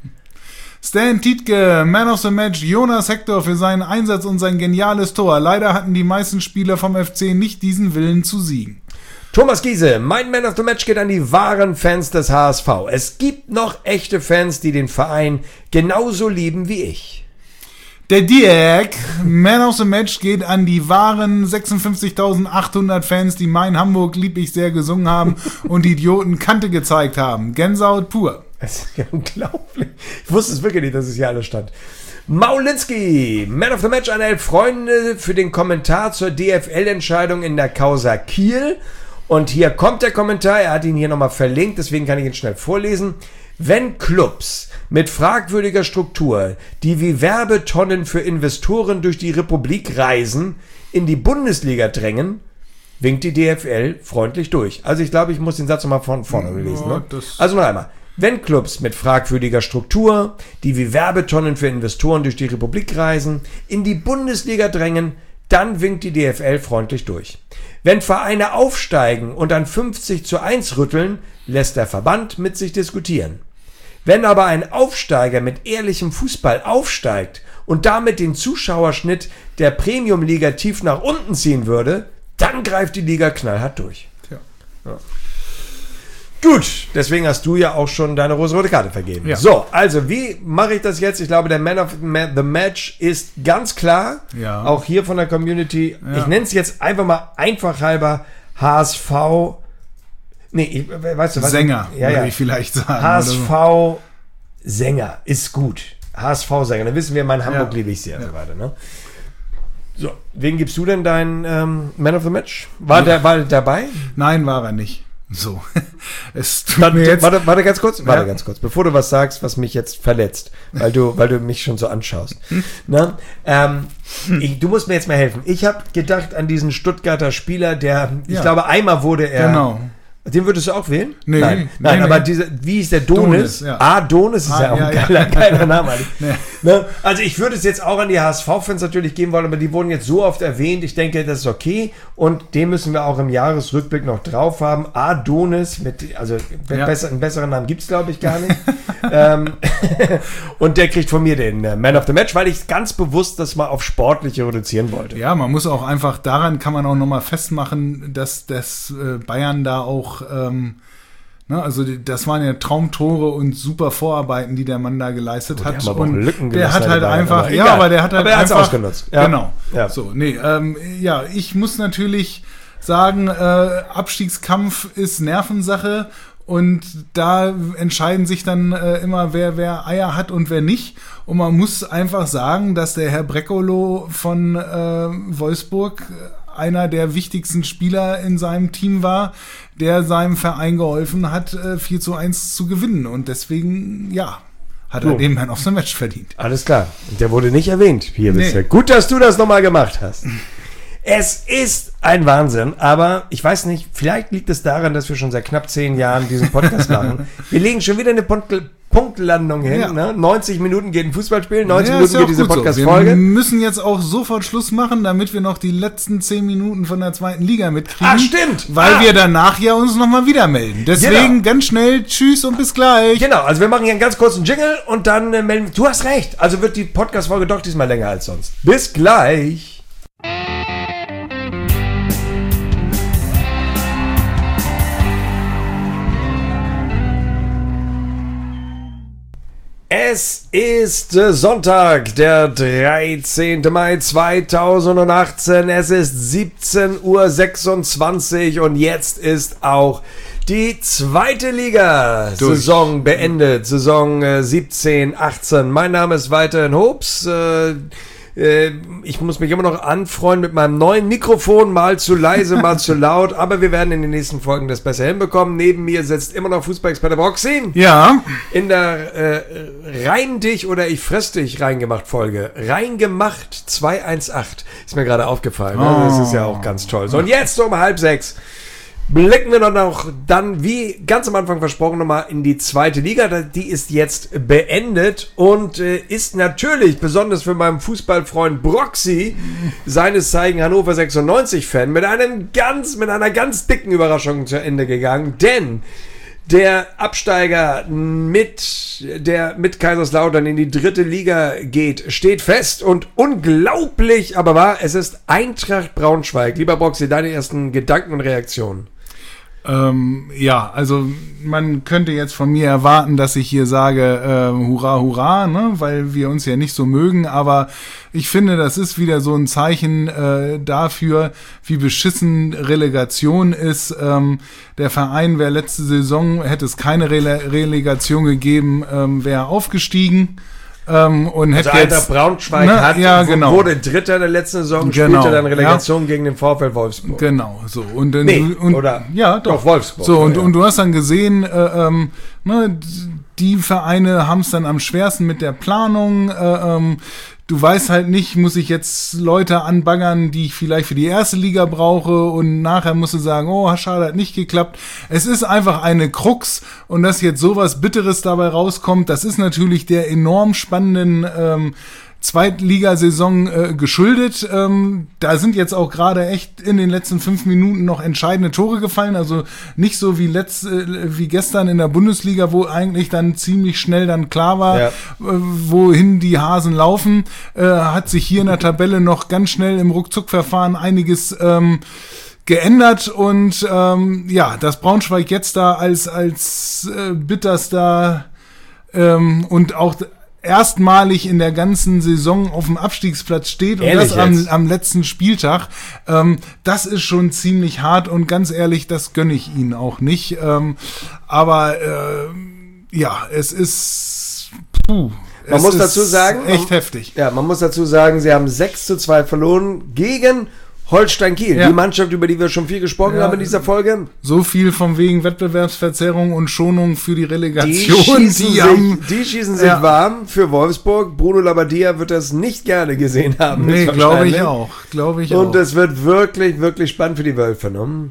Stan Tietke, Man of the Match, Jonas Hector für seinen Einsatz und sein geniales Tor. Leider hatten die meisten Spieler vom F C nicht diesen Willen zu siegen. Thomas Giese, mein Man of the Match geht an die wahren Fans des H S V. Es gibt noch echte Fans, die den Verein genauso lieben wie ich. Der Dirk, Man of the Match geht an die wahren sechsundfünfzigtausendachthundert Fans, die Mein Hamburg lieb ich sehr gesungen haben und die Idioten Kante gezeigt haben. Gänsehaut pur. Das ist ja unglaublich. Ich wusste es wirklich nicht, dass es hier alles stand. Maulinski, Man of the Match an elf Freunde für den Kommentar zur D F L-Entscheidung in der Causa Kiel. Und hier kommt der Kommentar, er hat ihn hier nochmal verlinkt, deswegen kann ich ihn schnell vorlesen. Wenn Clubs mit fragwürdiger Struktur, die wie Werbetonnen für Investoren durch die Republik reisen, in die Bundesliga drängen, winkt die D F L freundlich durch. Also ich glaube, ich muss den Satz nochmal von vorne lesen. Ne? Also noch einmal. Wenn Clubs mit fragwürdiger Struktur, die wie Werbetonnen für Investoren durch die Republik reisen, in die Bundesliga drängen, dann winkt die D F L freundlich durch. Wenn Vereine aufsteigen und an fünfzig zu eins rütteln, lässt der Verband mit sich diskutieren. Wenn aber ein Aufsteiger mit ehrlichem Fußball aufsteigt und damit den Zuschauerschnitt der Premium-Liga tief nach unten ziehen würde, dann greift die Liga knallhart durch. Tja. Ja. Gut, deswegen hast du ja auch schon deine rosa-rote Karte vergeben. Ja. So, also wie mache ich das jetzt? Ich glaube, der Man of the Match ist ganz klar. Ja. Auch hier von der Community. Ja. Ich nenne es jetzt einfach mal einfach halber H S V. Nee, ich, weißt du was? Sänger, ja, ja. würde ich vielleicht sagen. H S V so. Sänger ist gut. H S V Sänger. Dann wissen wir, mein Hamburg ja. liebe ich sehr. Ja. Und so weiter, ne? So, wen gibst du denn dein ähm, Man of the Match? War der, war der dabei? Nein, war er nicht. So. Es tut warte, mir jetzt warte, warte ganz kurz, warte ja. ganz kurz, bevor du was sagst, was mich jetzt verletzt, weil du, weil du mich schon so anschaust. Na? Ähm, ich, du musst mir jetzt mal helfen. Ich habe gedacht an diesen Stuttgarter Spieler, der, ich ja. glaube, einmal wurde er. Genau. Den würdest du auch wählen? Nee. Nein, Nein nee, aber nee. Diese, wie ist der Donis? Donis ja. Ah, Donis ist ah, ja auch ein ja, geiler, ja. geiler Name. Nee. Ne? Also ich würde es jetzt auch an die H S V-Fans natürlich geben wollen, aber die wurden jetzt so oft erwähnt, ich denke, das ist okay und den müssen wir auch im Jahresrückblick noch drauf haben. Adonis, mit, also Ja. besser, einen besseren Namen gibt es glaube ich gar nicht. ähm, und der kriegt von mir den äh, Man of the Match, weil ich ganz bewusst das mal auf Sportliche reduzieren wollte. Ja, man muss auch einfach, daran kann man auch nochmal festmachen, dass das äh, Bayern da auch, ähm, ne, also die, das waren ja Traumtore und super Vorarbeiten, die der Mann da geleistet Oh, hat. die haben aber auch und Lücken der gelassen, hat halt die Bayern, einfach, aber ja, egal. aber der hat halt Aber er hat's einfach ausgenutzt. Ja. Genau. Ja. So, nee, ähm, ja, ich muss natürlich sagen, äh, Abstiegskampf ist Nervensache. Und da entscheiden sich dann äh, immer, wer wer Eier hat und wer nicht. Und man muss einfach sagen, dass der Herr Brekolo von äh, Wolfsburg einer der wichtigsten Spieler in seinem Team war, der seinem Verein geholfen hat, äh, vier zu eins zu gewinnen. Und deswegen, ja, hat er So. den Man of the Match verdient. Alles klar. Und der wurde nicht erwähnt hier Nee. bisher. Gut, dass du das nochmal gemacht hast. Es ist ein Wahnsinn, aber ich weiß nicht, vielleicht liegt es daran, dass wir schon seit knapp zehn Jahren diesen Podcast machen. Wir legen schon wieder eine Punkt- Punktlandung hin. Ja. Ne? neunzig Minuten geht ein Fußballspiel, neunzig Ja, ist Minuten ja geht auch diese gut so. Podcast-Folge. Wir müssen jetzt auch sofort Schluss machen, damit wir noch die letzten zehn Minuten von der zweiten Liga mitkriegen. Ah, stimmt. Weil Ah. wir danach ja uns nochmal wieder melden. Deswegen Genau. ganz schnell, tschüss und bis gleich. Genau, also wir machen hier einen ganz kurzen Jingle und dann äh, melden. Du hast recht, also wird die Podcast-Folge doch diesmal länger als sonst. Bis gleich. Es ist äh, Sonntag, der dreizehnten Mai zweitausendachtzehn. Es ist siebzehn Uhr sechsundzwanzig und jetzt ist auch die zweite Liga-Saison beendet. Saison äh, siebzehn achtzehn. Mein Name ist weiterhin Hobbs. Äh, äh, ich muss mich immer noch anfreunden mit meinem neuen Mikrofon. Mal zu leise, mal zu laut. Aber wir werden in den nächsten Folgen das besser hinbekommen. Neben mir sitzt immer noch Fußballexperte Boxing. Ja, In der äh, Rein dich oder ich fress dich reingemacht Folge. Reingemacht zweihundertzachtzehn. Ist mir gerade aufgefallen. Ne? Das ist ja auch ganz toll. So, und jetzt um halb sechs blicken wir dann auch dann, wie ganz am Anfang versprochen, nochmal in die zweite Liga. Die ist jetzt beendet und äh, ist natürlich, besonders für meinen Fußballfreund Broxy, seines Zeichen Hannover sechsundneunzig-Fan, mit einem ganz, mit einer ganz dicken Überraschung zu Ende gegangen. Denn der Absteiger mit, der mit Kaiserslautern in die dritte Liga geht, steht fest und unglaublich, aber wahr, es ist Eintracht Braunschweig. Lieber Broxy, deine ersten Gedanken und Reaktionen. ähm, ja, also man könnte jetzt von mir erwarten, dass ich hier sage, äh, hurra, hurra, ne, weil wir uns ja nicht so mögen, aber ich finde, das ist wieder so ein Zeichen äh, dafür, wie beschissen Relegation ist. Ähm, der Verein wäre letzte Saison, hätte es keine Rele- Relegation gegeben, ähm, wäre aufgestiegen. Ähm, und hätte Also Eintracht jetzt, Braunschweig ne, hat, ja, genau. wurde Dritter der letzten Saison, Genau, spielte dann Relegation gegen den VfL Wolfsburg. Genau, so. Und, dann- Nee, und oder? ja, doch. Doch, Wolfsburg. So, und, Ja. und du hast dann gesehen, äh, ähm, ne, die Vereine haben es dann am schwersten mit der Planung. Äh, ähm, du weißt halt nicht, muss ich jetzt Leute anbaggern, die ich vielleicht für die erste Liga brauche und nachher musst du sagen, oh, schade, hat nicht geklappt. Es ist einfach eine Krux und dass jetzt sowas Bitteres dabei rauskommt, das ist natürlich der enorm spannenden ähm, Zweitligasaison äh, geschuldet. Ähm, da sind jetzt auch gerade echt in den letzten fünf Minuten noch entscheidende Tore gefallen. Also nicht so wie letzt, äh, wie gestern in der Bundesliga, wo eigentlich dann ziemlich schnell dann klar war, Ja. äh, wohin die Hasen laufen. Äh, hat sich hier in der Tabelle noch ganz schnell im Ruckzuckverfahren einiges ähm, geändert und ähm, ja, dass Braunschweig jetzt da als als äh, bitterster ähm, und auch erstmalig in der ganzen Saison auf dem Abstiegsplatz steht und Ehrlich das am, jetzt? am letzten Spieltag. Ähm, das ist schon ziemlich hart und ganz ehrlich, das gönne ich ihnen auch nicht. Ähm, aber äh, ja, es ist puh, Man es muss ist dazu sagen, echt man- heftig. Ja, man muss dazu sagen, sie haben sechs zu zwei verloren gegen Holstein Kiel. Ja. Die Mannschaft, über die wir schon viel gesprochen Ja. haben in dieser Folge. So viel von wegen Wettbewerbsverzerrung und Schonung für die Die Relegation. schießen, Die, haben, sich, die schießen sich Ja. warm für Wolfsburg. Bruno Labbadia wird das nicht gerne gesehen haben. nee, glaube ich höchstwahrscheinlich. auch. Glaube ich Und auch. es wird wirklich, wirklich spannend für die Wölfe. Ne?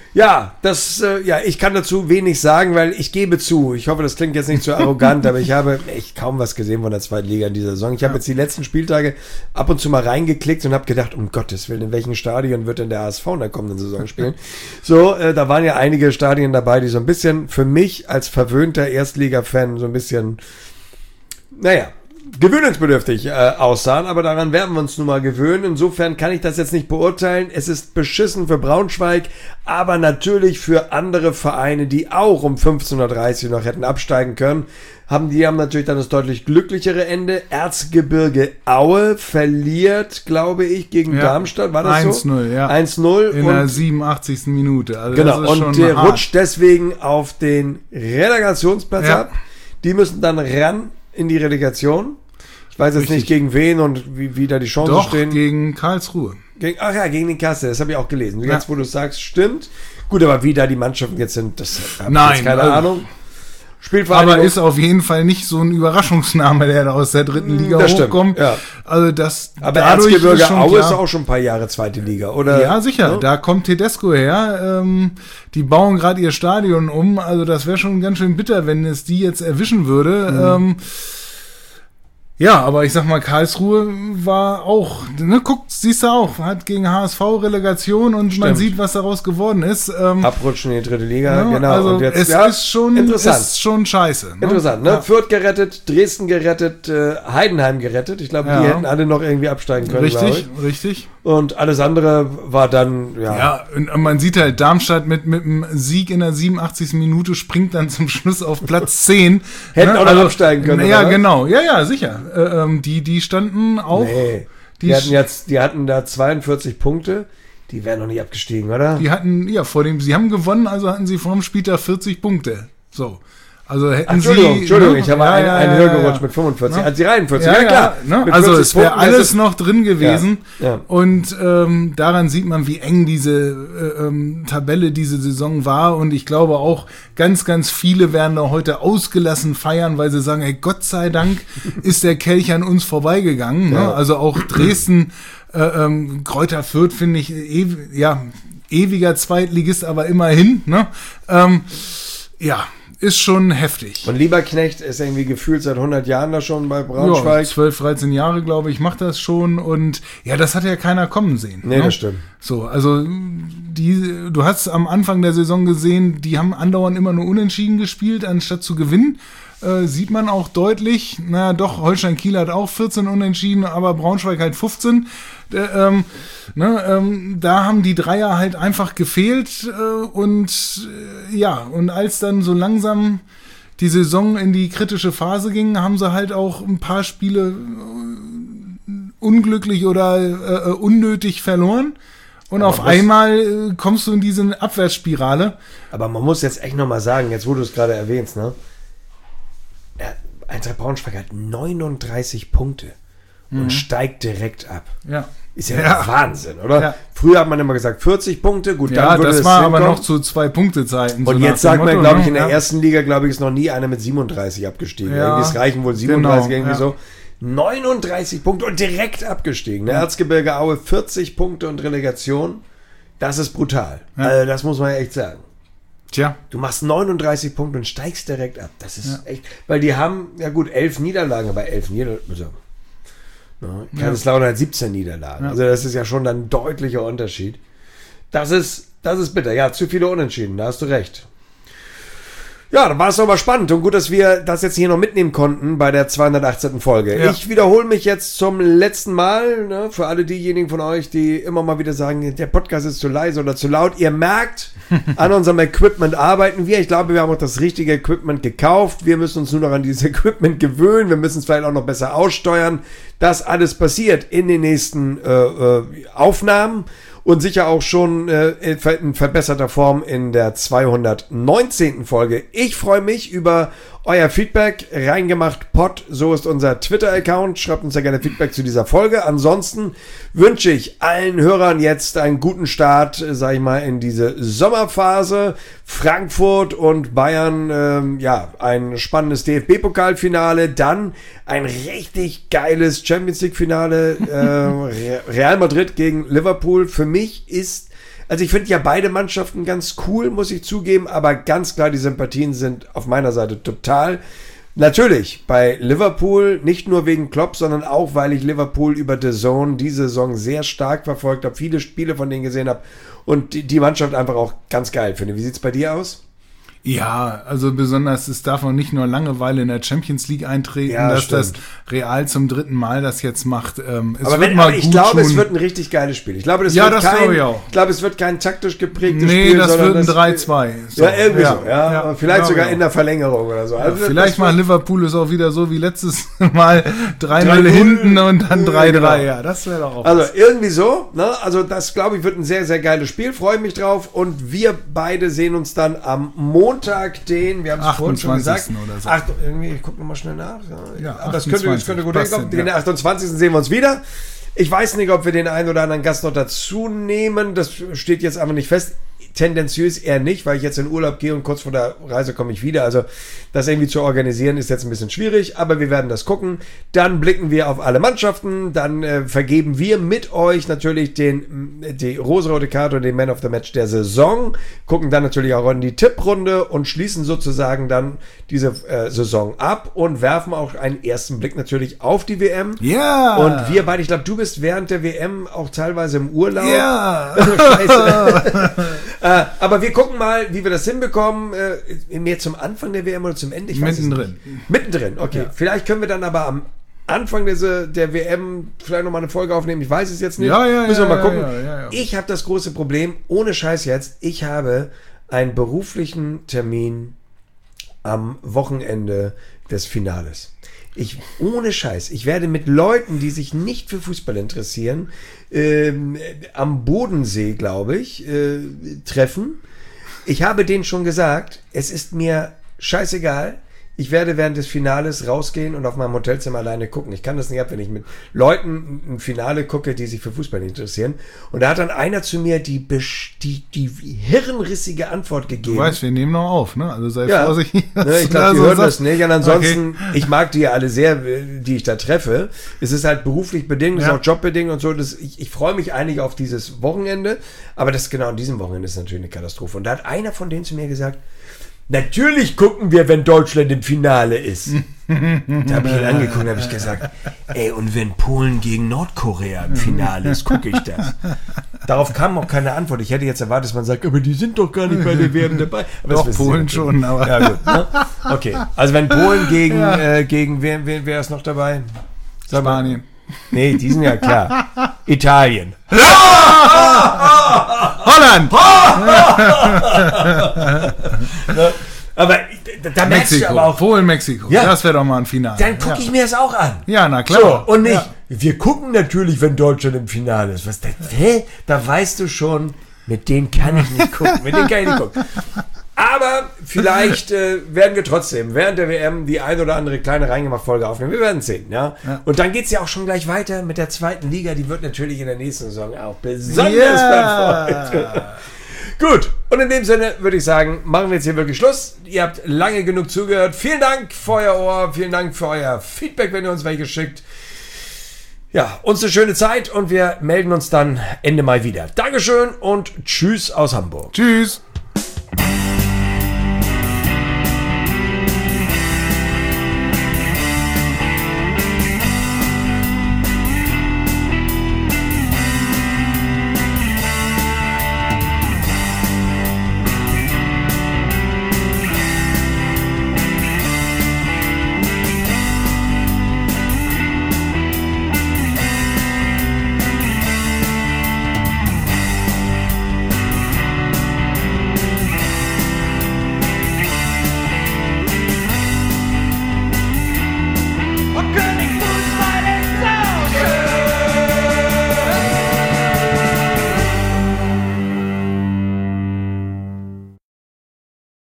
Ja, das, äh, ja, ich kann dazu wenig sagen, weil ich gebe zu. Ich hoffe, das klingt jetzt nicht zu arrogant, aber ich habe echt kaum was gesehen von der zweiten Liga in dieser Saison. Ich habe jetzt die letzten Spieltage ab und zu mal reingeklickt und habe gedacht, um Gottes Willen, in welchen Stadien wird denn der H S V in der kommenden Saison spielen? So, äh, da waren ja einige Stadien dabei, die so ein bisschen für mich als verwöhnter Erstliga-Fan so ein bisschen, naja, gewöhnungsbedürftig äh, aussahen, aber daran werden wir uns nun mal gewöhnen. Insofern kann ich das jetzt nicht beurteilen. Es ist beschissen für Braunschweig, aber natürlich für andere Vereine, die auch um fünfzehn Uhr dreißig noch hätten absteigen können, haben die haben natürlich dann das deutlich glücklichere Ende. Erzgebirge Aue verliert, glaube ich, gegen ja, Darmstadt. War das eins so? null, ja. eins null. In der siebenundachtzigsten Minute. Also genau, das ist und schon der hart. rutscht deswegen auf den Relegationsplatz Ja. ab. Die müssen dann ran in die Relegation. Ich weiß jetzt Richtig. nicht gegen wen und wie, wie da die Chancen Doch, stehen. gegen Karlsruhe. Gegen, ach ja, gegen den Kassel, das habe ich auch gelesen. Ja. Jetzt, wo du sagst, stimmt. Gut, aber wie da die Mannschaften jetzt sind, das habe ich Nein, jetzt keine also- Ahnung. Spielvereinigung. Aber ist auf jeden Fall nicht so ein Überraschungsname, der da aus der dritten Liga Das stimmt, hochkommt. ja. Also das aber dadurch Erzgebirge schon Aue ist klar- auch schon ein paar Jahre zweite Liga, oder? Ja, sicher. Ja? Da kommt Tedesco her. Ähm, die bauen gerade ihr Stadion um. Also das wäre schon ganz schön bitter, wenn es die jetzt erwischen würde. Mhm. Ähm, ja, aber ich sag mal, Karlsruhe war auch, ne, guck, siehst du auch, hat gegen H S V Relegation und man Stimmt. sieht, was daraus geworden ist. Ähm, Abrutschen in die dritte Liga, ja, genau. Also und jetzt, es ja, ist schon, interessant. ist schon scheiße. Ne? Interessant, ne? Ja. Fürth gerettet, Dresden gerettet, äh, Heidenheim gerettet. Ich glaube, Ja. die hätten alle noch irgendwie absteigen können, glaube Richtig, ich. richtig. Und alles andere war dann, ja. Ja, und man sieht halt, Darmstadt mit, mit einem Sieg in der siebenundachtzigsten Minute springt dann zum Schluss auf Platz zehn. Hätten Ne? auch noch absteigen können, Ja, oder? genau. Ja, ja, sicher. Äh, ähm, die, die standen auch. Nee. Die, Die, hatten jetzt, die hatten da zweiundvierzig Punkte. Die wären noch nicht abgestiegen, oder? die hatten, ja, vor dem, sie haben gewonnen, also hatten sie vor dem Spieltag vierzig Punkte. So. Also hätten Ach, Entschuldigung, sie. Entschuldigung, ne? ich habe Ja, einen, ja, einen ja, höher ja, gerutscht ja. mit fünfundvierzig. Ne? Als die dreiundvierzig, Ja, ja, klar. Ne? Mit Also vierzig es wäre Punkten, das alles ist- noch drin gewesen. Ja, ja. Und ähm, daran sieht man, wie eng diese äh, ähm, Tabelle diese Saison war. Und ich glaube auch, ganz, ganz viele werden da heute ausgelassen feiern, weil sie sagen, ey, Gott sei Dank ist der Kelch an uns vorbeigegangen. Ja. Ne? Also auch Dresden, äh, ähm, Kräuter Fürth finde ich, ew ja, ewiger Zweitligist, aber immerhin. Ne? Ähm, ja, ist schon heftig. Und Lieberknecht ist irgendwie gefühlt seit hundert Jahren da schon bei Ja, Braunschweig. zwölf, dreizehn Jahre, glaube ich, macht das schon. Und ja, das hat ja keiner kommen sehen. Nee, ne? das stimmt. So, also die, du hast am Anfang der Saison gesehen, die haben andauernd immer nur unentschieden gespielt, anstatt zu gewinnen. Äh, sieht man auch deutlich. Na doch, Holstein Kiel hat auch vierzehn Unentschieden, aber Braunschweig halt fünfzehn. Äh, ähm, ne, ähm, da haben die Dreier halt einfach gefehlt. Äh, und äh, ja, und als dann so langsam die Saison in die kritische Phase ging, haben sie halt auch ein paar Spiele äh, unglücklich oder äh, unnötig verloren. Und Aber auf muss- einmal äh, kommst du in diese Abwärtsspirale. Aber man muss jetzt echt nochmal sagen, jetzt wo du es gerade erwähnst, ne? Ja, Eintracht Braunschweig hat neununddreißig Punkte und steigt direkt ab. Ja. Ist ja, Mhm. Ja. Wahnsinn, oder? Ja. Früher hat man immer gesagt vierzig Punkte, gut, Ja, dann würde das es war aber hinkommen. noch zu zwei Punkte Zeiten. Und so jetzt nach dem sagt man, Motto, glaube ich, ne? in der Ja. ersten Liga, glaube ich, ist noch nie einer mit siebenunddreißig abgestiegen. Ja, Irgendwie es reichen wohl siebenunddreißig, genau, irgendwie ja. so. neununddreißig Punkte und direkt abgestiegen. Der Erzgebirge Aue vierzig Punkte und Relegation. Das ist brutal. Ja. Also das muss man ja echt sagen. Tja, Du machst neununddreißig Punkte und steigst direkt ab. Das ist Ja. echt, weil die haben, ja gut, elf Niederlagen, aber elf Niederlagen. Also, ne, Kaiserslautern hat siebzehn Niederlagen. Ja. Also das ist ja schon dann ein deutlicher Unterschied. Das ist, das ist bitter. Ja, zu viele Unentschieden, da hast du recht. Ja, dann war es aber spannend und gut, dass wir das jetzt hier noch mitnehmen konnten bei der zweihundertachtzehnten Folge. Ja. Ich wiederhole mich jetzt zum letzten Mal, ne, für alle diejenigen von euch, die immer mal wieder sagen, der Podcast ist zu leise oder zu laut. Ihr merkt, an unserem Equipment arbeiten wir. Ich glaube, wir haben auch das richtige Equipment gekauft. Wir müssen uns nur noch an dieses Equipment gewöhnen. Wir müssen es vielleicht auch noch besser aussteuern. Das alles passiert in den nächsten äh, äh, Aufnahmen. Und sicher auch schon äh, in verbesserter Form in der zweihundertneunzehnten Folge. Ich freue mich über euer Feedback. Reingemacht Pod, so ist unser Twitter-Account. Schreibt uns ja gerne Feedback zu dieser Folge. Ansonsten wünsche ich allen Hörern jetzt einen guten Start, äh, sag ich mal, in diese Sommerphase. Frankfurt und Bayern, ähm, ja, ein spannendes D F B-Pokalfinale. Dann ein richtig geiles Champions League-Finale. Äh, Real Madrid gegen Liverpool. Für mich ist Also ich finde ja beide Mannschaften ganz cool, muss ich zugeben, aber ganz klar, die Sympathien sind auf meiner Seite total. Natürlich, bei Liverpool, nicht nur wegen Klopp, sondern auch, weil ich Liverpool über The Zone diese Saison sehr stark verfolgt habe, viele Spiele von denen gesehen habe und die, die Mannschaft einfach auch ganz geil finde. Wie sieht's bei dir aus? Ja, also besonders, es darf auch nicht nur Langeweile in der Champions League eintreten, Ja, dass stimmt. das Real zum dritten Mal das jetzt macht. Ähm, es Aber wird wenn, mal aber ich gut glaube, tun. es wird ein richtig geiles Spiel. Ich glaube, das Ja, wird das kein, glaube ich auch. Ich glaube, es wird kein taktisch geprägtes Nee, Spiel, das sondern wird ein das- drei zwei. So, Ja, irgendwie ja. so, ja. Ja, Und vielleicht glaube sogar ich in der Verlängerung oder so. Ja, Also vielleicht das mal wird- Liverpool ist auch wieder so wie letztes Mal drei null drei null hinten und dann drei drei. Genau. Ja, das wäre doch auch Also was. irgendwie so, ne? Also das, glaube ich, wird ein sehr, sehr geiles Spiel. Freue mich drauf. Und wir beide sehen uns dann am Montag, den, wir haben es vorhin schon gesagt. achtundzwanzigsten oder so. Ach, irgendwie, ich gucke nochmal schnell nach. Ja, Ja, aber das könnte, das könnte gut passt hinkommen. hin, ja. Den achtundzwanzigsten sehen wir uns wieder. Ich weiß nicht, ob wir den einen oder anderen Gast noch dazu nehmen. Das steht jetzt einfach nicht fest. Tendenziös eher nicht, weil ich jetzt in Urlaub gehe und kurz vor der Reise komme ich wieder. Also das irgendwie zu organisieren ist jetzt ein bisschen schwierig, aber wir werden das gucken. Dann blicken wir auf alle Mannschaften, dann äh, vergeben wir mit euch natürlich den, die rosarote Karte und den Man of the Match der Saison, gucken dann natürlich auch in die Tipprunde und schließen sozusagen dann diese äh, Saison ab und werfen auch einen ersten Blick natürlich auf die W M. Ja. Und wir beide, ich glaube, du bist während der W M auch teilweise im Urlaub. Ja. Scheiße. äh, aber wir gucken mal, wie wir das hinbekommen. Äh, mehr zum Anfang der W M oder zum Ende? Ich weiß es Mittendrin. nicht. Mittendrin, okay. Ja. Vielleicht können wir dann aber am Anfang der, der W M vielleicht nochmal eine Folge aufnehmen. Ich weiß es jetzt nicht. Ja, ja, Müssen wir ja, mal gucken. ja, ja, ja. Ich habe das große Problem, ohne Scheiß jetzt, ich habe einen beruflichen Termin am Wochenende des Finales. Ich, ohne Scheiß, ich werde mit Leuten, die sich nicht für Fußball interessieren, ähm, am Bodensee, glaube ich, äh, treffen. Ich habe denen schon gesagt, es ist mir scheißegal. Ich werde während des Finales rausgehen und auf meinem Hotelzimmer alleine gucken. Ich kann das nicht ab, wenn ich mit Leuten ein Finale gucke, die sich für Fußball nicht interessieren. Und da hat dann einer zu mir die, die, die hirnrissige Antwort gegeben. Du weißt, wir nehmen noch auf, ne? Also sei Ja, vorsichtig. ne, ich glaube, da die so hören sagst. das nicht. Und ansonsten, Okay. ich mag die ja alle sehr, die ich da treffe. Es ist halt beruflich bedingt, es ist Ja. auch jobbedingt und so. Das, ich ich freue mich eigentlich auf dieses Wochenende. Aber das genau an diesem Wochenende ist natürlich eine Katastrophe. Und da hat einer von denen zu mir gesagt, natürlich gucken wir, wenn Deutschland im Finale ist. Da habe ich ihn angeguckt und habe ich gesagt, ey, und wenn Polen gegen Nordkorea im Finale ist, gucke ich das. Darauf kam auch keine Antwort. Ich hätte jetzt erwartet, dass man sagt, aber die sind doch gar nicht bei der W M dabei. Aber Doch, das wissen Polen sie schon, natürlich. aber- Ja, gut. Ne? Okay, also wenn Polen gegen, Ja. äh, gegen wer, wer, wer ist noch dabei? Sag mal. Spanien. Nee, die sind ja klar. Italien. Holland! Aber da, da merkst du Mexiko. aber auch, Polen, Mexiko. Ja. Das wäre doch mal ein Finale. dann gucke ja. ich mir das auch an. Ja, na klar. So, und nicht, Ja. wir gucken natürlich, wenn Deutschland im Finale ist. Was, da, hä? Da weißt du schon, mit denen kann ich nicht gucken. Mit denen kann ich nicht gucken. Aber vielleicht äh, werden wir trotzdem während der W M die ein oder andere kleine Reingemacht-Folge aufnehmen. Wir werden sehen. Ja? Ja. Und dann geht es ja auch schon gleich weiter mit der zweiten Liga. Die wird natürlich in der nächsten Saison auch besonders Ja. verfolgt. Gut, und in dem Sinne würde ich sagen, machen wir jetzt hier wirklich Schluss. Ihr habt lange genug zugehört. Vielen Dank für euer Ohr, vielen Dank für euer Feedback, wenn ihr uns welche schickt. Ja, uns eine schöne Zeit und wir melden uns dann Ende Mai wieder. Dankeschön und tschüss aus Hamburg. Tschüss.